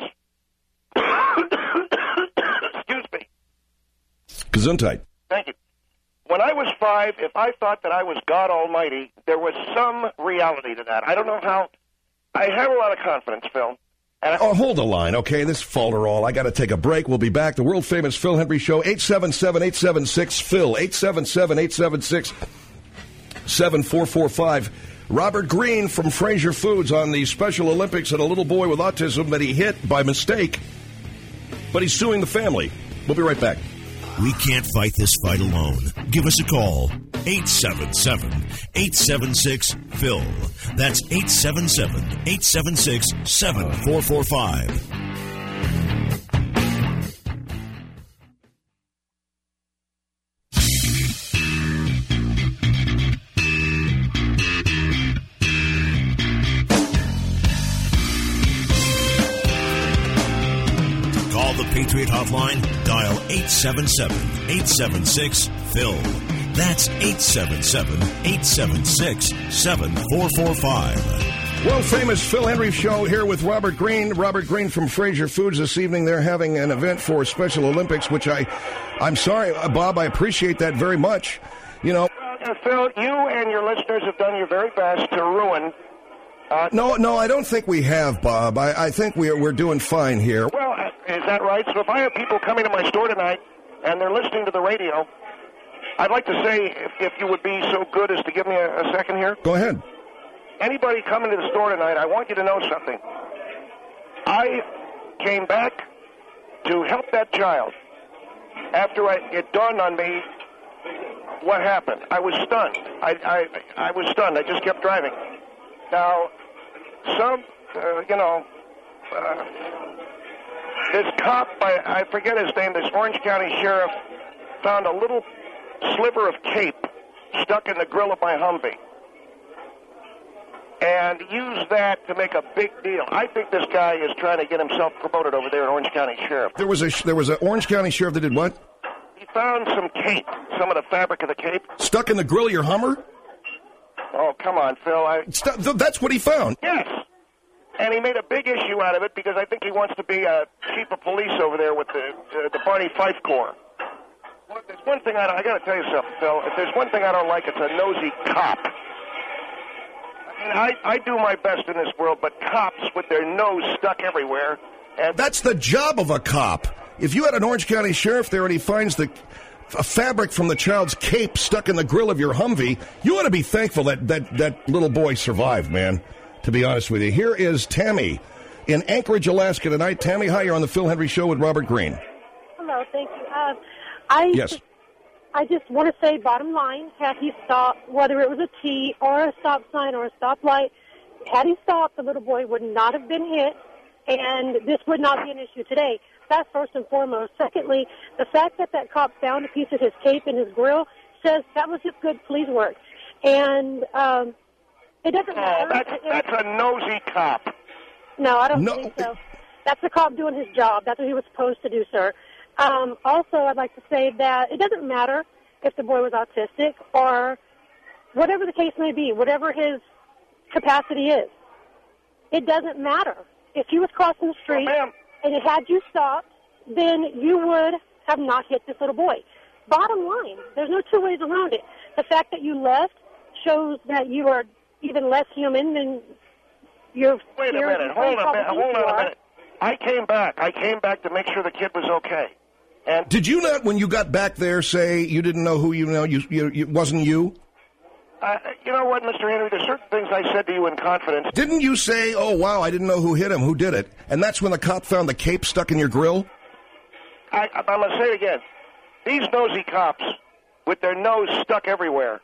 Excuse me. Gesundheit. Thank you. When I was five, if I thought that I was God Almighty, there was some reality to that. I don't know how... I have a lot of confidence, Phil. And I, Oh, hold the line, okay? This falderall. I got to take a break. We'll be back. The world-famous Phil Henry Show, eight seven seven, eight seven six, Phil, eight seven seven, eight seven six, seven four four five. Robert Greene from Fraser Foods on the Special Olympics and a little boy with autism that he hit by mistake, but he's suing the family. We'll be right back. We can't fight this fight alone. Give us a call. eight seven seven, eight seven six, Phil. That's eight seven seven, eight seven six, seven four four five. Call the Patriot Hotline. Dial eight seven seven, eight seven six, Phil. That's eight seven seven, eight seven six, seven four four five. World-famous Phil Henry Show here with Robert Greene. Robert Greene from Fraser Foods this evening. They're having an event for Special Olympics, which I, I'm sorry, uh, Bob, I appreciate that very much. You know, uh, Phil, you and your listeners have done your very best to ruin... Uh, no, no, I don't think we have, Bob. I, I think we're we're doing fine here. Well, uh, is that right? So if I have people coming to my store tonight and they're listening to the radio, I'd like to say, if, if you would be so good as to give me a, a second here. Go ahead. Anybody coming to the store tonight, I want you to know something. I came back to help that child after I, it dawned on me what happened. I was stunned. I, I, I was stunned. I just kept driving. Now, some, uh, you know, uh, this cop, I, I forget his name, this Orange County sheriff, found a little sliver of tape stuck in the grill of my Humvee. and use that to make a big deal. I think this guy is trying to get himself promoted over there in Orange County Sheriff. There was a there was an Orange County sheriff that did what? He found some cape, some of the fabric of the cape. Stuck in the grill of your Hummer? Oh, come on, Phil. I... St- that's what he found. Yes. And he made a big issue out of it because I think he wants to be a chief of police over there with the uh, the Barney Fife Corps. Well, there's one thing I, I got to tell you something, Phil. If there's one thing I don't like, it's a nosy cop. I mean, I, I do my best in this world, but cops with their nose stuck everywhere. And that's the job of a cop. If you had an Orange County sheriff there and he finds the a fabric from the child's cape stuck in the grill of your Humvee, you ought to be thankful that that, that little boy survived, man, to be honest with you. Here is Tammy in Anchorage, Alaska tonight. Tammy, hi, you're on the Phil Hendry Show with Robert Green. Hello, thank you. Uh, I yes. Just, I just want to say, bottom line, had he stopped, whether it was a T or a stop sign or a stoplight, had he stopped, the little boy would not have been hit, and this would not be an issue today. That's first and foremost. Secondly, the fact that that cop found a piece of his cape in his grill says that was just good police work. And um, it doesn't oh, matter. That's, that's a nosy cop. No, I don't no. think so. That's the cop doing his job. That's what he was supposed to do, sir. Um, also, I'd like to say that it doesn't matter if the boy was autistic or whatever the case may be, whatever his capacity is. It doesn't matter. If he was crossing the street oh, and it had you stopped, then you would have not hit this little boy. Bottom line, there's no two ways around it. The fact that you left shows that you are even less human than your Wait a minute. Hold a minute. Hold on a minute. I came back. I came back to make sure the kid was okay. And did you not, when you got back there, say you didn't know who you know? You, you, you wasn't you? Uh, you know what, Mister Henry? There's certain things I said to you in confidence. Didn't you say, "Oh wow, I didn't know who hit him, who did it"? And that's when the cop found the cape stuck in your grill. I, I'm going to say it again. These nosy cops, with their nose stuck everywhere.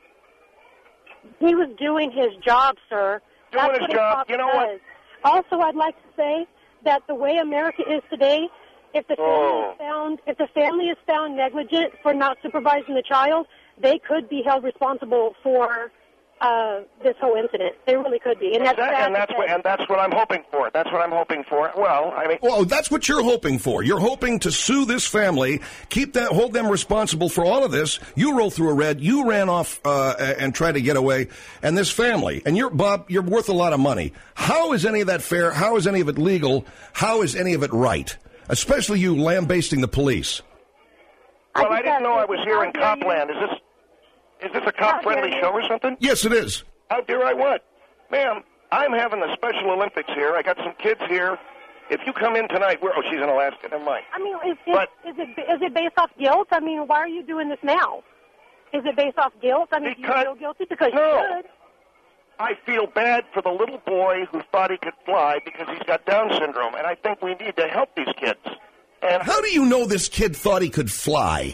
He was doing his job, sir. Doing That's his what job. A cop You know does. what? Also, I'd like to say that the way America is today, if the family Oh. is found, if the family is found negligent for not supervising the child, they could be held responsible for uh, this whole incident. They really could be, and that's Exactly, sad and that's to what say. and that's what I'm hoping for. That's what I'm hoping for. Well, I mean, Well, that's what you're hoping for. You're hoping to sue this family, keep that, hold them responsible for all of this. You roll through a red, you ran off uh, and tried to get away, and this family, and you're Bob, you're worth a lot of money. How is any of that fair? How is any of it legal? How is any of it right? Especially you lambasting the police. well, I didn't know I was here in Copland. Is this is this a cop-friendly show or something? Yes, it is. How dare I what? Ma'am, I'm having the Special Olympics here. I got some kids here. If you come in tonight, we're, oh, she's in Alaska. Never mind. I mean, is, is, But- is it is it based off guilt? I mean, why are you doing this now? Is it based off guilt? I mean, do you Because- feel guilty because No. you should? I feel bad for the little boy who thought he could fly because he's got Down syndrome, and I think we need to help these kids. And How do you know this kid thought he could fly?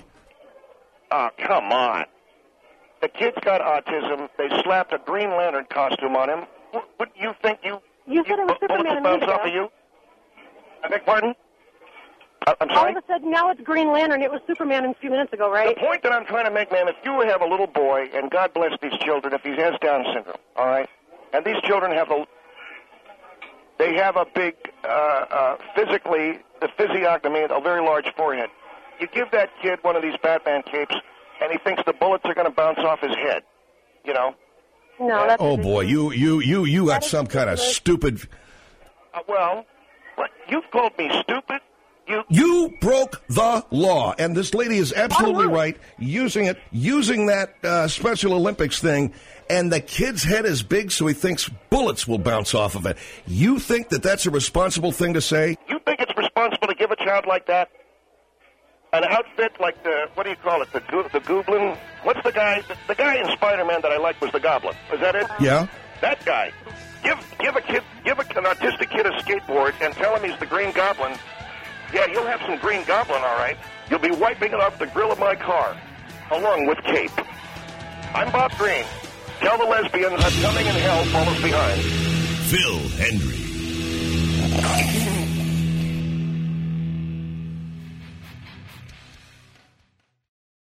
oh, come on. The kid's got autism. They slapped a Green Lantern costume on him. What, what you think you... You said it was bu- bullets Superman will a bounce minute off ago. of you? I beg pardon? Uh, I'm All sorry? of a sudden, now it's Green Lantern. It was Superman a few minutes ago, right? The point that I'm trying to make, ma'am, if you have a little boy, and God bless these children, if he has Down syndrome, all right, and these children have a, they have a big, uh, uh, physically, the physiognomy, a very large forehead. You give that kid one of these Batman capes, and he thinks the bullets are going to bounce off his head, you know? No, that's Oh boy, you you you you got some kind of stupid. Uh, well, what, you've called me stupid? You You broke the law, and this lady is absolutely right. Using it, using that uh, Special Olympics thing, and the kid's head is big, so he thinks bullets will bounce off of it. You think that that's a responsible thing to say? You think it's responsible to give a child like that an outfit like the, what do you call it, the go- the Goblin? What's the guy, the, the guy in Spider-Man that I liked was the Goblin. Was that it? Yeah. That guy. Give give a kid, give a, an autistic kid a skateboard and tell him he's the Green Goblin. Yeah, he'll have some Green Goblin, all right. You'll be wiping it off the grill of my car, along with Cape. I'm Bob Green. Tell the lesbians that coming in hell follows behind. Phil Hendry.